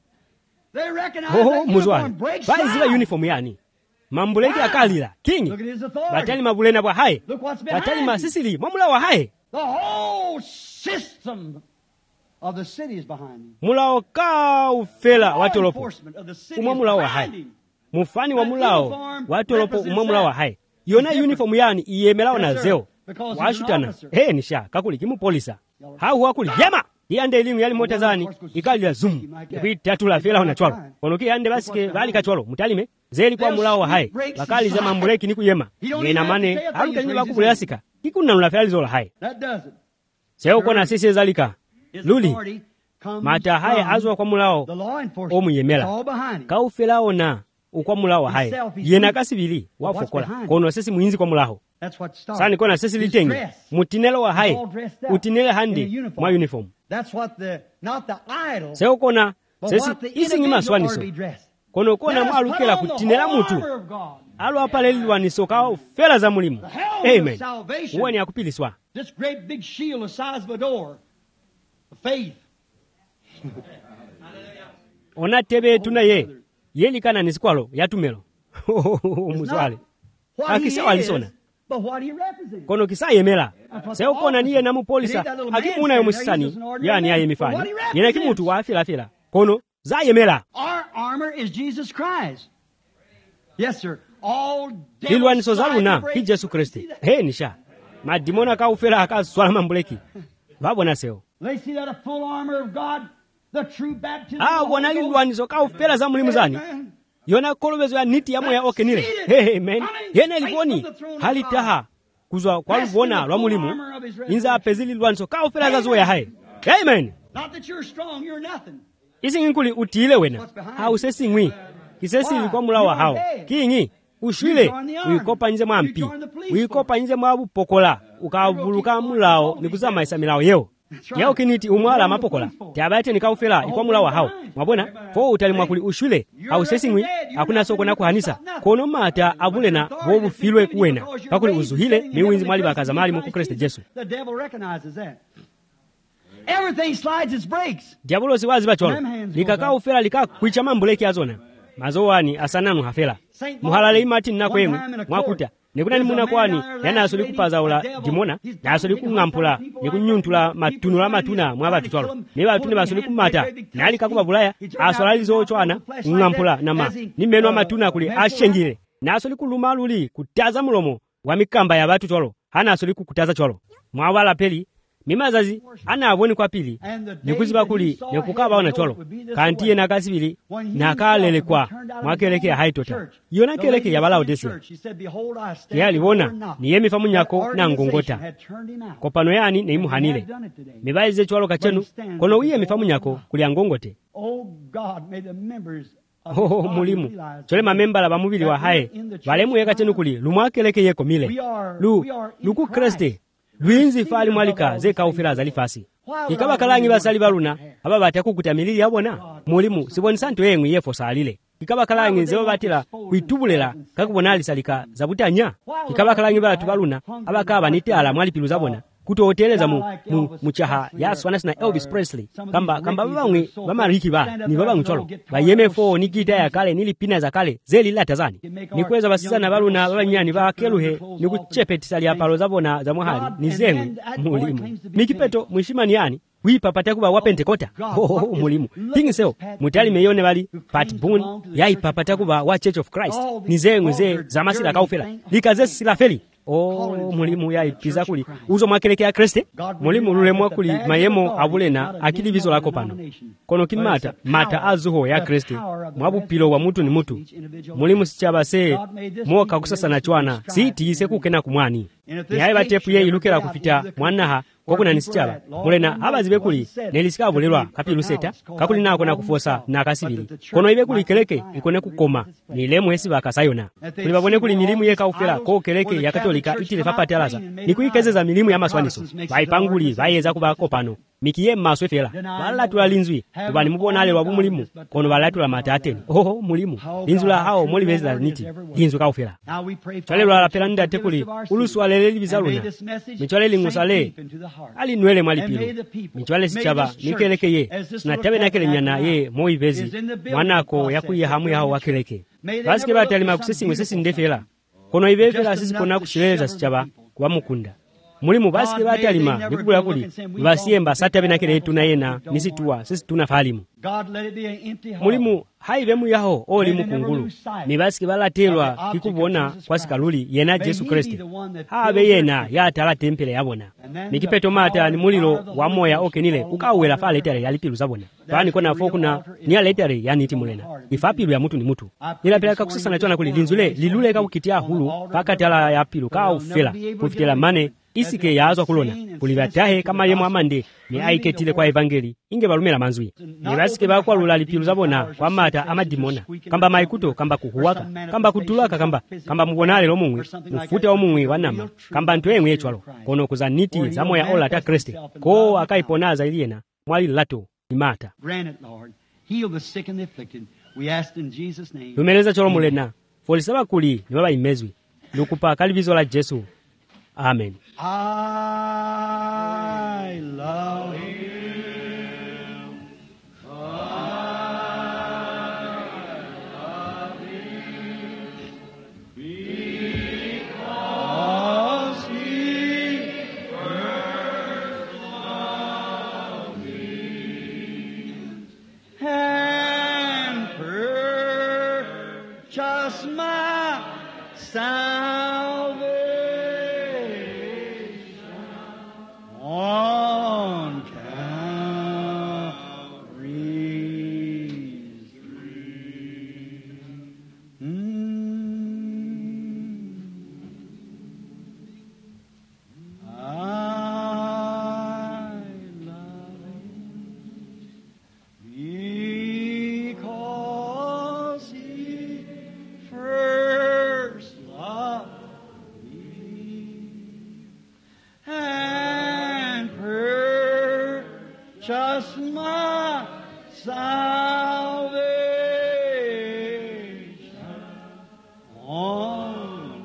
they recognize oh muzwani bazi ba uniform yani mambuleki akalila kingi batali mabulena bwa hai batali masisili mwamula wa hai the whole system of the city is behind him mulao ka ufela watolopo umwamula wa hai mufani wa mulao watolopo umwamula wa hai yona uniform yani iyemelawo na zeo washutana he nisha kakuli kimu polisa hau wakuli yema yande elimu yali mota zani ikalila zoom kuitatula fela na chwalo konoki yande basike bali kachwalo mutalime zeli kwa mulao wa hai bakali za mambuleki ni kuyema yena mane aluka ni bakubulasika kikuna nula fela zola hai seo kona sisi zalika luli mata hai azwa kwa mulao omuyemela kaufela ona ukwa mulao wa hai yena kasibili wafokola kono sisi muinzi kwa mulao sani kona sisi litenge mutinelo wa hai utinele handi mwa uniform seo kona sisi isi ngima swaniso kono kona mwalukela kutinela mutu alo apale liwaniso kao fela za mulimu. Amen. Uwa ni akupiliswa this great big shield the size of a door faith ona tebe tunaye yeli kana nisikwalo yatumelo muzwale akisa walisona but what he represents kono kisa yemela seo kona niye na mupolisa akimuna yo musisani yani aye mifani yena kimutu wa afila afila kono za yemela. Our armor is Jesus Christ. Yes sir. All ilwani sozaluna ki Jesu Kristi he nisha madimona ka ufela akaswala mambuleki babona seo they see that a full armor of God the true baptism ah wana ilwani zo ka ufela za mulimu zani yona kolobezo ya niti ya moya okenile hey amen yena iliboni halitaha kuzwa kwa lubona lwa mulimu inza apezili lwanso ka ufela za zo ya hai. Amen. Not that you're strong you're nothing isi ngikuli utile wena hau sesi ngwi kisesi ilikuwa mulawa hao kingi ushwile uikopa nje mwa mpi uikopa nje mwa bupokola ukavuluka mulao nikuzama isa milao yeo yao kiniti umwala mapokola tiabate nikaufela ikwa mulawa hao mwabona fo utalimwa kuli ushwile au sesi ngwi hakuna soko na kuhanisa kono mata abulena bobu filwe kuwena kakuli uzuhile miwinzi mwali bakaza mali mu Kristo Yesu. The devil recognizes that everything slides its brakes. diabolosi wazipa cholo likakaa ufera likakwicha mambuleki azona mazowani asananu hafela muhalale imati nnakwemwe mwakuta nikunani muna kwani yanaso likupazaula dimona naso likung'ampula nikunyuntula matunu la matuna mwa batu cholo ne batu ne baso likumata nali kakuba bulaya aso lalizo chwana ng'ampula nama ni meno matuna kuli ashengire naso likuluma luli kutaza mulomo wa mikamba ya batu cholo hanaso likukutaza cholo mwawala peli mimazazi anaboni kwa pili nikuziba kuli nekukabaona cholo kantiye nakasibili nakalelekwa mwakelekea haitota yona keleke ya Laodicea yaliwona niye mifamu nyako na ngongota kopano yani neimuhanile mibaize cholo kachenu kono wiye mifamu nyako kuli ngongote. Oh, mulimu chole mamembala bamubili wa haye balemu yeka chenu kuli lumwakeleke yeko mile lu luku Kriste lwinzi fali mwalika zeka ufira zalifasi ikaba kalangi basali baluna aba batakukutamilili yabona mulimu siboni santo yengu yefo salile ikaba kalangi zeba batira kuitubulela kakubona alisalika zabutanya ikaba kalangi batu baluna abakaba nitala mwalipilu zabona kutoteleza mu mu muchaha ya swana na Elvis Presley kamba kamba babamwe bamariki ba ni babamwe cholo ba yemefo ni gita ya kale nilipina za kale zeli la tazani nikweza basizana baluna babanyani ba keluhe ni kuchepetisa lya palo zabona za muhali ni zenu mulimu mikipeto mwishimani yani wipa patakuba wa Pentekota oh mulimu tingi seo mutali meyone bali Pat Boone yaipa patakuba wa Church of Christ ni zenu ze za masila kaufela likazesi sila feli. Oh mulimu ya ipiza kuli uzo mwakeleke ya Kriste mulimu lule mwakuli mayemo abulena akili bizo lako pano kono kimata mata azuho ya Kriste mwabu pilo wa mutu ni mutu mulimu sichaba se mwoka kusasa na chwana si tiise kukena kumwani ni haiba tepu ye ilukela kufita mwanaha kokuna nisichaba mulena abazibe kuli nelisika abulelwa kapilu seta kakuli nako na kufosa na kasibili kono ibe kuli keleke ikone kukoma ni lemu hesi bakasayona kuli babone kuli milimu ye kaufela ko keleke ya Katolika itile papatalaza ni kuikezeza milimu ya maswaniso baipanguli bayeza kuba kopano mikiye maswe fela balatu la linzwi kubani mubona ale lwabu mulimu kono balatu la matateni oho mulimu linzula hao moli beza niti linzu kaufela chale lwa pela nda tekuli ulusu aleleli bizaluna michwale lingusale ali nwele mwalipilo michwale sichaba nikeleke ye na tabe nakele nyana ye moibezi mwanako yakuye hamu yao wakeleke basike batali makusisi mwesisi ndefela kono ibefela sisi kona kushileza sichaba kwa mukunda mulimu basike batalima nikubula kuli basiyemba satabe nakele tunayena nisituwa sisi tunafalimu mulimu haivemu yaho oli mukungulu mibasike balatelwa kikubona kwa sikaluli yena Yesu Kristo habe yena yatala tempele yabona mikipeto mata ni mulilo wa moya okenile ukawela fa letere yalipilu zabona bani kona fokuna ni letere yani timulena ifapilu ya mutu ni mutu nilapeleka kusasa na chona kuli linzule lilule ka ukitia hulu pakatala ya pilu ka ufela kufitela mane isike yaazwa kulona kulibatahe kama yemo amande ni aiketile kwa evangeli inge balumela manzui ni basike bakwa lula lipilu zabona kwa mata amadimona kamba maikuto kamba kuhuwaka kamba kutulaka kamba kamba mubonale lomumwe mufute omumwe wanama kamba ntwemwe echwalo kono kuzaniti za moya ola ta Kriste ko akaiponaza iliena mwali lato ni mata lumeleza cholo mulena folisaba kuli ni baba imezwi lukupa kalibizo la Jesu. Amen. I love him. I love him because he first loved me and purchased my salvation. On Calvary's tree. Mm. I love him because he first loved me. And just my salvation on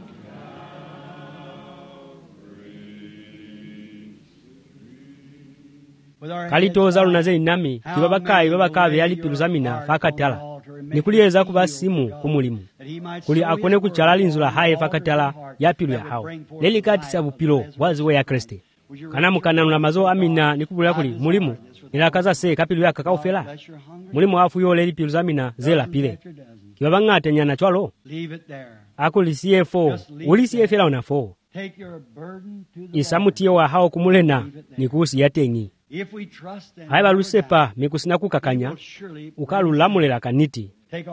Calvary's tree. kalitoza luna zeni nami kibabakayi babakabe yalipiluzamina fakatala nikuliyeza kuba simu kumulimu kuli akone kuchala linzula haye fakatala yapilu ya hao leli kati sabu pilo waziwe ya Kriste kana mukananula mazo amina nikubulira kuli mulimu ilakaza se kapilu ya kakaufela mulimu afu yo leli piluzamina zela pile kibabangate nyana chwalo akuli C F O uli C F L na fo isamutie wa hao kumulena nikusi yatengi haiba lusepa mikusina kukakanya ukalulamulera kaniti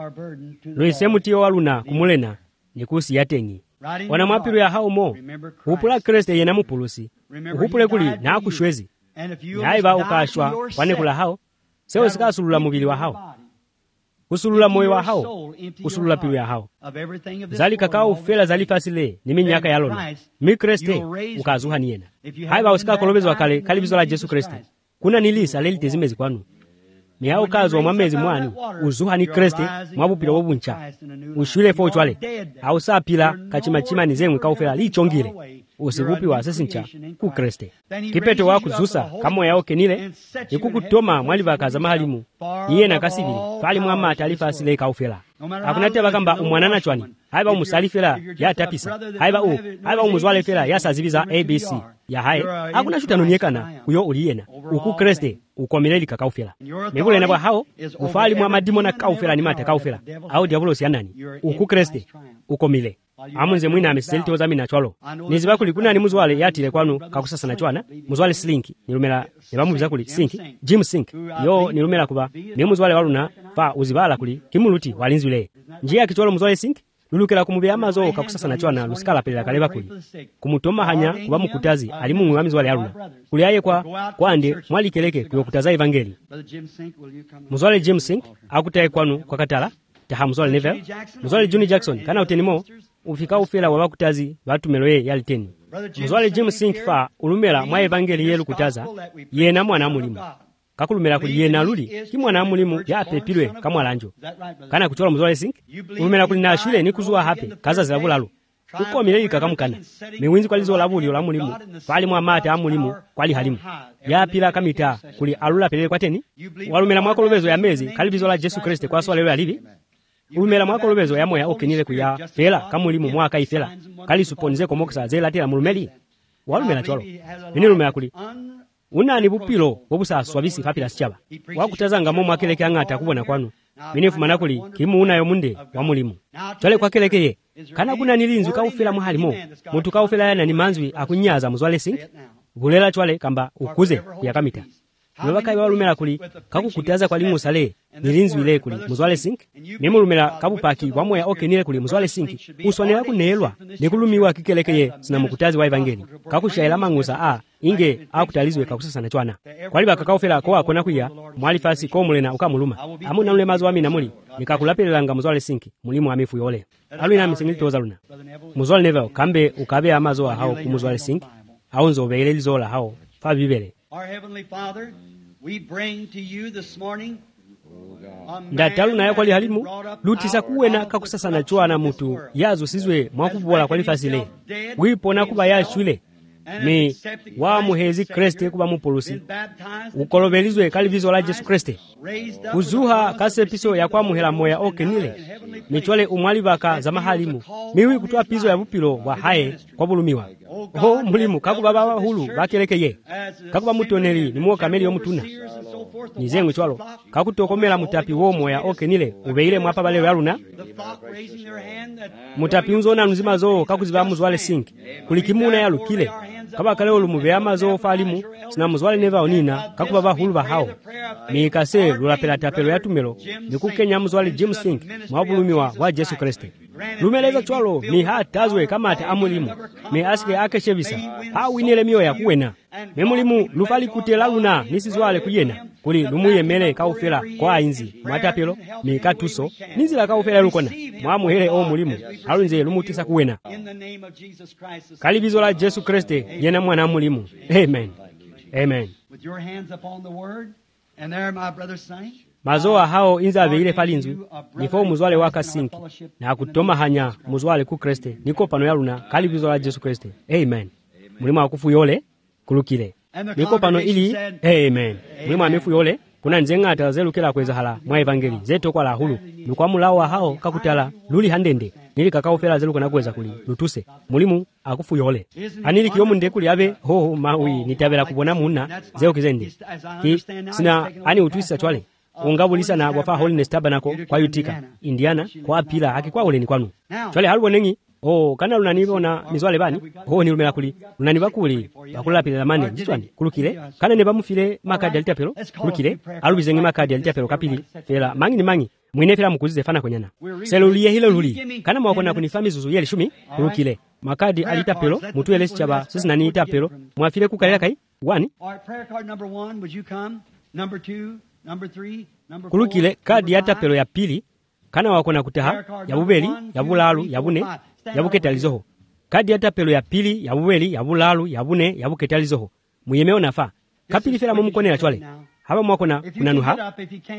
luisemutie wa luna kumulena nikusi yatengi wana mwapiru ya hao mo upula Kriste yena mupulusi upule kuli na akushwezi haiba ukashwa wane kula hao seo sikasulula mubili wa hao kusulula moyo wa hao kusulula piru ya hao zali kakao fela zali fasile ni minyaka ya lona mi Kriste ukazuha niyena haiba usika kolobezo wakale kalibizo la Jesu Kriste kuna nilisa leli tezimezi kwanu ni hao kazo wa mwamezi mwani uzuha ni Kriste mwabupila wabuncha ushwile fo chwale hao saa pila kachimachima ni zemwe kaufela li chongile usibupi wa asesincha ku Kriste kipeto wa kuzusa kamo yao kenile ikukutoma mwali bakaza mahalimu iye na kasibili fali mwama taarifa asile kaufela akunate bakamba umwanana chwani haiba umusalifela ya tapisa haiba u haiba umuzwale fela ya sazibiza A B C ya haye hakuna chuta nonyekana kuyo uliyena uku Kriste ukomeleli kakaufela mebule na bwa hao ufali mwama dimona kaufela ni mate kaufela au diabolo sianani uku Kriste ukomile amunze mwina ameseliti ozamina chwalo niziba kuli kuna ni muzwale yatile kwanu kakusasa na chwana muzwale slinki nilumela nebamubiza kuli sinki Jim Sink yo nilumela kuba ni muzwale waluna fa uzibala kuli kimuluti walinzule njia kichwalo muzwale sinki lulukela kumubya amazo kakusasa na chwana lusikala pelera kaleba kuli kumutoma hanya kuba mukutazi ali mu mwami zwale aluna kuli aye kwa kwande mwali keleke kuyokutaza evangeli muzwale Jim Sink akutaye kwanu kwa katala taha muzwale Neville muzwale Juni Jackson kana utenimo ufika ufela wabakutazi batumeloye yaliteni muzwale Jim Sink fa ulumela mwa evangeli yelu kutaza yena mwana mulimu kakulumela kuli yena luli kimwana mulimu ya pepilwe kamwalanjo kana kuchola muzwale Sink ulumela kuli na shule ni kuzuwa hape kaza zilabulalo uko mileli kakamukana miwinzi kwa lizo labuli ola mulimu fali mwa mate amulimu kwali halimu ya pila kamita kuli alula pelele kwa teni walumela mwako lubezo ya mezi kalibizo la Jesu Kriste kwa swale we alivi ulumela mwako lubezo ya moya okenile kuya fela kamulimu mwaka ifela kali suponize komokisa zela tela mulumeli walumela cholo mini lumela kuli unani bupilo wobusa swabisi kapila sichaba wakutazanga momo akeleke angata kubona kwanu minifu manakuli kimu unayo munde wa mulimu chole kwa kelekeye kana kuna nilinzu kaufela muhalimo muntu kaufela yana ni manzwi akunyaza muzwale Sink bulela chwale kamba ukuze ya kamita Lobaka walumela kuli kakukutaza kwa limu sale nilinzwi ile kuli muzwale Sink memulumela kabupaki wamoya okenile kuli muzwale Sink uswanela kunelwa nikulumiwa kikelekeye sina mukutazi wa evangeli kakushaila mangusa a inge akutalizwe kakusasa na chwana kwali bakakaufela ko akona kuya mwali fasi ko mulena ukamuluma amuna ule mazo wami namuli nikakulapelelanga muzwale Sink mulimu amifu yole alwina misingilitoza luna muzwale Neville kambe ukabe amazo hao kumuzwale Sink aunzo beele lizola hao fa bibele. Our Heavenly Father, we bring to you this morning ndatalu na yakwali halimu lutisa kuwena kakusasa na chwana mutu yazo sizwe mwakubola kwali fasile wipona kuba yashwile me wa muhezi Kriste kuba mupolusi ukolobelizwe kalibizo la Jesu Kriste uzuha kase piso ya kwa muhela moya okenile michwale umwali baka za mahalimu miwi kutoa pizo ya bupilo wa hae kwa bulumiwa ho mulimu kakuba baba hulu bakelekeye kakuba mutoneli ni muoka meli yomutuna nizengu chwalo kakutokomela mutapi wo moya okenile ubeile mwapa bale yaluna mutapi unzona nzima zo kakuziba muzwale Sink kulikimuna yalukile kaba kale olumube amazo falimu sina muzwale Neville onina kakuba bahulu bahao mikase lulapela tapelo yatumelo nikukenya muzwale Jim Sink mwabulumiwa wa Jesu Kriste lumeleza chwalo ni hatazwe kama ata amulimu me aske akeshevisa ha winele miyo ya kuwena memulimu lufali kutela luna nisizwale kuyena kuli lumuye mele kaufela kwa inzi mwatapelo mikatuso nizila kaufela lukona mwamuhele o mulimu alunze lumutisa kuwena kalibizo la Jesu Kriste yena mwana mulimu. Amen. Amen. With your hands upon the word, and there my brother sang. Mazoa hao inza beile falinzu nifo muzwale waka Sink na kutoma hanya muzwale ku Kriste niko pano yaluna kalibizo la Jesu Kriste. Amen. Mulima wakufu yole kulukile. miko pano ili amen mwimu amefu yole kuna nzeng'ata zelukela kwezahala mwa evangeli zetokwa la hulu lukwamulawa hao kakutala luli handende nili kakaufela zeluka nakweza kuli lutuse mulimu akufu yole anili kiyomu nde kuli abe hoho mawi nitabela kubona munna zeo kizende ki sina ani utwisa chwale ungabulisa na wafa holiness tabernacle kwa Utica Indiana kwa pila akikwa uleni kwanu chwale halubonengi oh kana lunanibona mizwale bani ho ni lumela kuli lunaniba kuli bakula pila mane njitwani kulukile kana ne bamufile makadi alitapelo kulukile alubizengi makadi alitapelo kapili fela mangi ni mangi mwine fela mukuzize fana konyana seluliye hilo luli kana mwakona kunifami zuzu yeli shumi kulukile makadi alitapelo mutu elesi chaba sisi nani itapelo mwafile kukaleka kai one kulukile kadi yatapelo ya pili kana wakona kutaha ya bubeli ya bulalu ya bune ya buketalizoho kadi yatapelo ya pili ya bubeli ya bulalu ya bune ya buketalizoho muyemeo nafa kapili fela mumukonela chwale haba mwakona kunanuha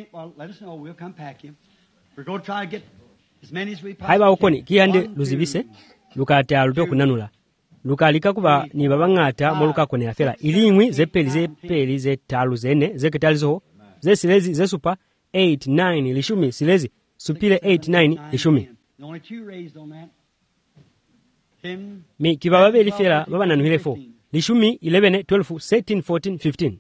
haiba ukoni kiyande luzibise lukata luto kunanula lukalika kuba ni babangata moluka konela fela ilingwi zepeli zepeli zetalu zene zeketalizoho zesilezi zesupa eight nine lishumi silezi supile eight nine lishumi mi kibaba beli fela baba nanuhile four lishumi eleven twelve thirteen fourteen fifteen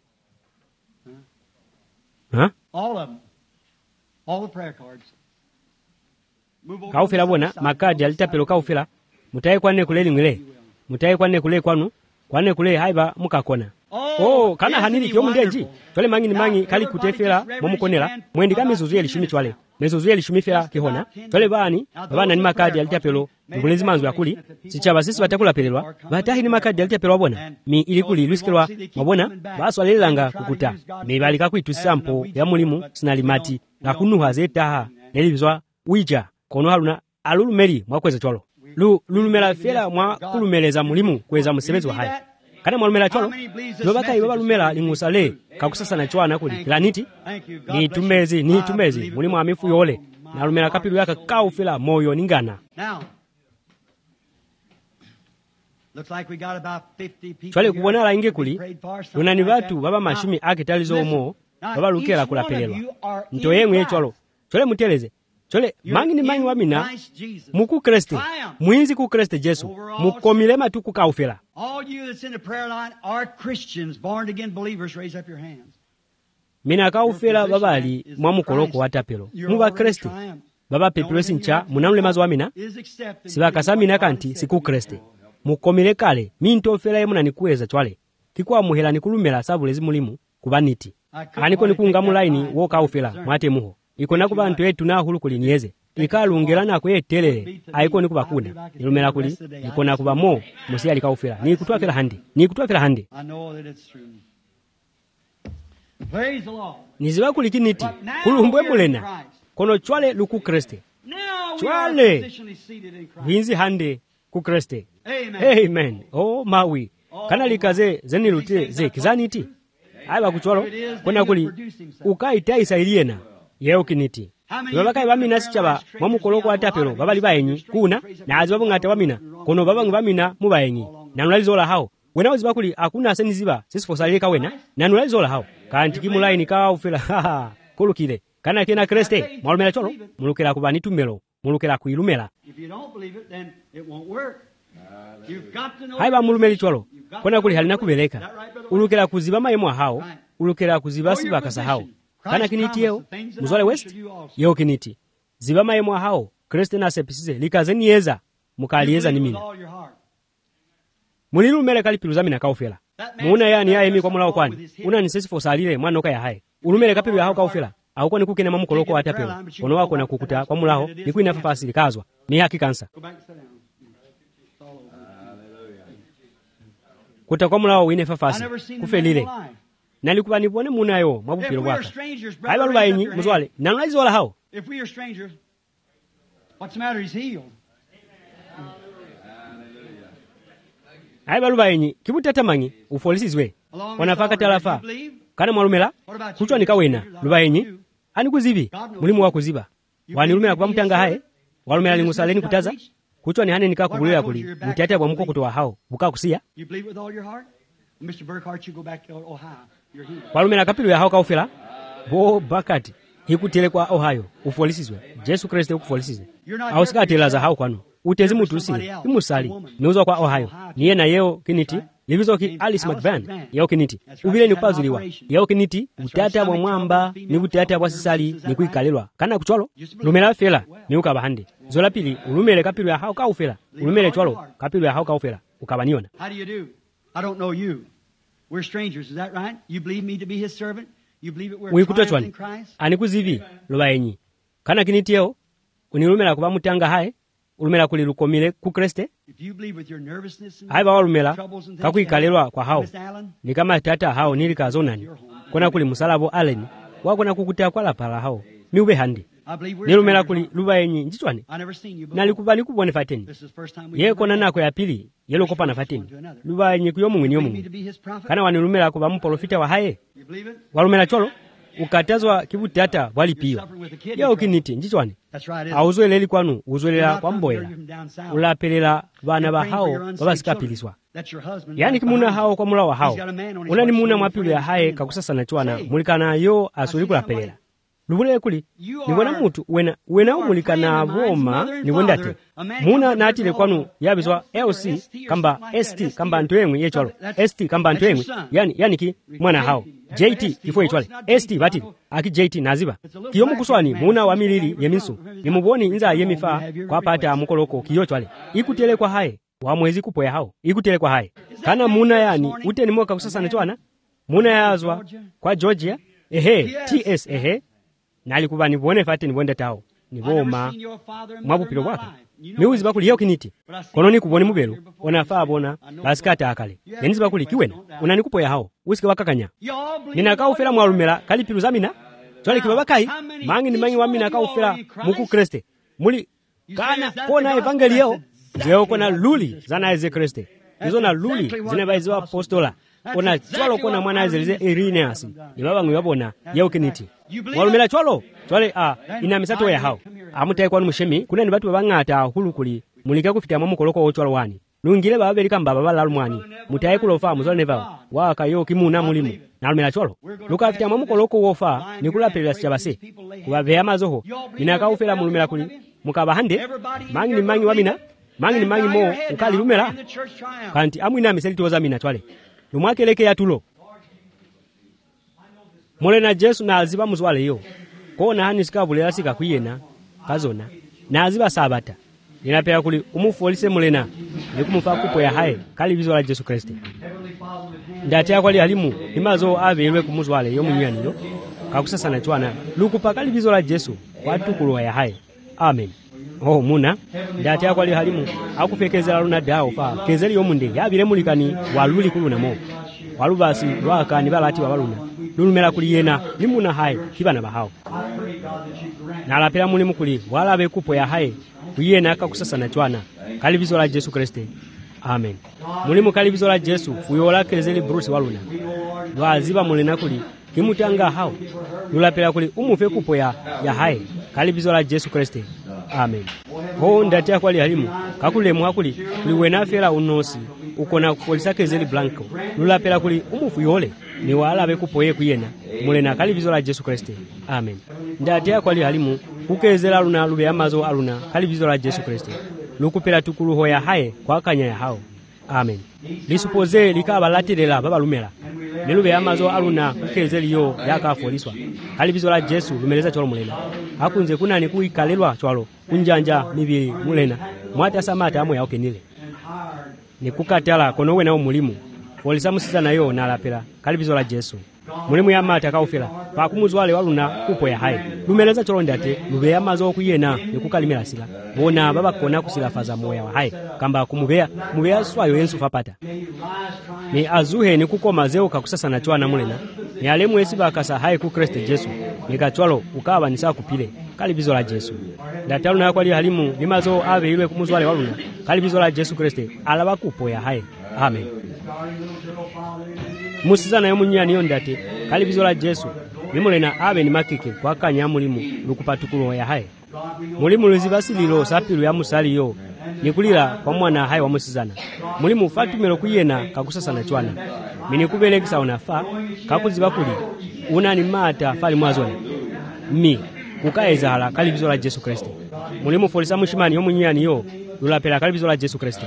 huh all of them all the prayer cards kaufela bona makadi alitapelo kaufela mutaye kwane kuleli ngile mutaye kwane kule kwanu kwane kule haiba mukakona oh kana hanili kyo mundenji tole mangi ni mangi kali kutefela momukonela mwendi kamizuzu yelishumi chwale mezuzu yelishumi fela kihona tole bani bana ni makadi alitapelo ngulezi manzu yakuli sichaba sisi batakula pelelwa batahi ni makadi alitapelo bona mi ilikuli lusikirwa mabona baso alelanga kukuta me balika kuitusampo ya mulimu sinalimati na kunuha zetaha nelibizwa uija kono haluna alulumeli mwakweza chwalo lu lulumela fela mwa kulumeleza mulimu kweza musebezi wa hai kana mwalumela chwalo lobaka ibaba lumela lingusale kakusasa na chwana kuli planeti ni tumezi ni tumezi mulimu amifu yole na lumela kapilu yaka kaufela moyo ningana chwale kubona la inge kuli lunani batu baba mashumi akitalizo omo baba lukela kula pelelwa nto yemwe chwalo chwale muteleze chole mangi ni mangi wamina muku Kristo mwinzi ku Kristo Yesu mukomile matuku kaufela all you that's in the prayer line are Christians born again believers raise up your hands mina kaufela babali mwa mukoloko watapelo muba Kristo baba pepelosi ncha munamule mazo wamina sibakasamina kanti siku Kristo mukomile kale minto fela yemuna nikuweza chwale kikwa muhela nikulumela sabulezi mulimu kubaniti aniko nikunga mulaini wo kaufela mwate muho ikona kuba ntu etu na hulu kuli nieze ikalungela na kwetelele aiko nikuba kuna ilumela kuli ikona kuba mo musi alikaufela ni kutwa fela handi ni kutwa fela handi niziba kuli kiniti kulumbwe mulena kono chwale luku Kristo chwale vinzi hande ku Kristo amen, amen. Oh mawi kana likaze zenilute ze kizaniti aiba kuchwalo kona kuli ukaita isailiena yeo kiniti babaka bamina sichaba mwamukoloko atapelo babali bayenyi kuna na azibabu ngata bamina kono babangi bamina mubayenyi nanulalizola hao wena uziba kuli akuna seniziba sisifosalika wena nanulalizola hao kanti kimulaini ka ufela haha kulukile kana kena Kristo mwalumela cholo mulukela kubani tumelo mulukela kuilumela haiba mulumeli cholo kona kuli halina kubeleka ulukela kuziba mayemwa hao ulukela kuziba siba kasa hao kana kinitiyo muzwale west yeo kiniti ziba mayemwa hao Kristo na sepisize likazeni yeza mukalieza nimina mulilumele kalipiluza mina kaufela muuna yani ya emi kwa mulao kwani una nisesi fosalile mwanoka ya hae ulumele kapilu ya hao kaufela au kwa nikukene mamukoloko watapelo ono wako na kukuta kwa mulao niku inafafasi likazwa ni haki kansa kuta kwa mulao wine fafasi kufelile nalikuba nibone munayo mwabupiro bwaka haiba lubayenyi muzwale nanulaizi wala hao if we are strangers what's the matter he's healed haiba lubayenyi kibutatamanyi ufolisizwe wanafaka talafa kana mwalumela kuchwa nikawena lubayenyi ani kuzibi mulimu wa kuziba wanilumela kwa mtanga hae walumela lingusaleni kutaza kuchwa ni hane nikakubulela kuli mutiatia kwa mko kutoa hao buka kusia you believe with all your heart Mister Burkhart, you go back to Ohio. You're here. Walumela kapilu ya hao kaufela. Bo bakati. Hikutele kwa Ohio. Ufolisizwe. Jesu Kristo ukufolisizwe. Ausikatela za hao kwanu. Utezi mutu usile. Imusali. Niuzo kwa Ohio. Niye na yeo kiniti. Livizo ki Alice McVan. Yeo kiniti. Uvile ni upaziliwa. Yeo kiniti. Utata wa mwamba. Ni utata wa sisali. Ni kuikalilwa. Kana kucholo. Lumela fela. Ni ukabahandi. Zola pili. Ulumele kapilu ya hao kaufela. Ulumele cholo. Kapilu ya hao kaufela. Ukabaniona. How do you do? I don't know you. We're strangers. Is that right? You believe me to be his servant? You believe it we're triumphant in Christ? Anikuzivi. Lubaenyi. Kana kinitiyo. Unilumela kuba mutanga hae. Ulumela kuli lukomile ku Kriste. Haiba walumela kakuikalelwa kwa hao. Ni kama tata hao nili kazonani. Kona kuli musalabo aleni. Wakona kukutea kwa lapala hao. Niube handi. Nilumela kuli luba enyi njitwani. Nalikubali kubone fateni. Ye kona nako ya pili. Yelo kopa na fateni. Luba enyi kuyo mungu niyo mungu. Kana wanilumela kuba mpolofita wa hae. Walumela cholo. Ukatazwa kibutata wali piyo. Yeo kiniti njitwani. Auzoeleli kwanu uzoelela kwa mboela. Ulapelela bana ba hao babasikapiliswa. Yani kimuna hao kwa mula wa hao. Unani muna mwapilu ya hae kakusasa na chwana. Mulikana yo asuli kulapelela. Lubule kuli ni wana mutu wena wena umulikana boma ni wendate. Muna natile kwanu yabizwa L C kamba S T kamba ntuemwe yecholo. S T kamba ntuemwe yani yani ki mwana hao. J T kifo yechwale. S T batili aki J T naziba. Kiyomu kuswani muna wa milili yeminsu. Ni muboni inza yemifa kwa pata mukoloko kiyo chwale. Ikutele kwa hae. Wa mwezi kupo ya hao. Ikutele kwa hae. Kana muna yani ute ni moka kusasa na chwana. Muna yazwa kwa Georgia. Ehe T S ehe. Nali kuba ni bone fati ni bonde tao. Ni boma mwabupilo waka. Miuzi bakuli yeo kiniti. Kononi kuboni mubelu. Onafaa bona. Basikata akale. Yenizi bakuli kiwena. Unani kupo ya hao. Usike wakakanya. Ninaka ufela mwalumela. Kali pilu zamina. Chwale kibabakai. Mangi ni mangi wamina ka ufela. Muku Kriste. Muli. Kana kona evangelio. Zeo kona luli. Zana eze Kriste. Izo na luli. Zinebaiziwa apostola. Ona chwalo kona mwana ezelize Irenaeus. Nibaba ngwabona yeo kiniti. Walumela chwalo. Chwale a ina misato ya hao. Amutai kwa mushemi kuna ni batu babangata hulukuli. Mulika kufita mamu koloko ochwalo wani. Nungile babeli kamba babala lumwani. Mutai kulofa muzole neva. Waka yo kimuna mulimu. Nalumela chwalo. Luka fita mamu koloko wofa nikula pelila sichabase. Kubavea mazoho. Inaka ufela mulumela kuli. Mukabahande. Mangi ni mangi wamina. Mangi ni mangi mo ukali lumela. Kanti amwina miseliti wazamina chwale. Lumwakeleke ya tulo. Mole na Jesu na aziba muzwale yo. Kona hani sikabulela sika kuyena. Kazona. Na aziba sabata. Ninapea kuli umufolise mulena. Nikumufa kupo ya hae. Kali vizo la Jesu Kristi. Ndatea kwali halimu. Nimazo ave ilwe kumuzwale yo mnyani yo. Kakusasa na chwana. Lukupa kali vizo la Jesu. Watu kuluwa ya hae. Amen. Oh muna. Ndatea kwali halimu. Hakufekezela luna dao fa. Kezeli yo munde. Yabire mulikani waluli kuluna mo. Walubasi lwaka nibalati wabaluna. Lulumela kuli yena nimuna hae kibana bahao. Nalapela mulimu kuli walabe kupo ya hae kuyena akakusasa na chwana. Kalibizo la Jesu Kristi. Amen. Mulimu kalibizo la Jesu uyola kezeli Bruce waluna. Lwaziba mulena kuli kimutanga hao. Lulapela kuli umufe kupo ya ya hae kalibizo la Jesu Kristi. Amen. Ho ndatia kwali halimu kakule mwakuli liwena fela unosi ukona kufolisa kezeli blanco. Lulapela kuli umufu yole ni wala be kupoye kuyena mulena kalibizo la Jesu Kristi. Amen. Ndatia kwali halimu kukezela luna lube amazo aluna kalibizo la Jesu Kristi. Lukupela tukulu hoya hae kwa kanya ya hao. Amen. Lisupoze likaba latirela baba lumela. Nelube amazo aluna kukezeli yo yakafoliswa. Kalibizo la Jesu lumeleza cholo mulena. Hakunze kunani kuikalelwa cholo kunjanja mibiri mulena. Mwata samata amo ya okenile. Nikukatala kono we na umulimu. Folisa musisa na yo nalapela kalibizo la Jesu. Mulimu ya mata kaufela pa kumuzwale waluna kupo ya hae. Lumeleza cholo ndate lube amazo okuyena nikukalimela sila. Bona baba kona kusilafaza moya wa hae kamba kumubea mubea swayo yensu fapata. Ni azuhe ni kukoma zeo kakusasa na chwana mulena. Ni alemu esi bakasa hae ku Kristo Jesu. Nika chwalo ukaba nisa kupile kalibizo la Jesu. Ndatalu na kwali halimu nimazo ave ilwe kumuzwale waluna kalibizo la Jesu Kristo alaba kupo ya hae. Amen. Musizana yo munyani yo ndate kalibizo la Jesu nimulena abe ni makike kwa kanya mulimu lukupatukulo ya hae. Mulimu luzibasililo sapilu ya musali yo nikulira kwa mwana hae wa musizana. Mulimu fatumelo kuyena kakusasa na chwana. mini kubelekisa unafa kakuziba kuli unani mata fali mwazone mi kukaezahala kalibizo la Yesu Kristo mulimu folisa mushimani yo munyani yo lulapela kalibizo la Yesu Kristo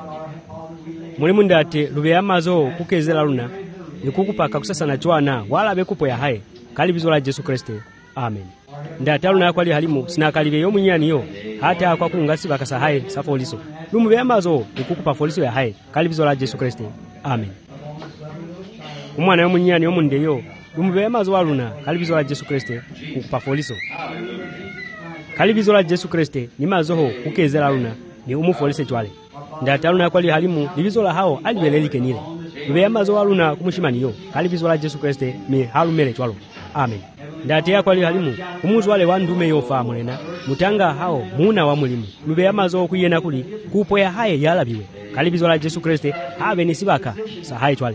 mulimu ndate lube amazo kukezela luna nikukupaka kusasana chwana wala bekupo ya haye kalibizo la Yesu Kristo amen ndatalu na kwali halimu sinakalibe yo munyani yo hata kwa kungasi bakasa haye safoliso lumube amazo nikukupa foliso ya haye kalibizo la Yesu Kristo amen umwana yo munyani yo munde yo lumube amazo waluna kalibizo la Yesu Kristo kukupa foliso kalibizo la Yesu Kristo ni mazoho kukezela luna ni umufolise chwale ndatalu na kwali halimu libizo la hao alibelelike nile lube amazo waluna kumushimani yo kalibizo la Yesu Kristo mi halumele chwalo amen ndate ya kwali halimu umuzu wale wandume yofa mulena mutanga hao muna wa mulimu lube amazo kuyena kuli kupo ya haye yalabiwe kalibizo la Yesu Kristo habe nisibaka sahaye chwale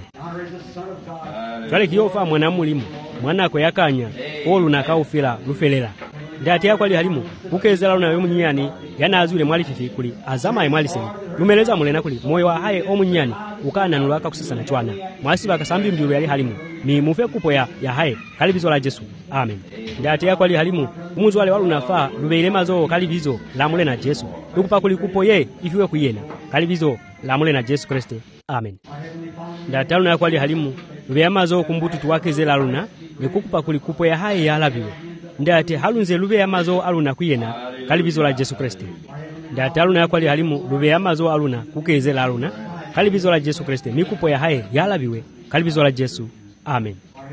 chwale kiyofa mwana mulimu mwana ko yakanya oluna kaufila lufelera ndate ya kwali halimu ukezela luna yo munyani yanazule mwali fifi kuli azama ya mwali semi lumeleza mulena kuli moyo wa haye omunyani ukana nulaka kusisana chwana mwasi bakasambi mbiru yali halimu mi mufe kupo ya, ya haye kalibizo la Yesu amen ndate ya kwali halimu umuzu wale walunafa lubeile mazo kalibizo la mule na Yesu lukupa kuli kupo ye ifiwe kuyena kalibizo la mule na Yesu Kristo amen ndate aluna ya kwali halimu lube mazo kumbutu tuwakezela luna nikukupa kuli kupo ya haye ya alabiwe ndate halunze lube amazo aluna kuyena kalibizo la Yesu Kristo ndate aluna ya kwali halimu lube amazo aluna kukezela aluna kalibizo la Yesu Kristo mikupo ya haye yalabiwe kalibizo la Yesu amen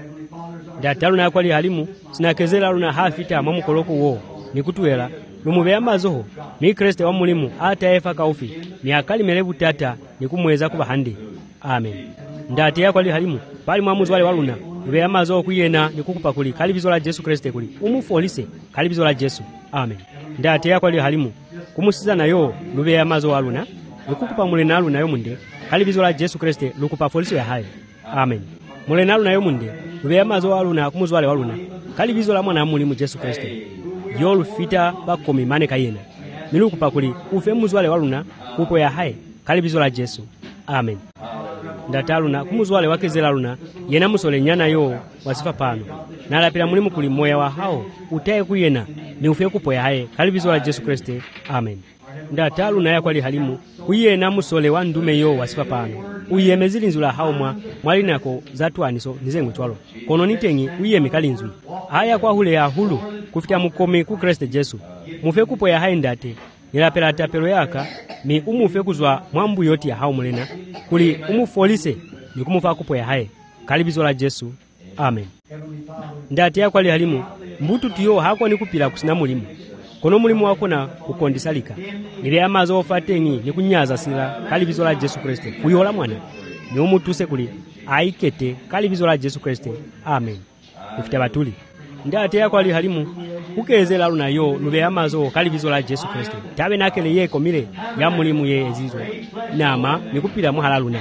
ndate aluna ya kwali halimu sinakezela aluna hafita mamukoloko wo nikutuela lumube amazo ni Kristo wa mulimu ata efa kaufi ni akali melebu tata nikumweza kuba handi amen ndate ya kwali halimu pali mwamuzi wale waluna lube amazo kuyena nikukupa kuli kalibizo la Yesu Kristo kuli umufolise kalibizo la Yesu amen ndate ya kwali halimu kumusiza nayo lube amazo waluna nikukupa mule nalu nayo munde kalibizo la Yesu Kristo lukupa foliso ya haye amen mule nalu nayo munde lube amazo waluna kumuzi wale waluna kalibizo la mwana mulimu Yesu Kristo yo lufita bakomi mane kayena nilukupa kuli ufe muzi wale waluna kupo ya haye kalibizo la Yesu amen ndataluna kumuzi wale wakezela luna yena musole nyana yo wasifa pano nalapila mulimu kuli moya wa hao utaye kuyena ni ufe kupo ya haye kalibizo la Yesu Kristo amen ndataluna ya kwali halimu kuyena musole wa ndume yo wasifa pano uyemezili nzula hao mwa mwalinako zatwaniso nizengu chwalo kono nitengi uyeme kalinzwi haya kwa hule ya hulu kufita mukomi ku Kristo Yesu mufe kupo ya haye ndate nilapela tapelo yaka mi umufe kuzwa mwambu yoti ya hao mulena kuli umufolise ni kumufa kupo ya haye kalibizo la Yesu amen ndate ya kwali halimu mbutu tiyo hako ni kupila kusina mulimu kono mulimu wako na kukondisalika nile amazo ofatengi ni kunyaza sila kalibizo la Yesu Kristo kuyola mwana ni umutuse kuli aikete kalibizo la Yesu Kristo amen kufita batuli ndate ya kwali halimu kukezela luna yo lube amazo kalibizo la Yesu Kristo tabe nakele yeko mile ya mulimu ye ezizo nama nikupila muhala luna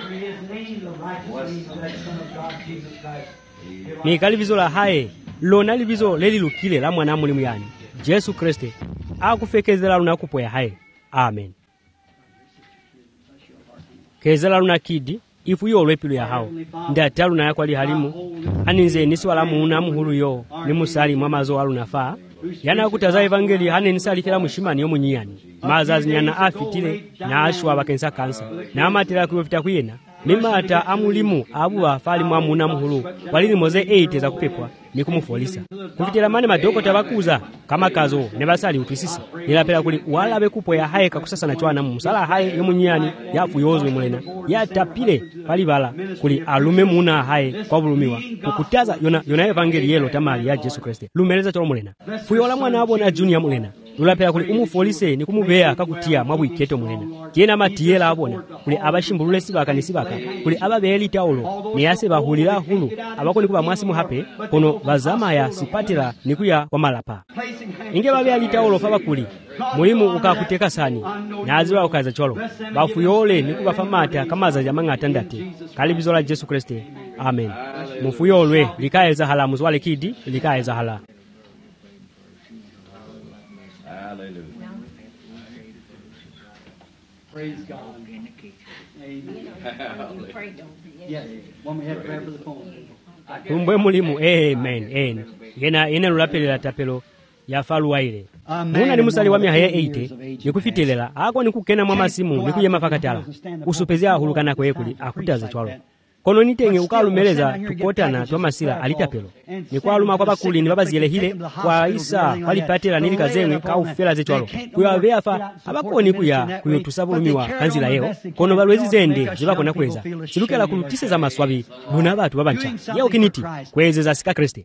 ni kalibizo la haye lona libizo leli lukile la mwana mulimu yani Yesu Kristo akufekezela luna kupo ya haye amen kezela luna kidi ifu yo lwepilu ya hao ndatalu na yakwali halimu haninze niswala muuna muhulu yo ni musali mwamazo aluna faa yana kutaza evangeli hane nisali kila mushimani yo munyiyani mazazi nyana afitile na ashwa bakensa kansa na amatila kuyofita kuyena mimata amulimu abu afali mwamuna muhulu walini moze eight za kupepwa ni kumufolisa kufitila mane madoko tabakuza kama kazo ne basali utisisi nilapela kuli wala bekupo ya haye kakusasa na chwana musala haye yo munyiyani yafu yozwe mulena ya tapile pali bala kuli alume muna haye kwa bulumiwa kukutaza yona yona evangeli yelo tamali ya Yesu Kristo lumeleza cholo mulena fuyola mwana abo na junior mulena lulapela kuli umufolise ni kumubea kakutia mwabu iketo mulena kiena matiyela abona kuli abashimbulule sibaka ni sibaka kuli ababeli taulo ni yase bahulira hulu abako nikuba mwasimu hape kono bazama ya sipatira nikuya kwa malapa inge babe alitaulo faba kuli mulimu ukakuteka sani na aziwa ukaza cholo bafuyole nikuba famata kama za jamanga atandati kalibizo la Yesu Kristo amen mufuyolwe likaeza hala muzwale kidi likaeza hala Praise God. Amen. Yes. When we had prayer for the phone. kumbwe mulimu amen amen yena ine lulapelera tapelo yafaluwaire muna ni musali wa miaka ya eighty nikufitelera ako nikukena mwa masimu nikuyema pakatala usupezea ahulukana kwe kuli akutaza chwalo kono nitenge ukalumeleza tukotana twamasila alitapelo nikwaluma kwa bakuli ni babaziyelehile kwa isa palipatela nili kazemwe kaufela zechwalo kuyaveafa abakoni kuya kuyotusabulumiwa kanzila yeo kono balwezi zende zibakona kweza silukela kulutise za maswabi muna batu babancha yeo kiniti kwezeza sika kriste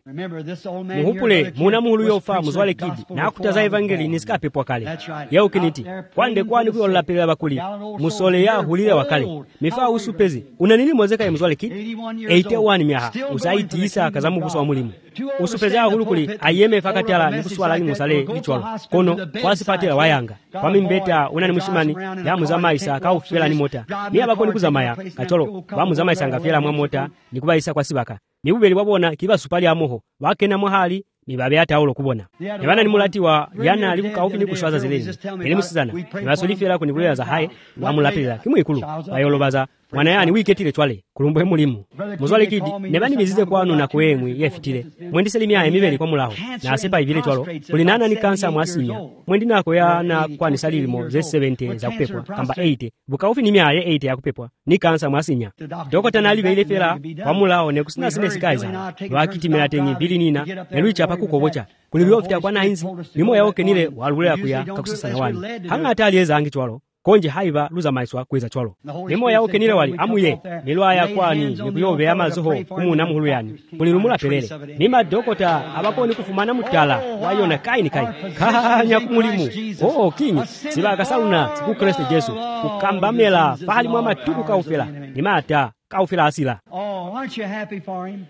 muhupule muna muhulu yofa muzwale kidi na akutaza evangeli nisikape kwa kale yeo kiniti kwande kwani kuyolapelera bakuli musole ya hulile wakale mifaa usupezi unanini mwezeka ya muzwale eighty-one miaha usaiti isa kazamu buso wa mulimu usupezea hulukuli ayeme fakatala nikuswala ni musale lichwalo kono kwasipatela wayanga kwa mimbeta unani mushimani ya muzama isa kaufela ni mota miya bako nikuzamaya kacholo ba muzama isa ngafela mwa mota nikuba isa kwa sibaka nibubeli wabona kiba supali amoho wakena mwahali nibabe ata ulo kubona nibana ni mulati wa yana alikuka ni kushwaza zileni ili musizana nibasolifela kunibulera za haye wa mulapela kimwikulu bayolobaza mwana yani wiketile chwale kulumbuhe mulimu muzwale kidi nebani bizize kwanu na kuemwi yefitile mwendiselimia emibeli kwa mulaho na asepa ibile chwalo kulinana ni kansa mwasinya mwendi nako ya na kwa nisalilimo ze seventy za kupepwa kamba eighty bukaufi ni mia ya eighty ya kupepwa ni kansa mwasinya doko tanali beile fela kwa mulaho ne kusina sine sikaiza wakiti melatenyi bili nina neluicha pa kukobocha kulibiyofita kwa nainzi limo yaoke nile walulea kuya kakusisana wani hanga atali eza angi chwalo konje haiba luza maiswa kweza chwalo nimo yao kenile wali amuye milwaya kwani nikuyobe amazoho kumuna muhulu yani kulirumula pelele nima dokota abakoni kufumana mutala wayona kai ni kai kanya kumulimu oh kinyi sibaka saluna ku Kristo Yesu ukambamela fali mwa matuku kaufela nimata kaufela asila Oh, aren't you happy for him?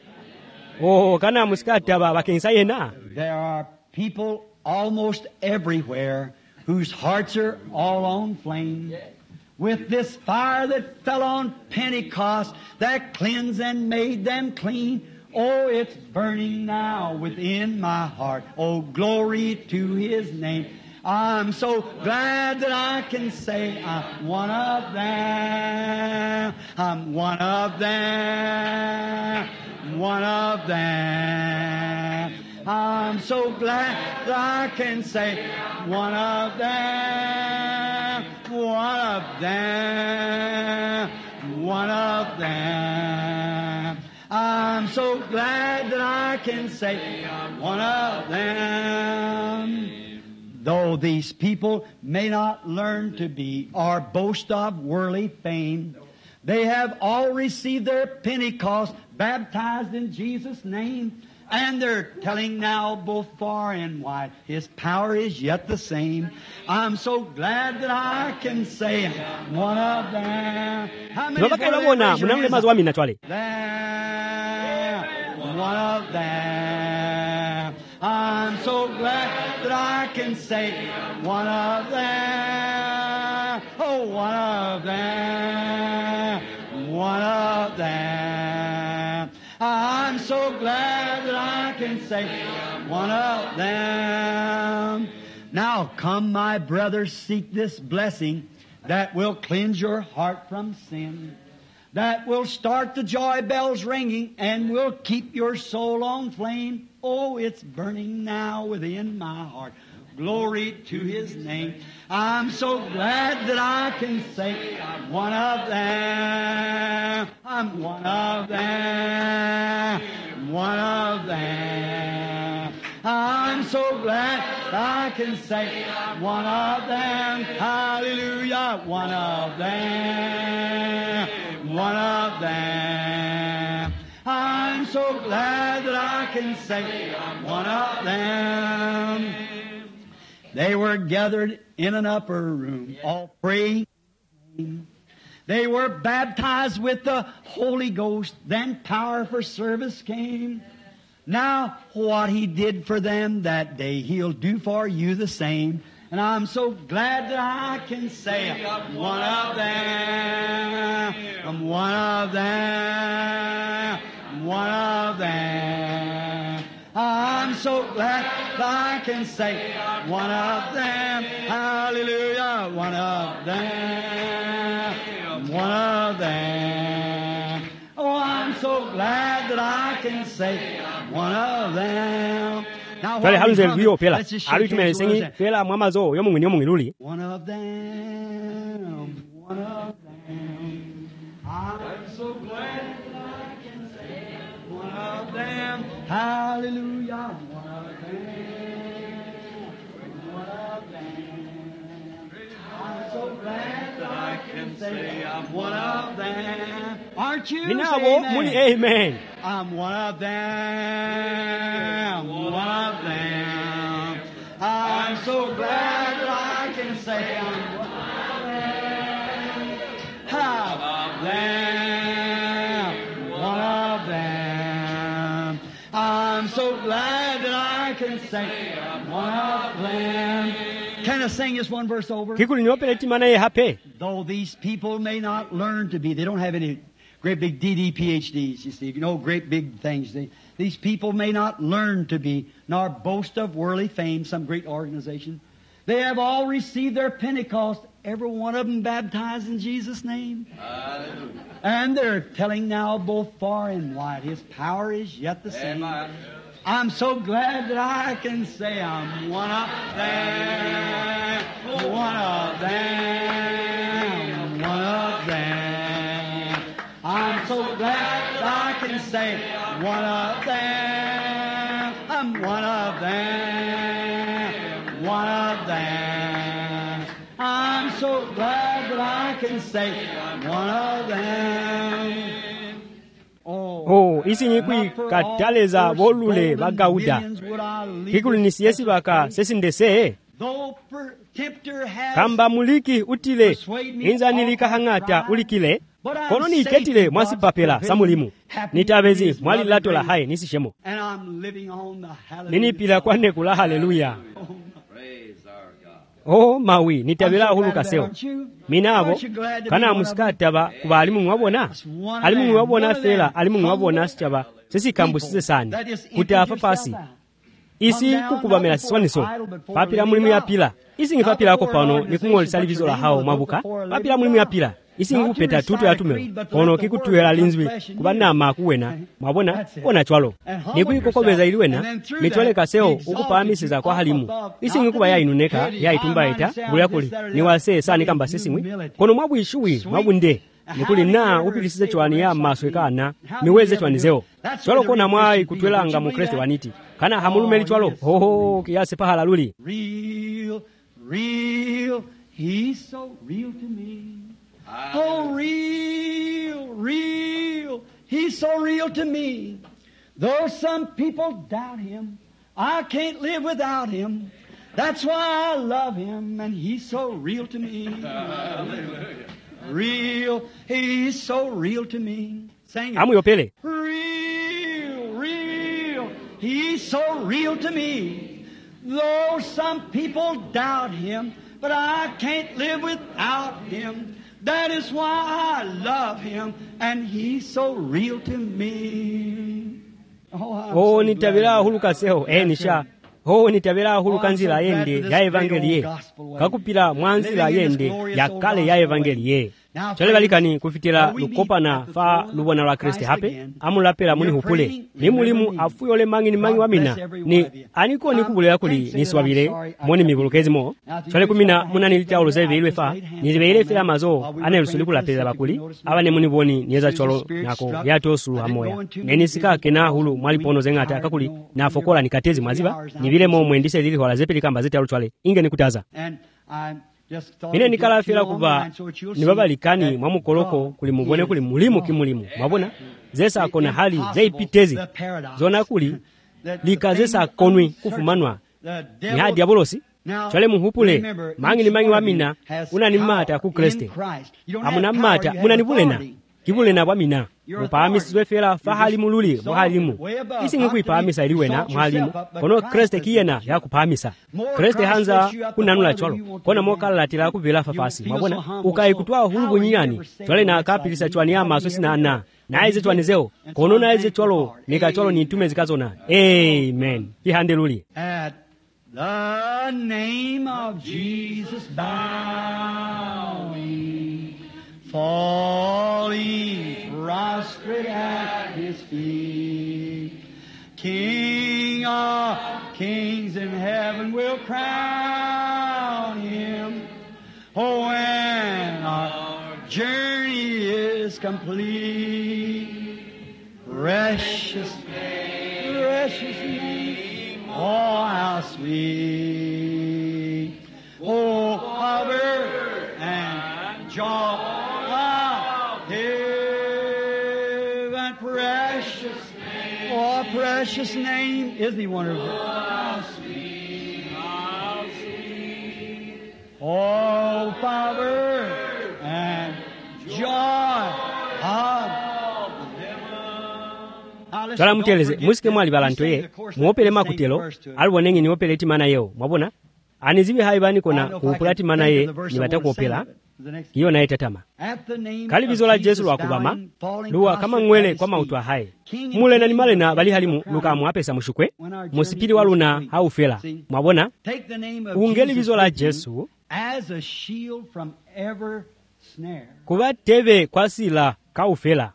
oh kana musikata baba kensa yena There are people almost everywhere whose hearts are all on flame. With this fire that fell on Pentecost that cleansed and made them clean. Oh, it's burning now within my heart. Oh, glory to His name. I'm so glad that I can say I'm one of them. I'm one of them. One of them. I'm so glad that I can say one of them, one of them, one of them. I'm so glad that I can say one of them. Though these people may not learn to be or boast of worldly fame, they have all received their Pentecost, baptized in Jesus' name. And they're telling now both far and wide, His power is yet the same. I'm so glad that I can say one of them. How many baba kaila bona munamle mazwa mina chwale there, one of them. I'm so glad that I can say one of them. Oh, one of them. One of them. I'm so glad that I can say one of them. Now come, my brothers, seek this blessing that will cleanse your heart from sin, that will start the joy bells ringing and will keep your soul on flame. Oh, it's burning now within my heart. Glory to His name. I'm so glad that I can say I'm one of them. I'm one of them. One of them. I'm so glad that I can say one of them. Hallelujah. One of them. One of them. I'm so glad that I can say one of them. They were gathered in an upper room, all praying. They were baptized with the Holy Ghost. Then power for service came. Now, what He did for them that day, He'll do for you the same. And I'm so glad that I can say I'm one of them. I'm one of them. One of them. I I'm so glad that I can say one of them. Hallelujah, one of them. One of them. Oh, I'm so glad that I can say one of them. Now, twale halunze lwiyo phela let's just ali shake hands tumele with sengi us. phela mwamazo yomungwini yomungwini uli One of them, one of them. I'm so glad that I can say one of them. Hallelujah, one of them. One of them. I'm so glad that I can say I'm one of them. Aren't you? ninabo Say muli amen. amen. I'm one of them, one of them. I'm so glad that I can say I'm one of them. Half of them, one of them. I'm so glad that I can say I'm one of them. Can I sing this one verse over? kikuli niopele tima naye hape Though these people may not learn to be, they don't have any great big D D P H Ds, you see, you know, great big things. They, these people may not learn to be, nor boast of worldly fame, some great organization. They have all received their Pentecost, every one of them baptized in Jesus' name. Hallelujah. And they're telling now both far and wide, His power is yet the same. Amen. I'm so glad that I can say I'm one of them, one of them, one of them. I'm so glad that I can say one of them, I'm one of them, one of them. I'm so glad that I can say one of them. oh isinyi kwi kataleza bolule bagauda kikuli nisiyesi baka sesindese kamba muliki utile inzanilika hang'ata ulikile kono niiketile mwasipapela samulimu nitabezi mwali lato la hai nisishemo ninipila kwane kula haleluya oh mawi nitabila huluka seo minabo kana musikataba kuba alimu mwabona alimu mwabona fela alimu mwabona sichaba sisi kambusise sani kutafa fasi isi kukubamela siswaniso papila mulimu ya pila isi ngifapila ako pano nikungolisa livizo la hao mabuka papila mulimu ya pila isi ngupeta tutu ya tumeo pono kikutuela linzwi kubanama kuwena mwabona ona chwalo nikuikokobeza iliwena mitwale kaseo ukupamisiza kwa halimu isi ngikuba ya inuneka ya itumba ita ngulia kuli niwase sani kamba sisimwi kono mwabu ishuwi mwabu nde nikuli na upilisize chwani ya maswe kana miweze chwani zeo chwalo kona mwai kutwelanga mu Kristo waniti kana hamulumeli chwalo hoho kiasi pahala luli real, real, He's so real to me. Oh, real, real, He's so real to me. Though some people doubt Him, I can't live without Him. That's why I love Him, and He's so real to me. Real, He's so real to me. Sing it. amuyopele Real, real, He's so real to me. Though some people doubt Him, but I can't live without Him. That is why I love Him, and He's so real to me. Oh, I'm oh so nitabila glad. huluka seo eh nisha oh nitabila huluka nzila yende ya evangelie kakupila mwanzila yende ya kale ya evangelie chale balikani kufitila lukopana fa lubona lwa Kristo hape amulapela muni hupule ni mulimu afuyole mangini mangi wamina ni aniko nikubulela kuli niswabile moni mibulukezi mo chale kumina munanilita olozeve ilwe fa nilibeile fe amazo anelusuli kulapela bakuli abane muni boni nieza cholo nako yatosulu amoya nenisika kena hulu mwalipono zengata kakuli na fokola nikatezi mwaziba nibile mo mwendise lili hola zepeli kamba zete aluchwale inge nikutaza And I just thought ine I'd nikala get you fela on the kuba line so that you'll ni see babalikani that mwamukoloko God kuli mubone kuli mulimu is kimulimu mwabona God. zesa akona hali Impossible, zeipitezi the paradox. zona kuli That the likazesa thing konwi uncertain, kufumanwa the ni devil- hadi diabolosi Now, chale muhupule remember, mangi ni each mangi one wa of you mina has unani power mata ku in Kristo Christ. You don't have amuna power, mata you have munani bulena authority. kibulena bwa mina Your mupamisizwe fela authority. fahali You're mululi just muhalimu exalted way above, isi not to ngikuipamisa be- iliwena exalt muhalimu yourself up, but kono Christ Kristo has kiyena exalted you. yakupamisa More Kristo Christ hanza lifts you up, the kunanula farther cholo you want to kona go moka down. latila kubela You'll fafasi feel mwabona so humble, ukaikutwa so hulu how will you bunyani ever say chole na words like akapilisa these? chwani ya How will maso you sina ever na do it? naye zitwanizewo kono naye zicholo nikacholo nitume zikazona. Amen. Ihandelulie. At the name of Jesus bowing, falling prostrate at his feet, King of kings in heaven will crown him. Oh, when our journey is complete, precious, precious name, oh, how sweet. Oh, power and joy of heaven, precious name, oh, precious name. Isn't he wonderful? How sweet, how sweet. Oh, power and joy of Twala muteleze musike mwali balanto ye muopele makutelo alibonengi ni opele timana yeo mwabona anizibi haibani kona kuupulati mana ye ni batakuopela iyo na etatama kali bizola Jesu lwakubama luwa kama mwele kwa mautu hae mule na nimale na bali halimu luka mwapesa mushukwe musipili waluna haufela mwabona ungeli bizola Jesu kuba tebe kwa sila kaufela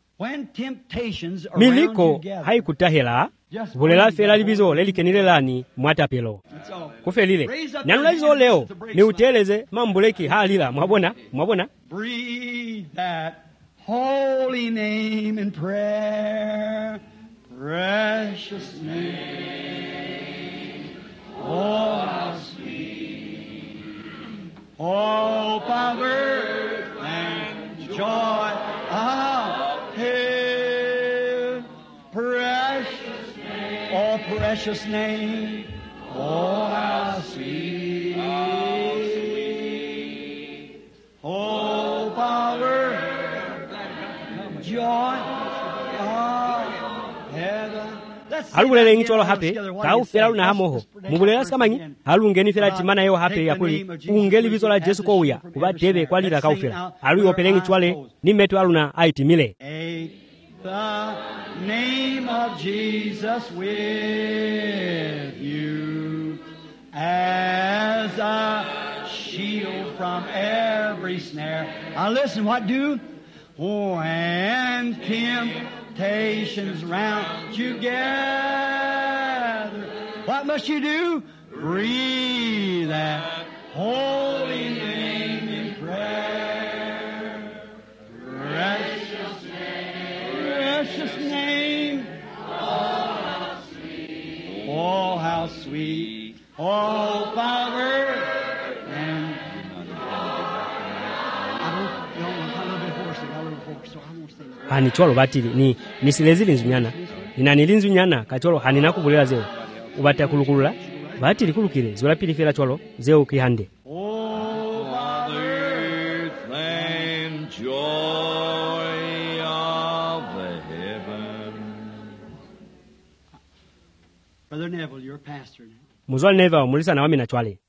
miliko haikutahela bulela fela libizo lelikenilelani mwatapelo kufelile nanula lizo leo ni uteleze mambuleki halila mwabona mwabona breathe that holy name in prayer, precious name, oh how sweet, oh power and joy of heaven, precious name, oh precious name, oh how sweet, oh power, joy of heaven. alubulele ngicholo hape kau fela una hamoho mubulela skamanyi alungeni fela timana yo hape yakuli ungeli bizola Jesu ko uya kuba tebe kwalira kau fela alu yopele ngichwale ni metu aluna aitimile. The name of Jesus with you as a shield from every snare. Now listen, what do? When temptations round you gather, what must you do? Breathe that holy name in prayer. Precious name, precious name. Oh, how sweet. Oh, how sweet. Oh, power. And hani cholo batili ni nisilezili nzunyana inanilinzu nyana kacholo hanina kubulela zeo ubata kulukulula batili kulukire zola pili fela cholo zeo kihande. Oh, Father, and joy of the heaven. Brother Neville, you're a pastor now. Muzwal neva mulisa na wami na chwale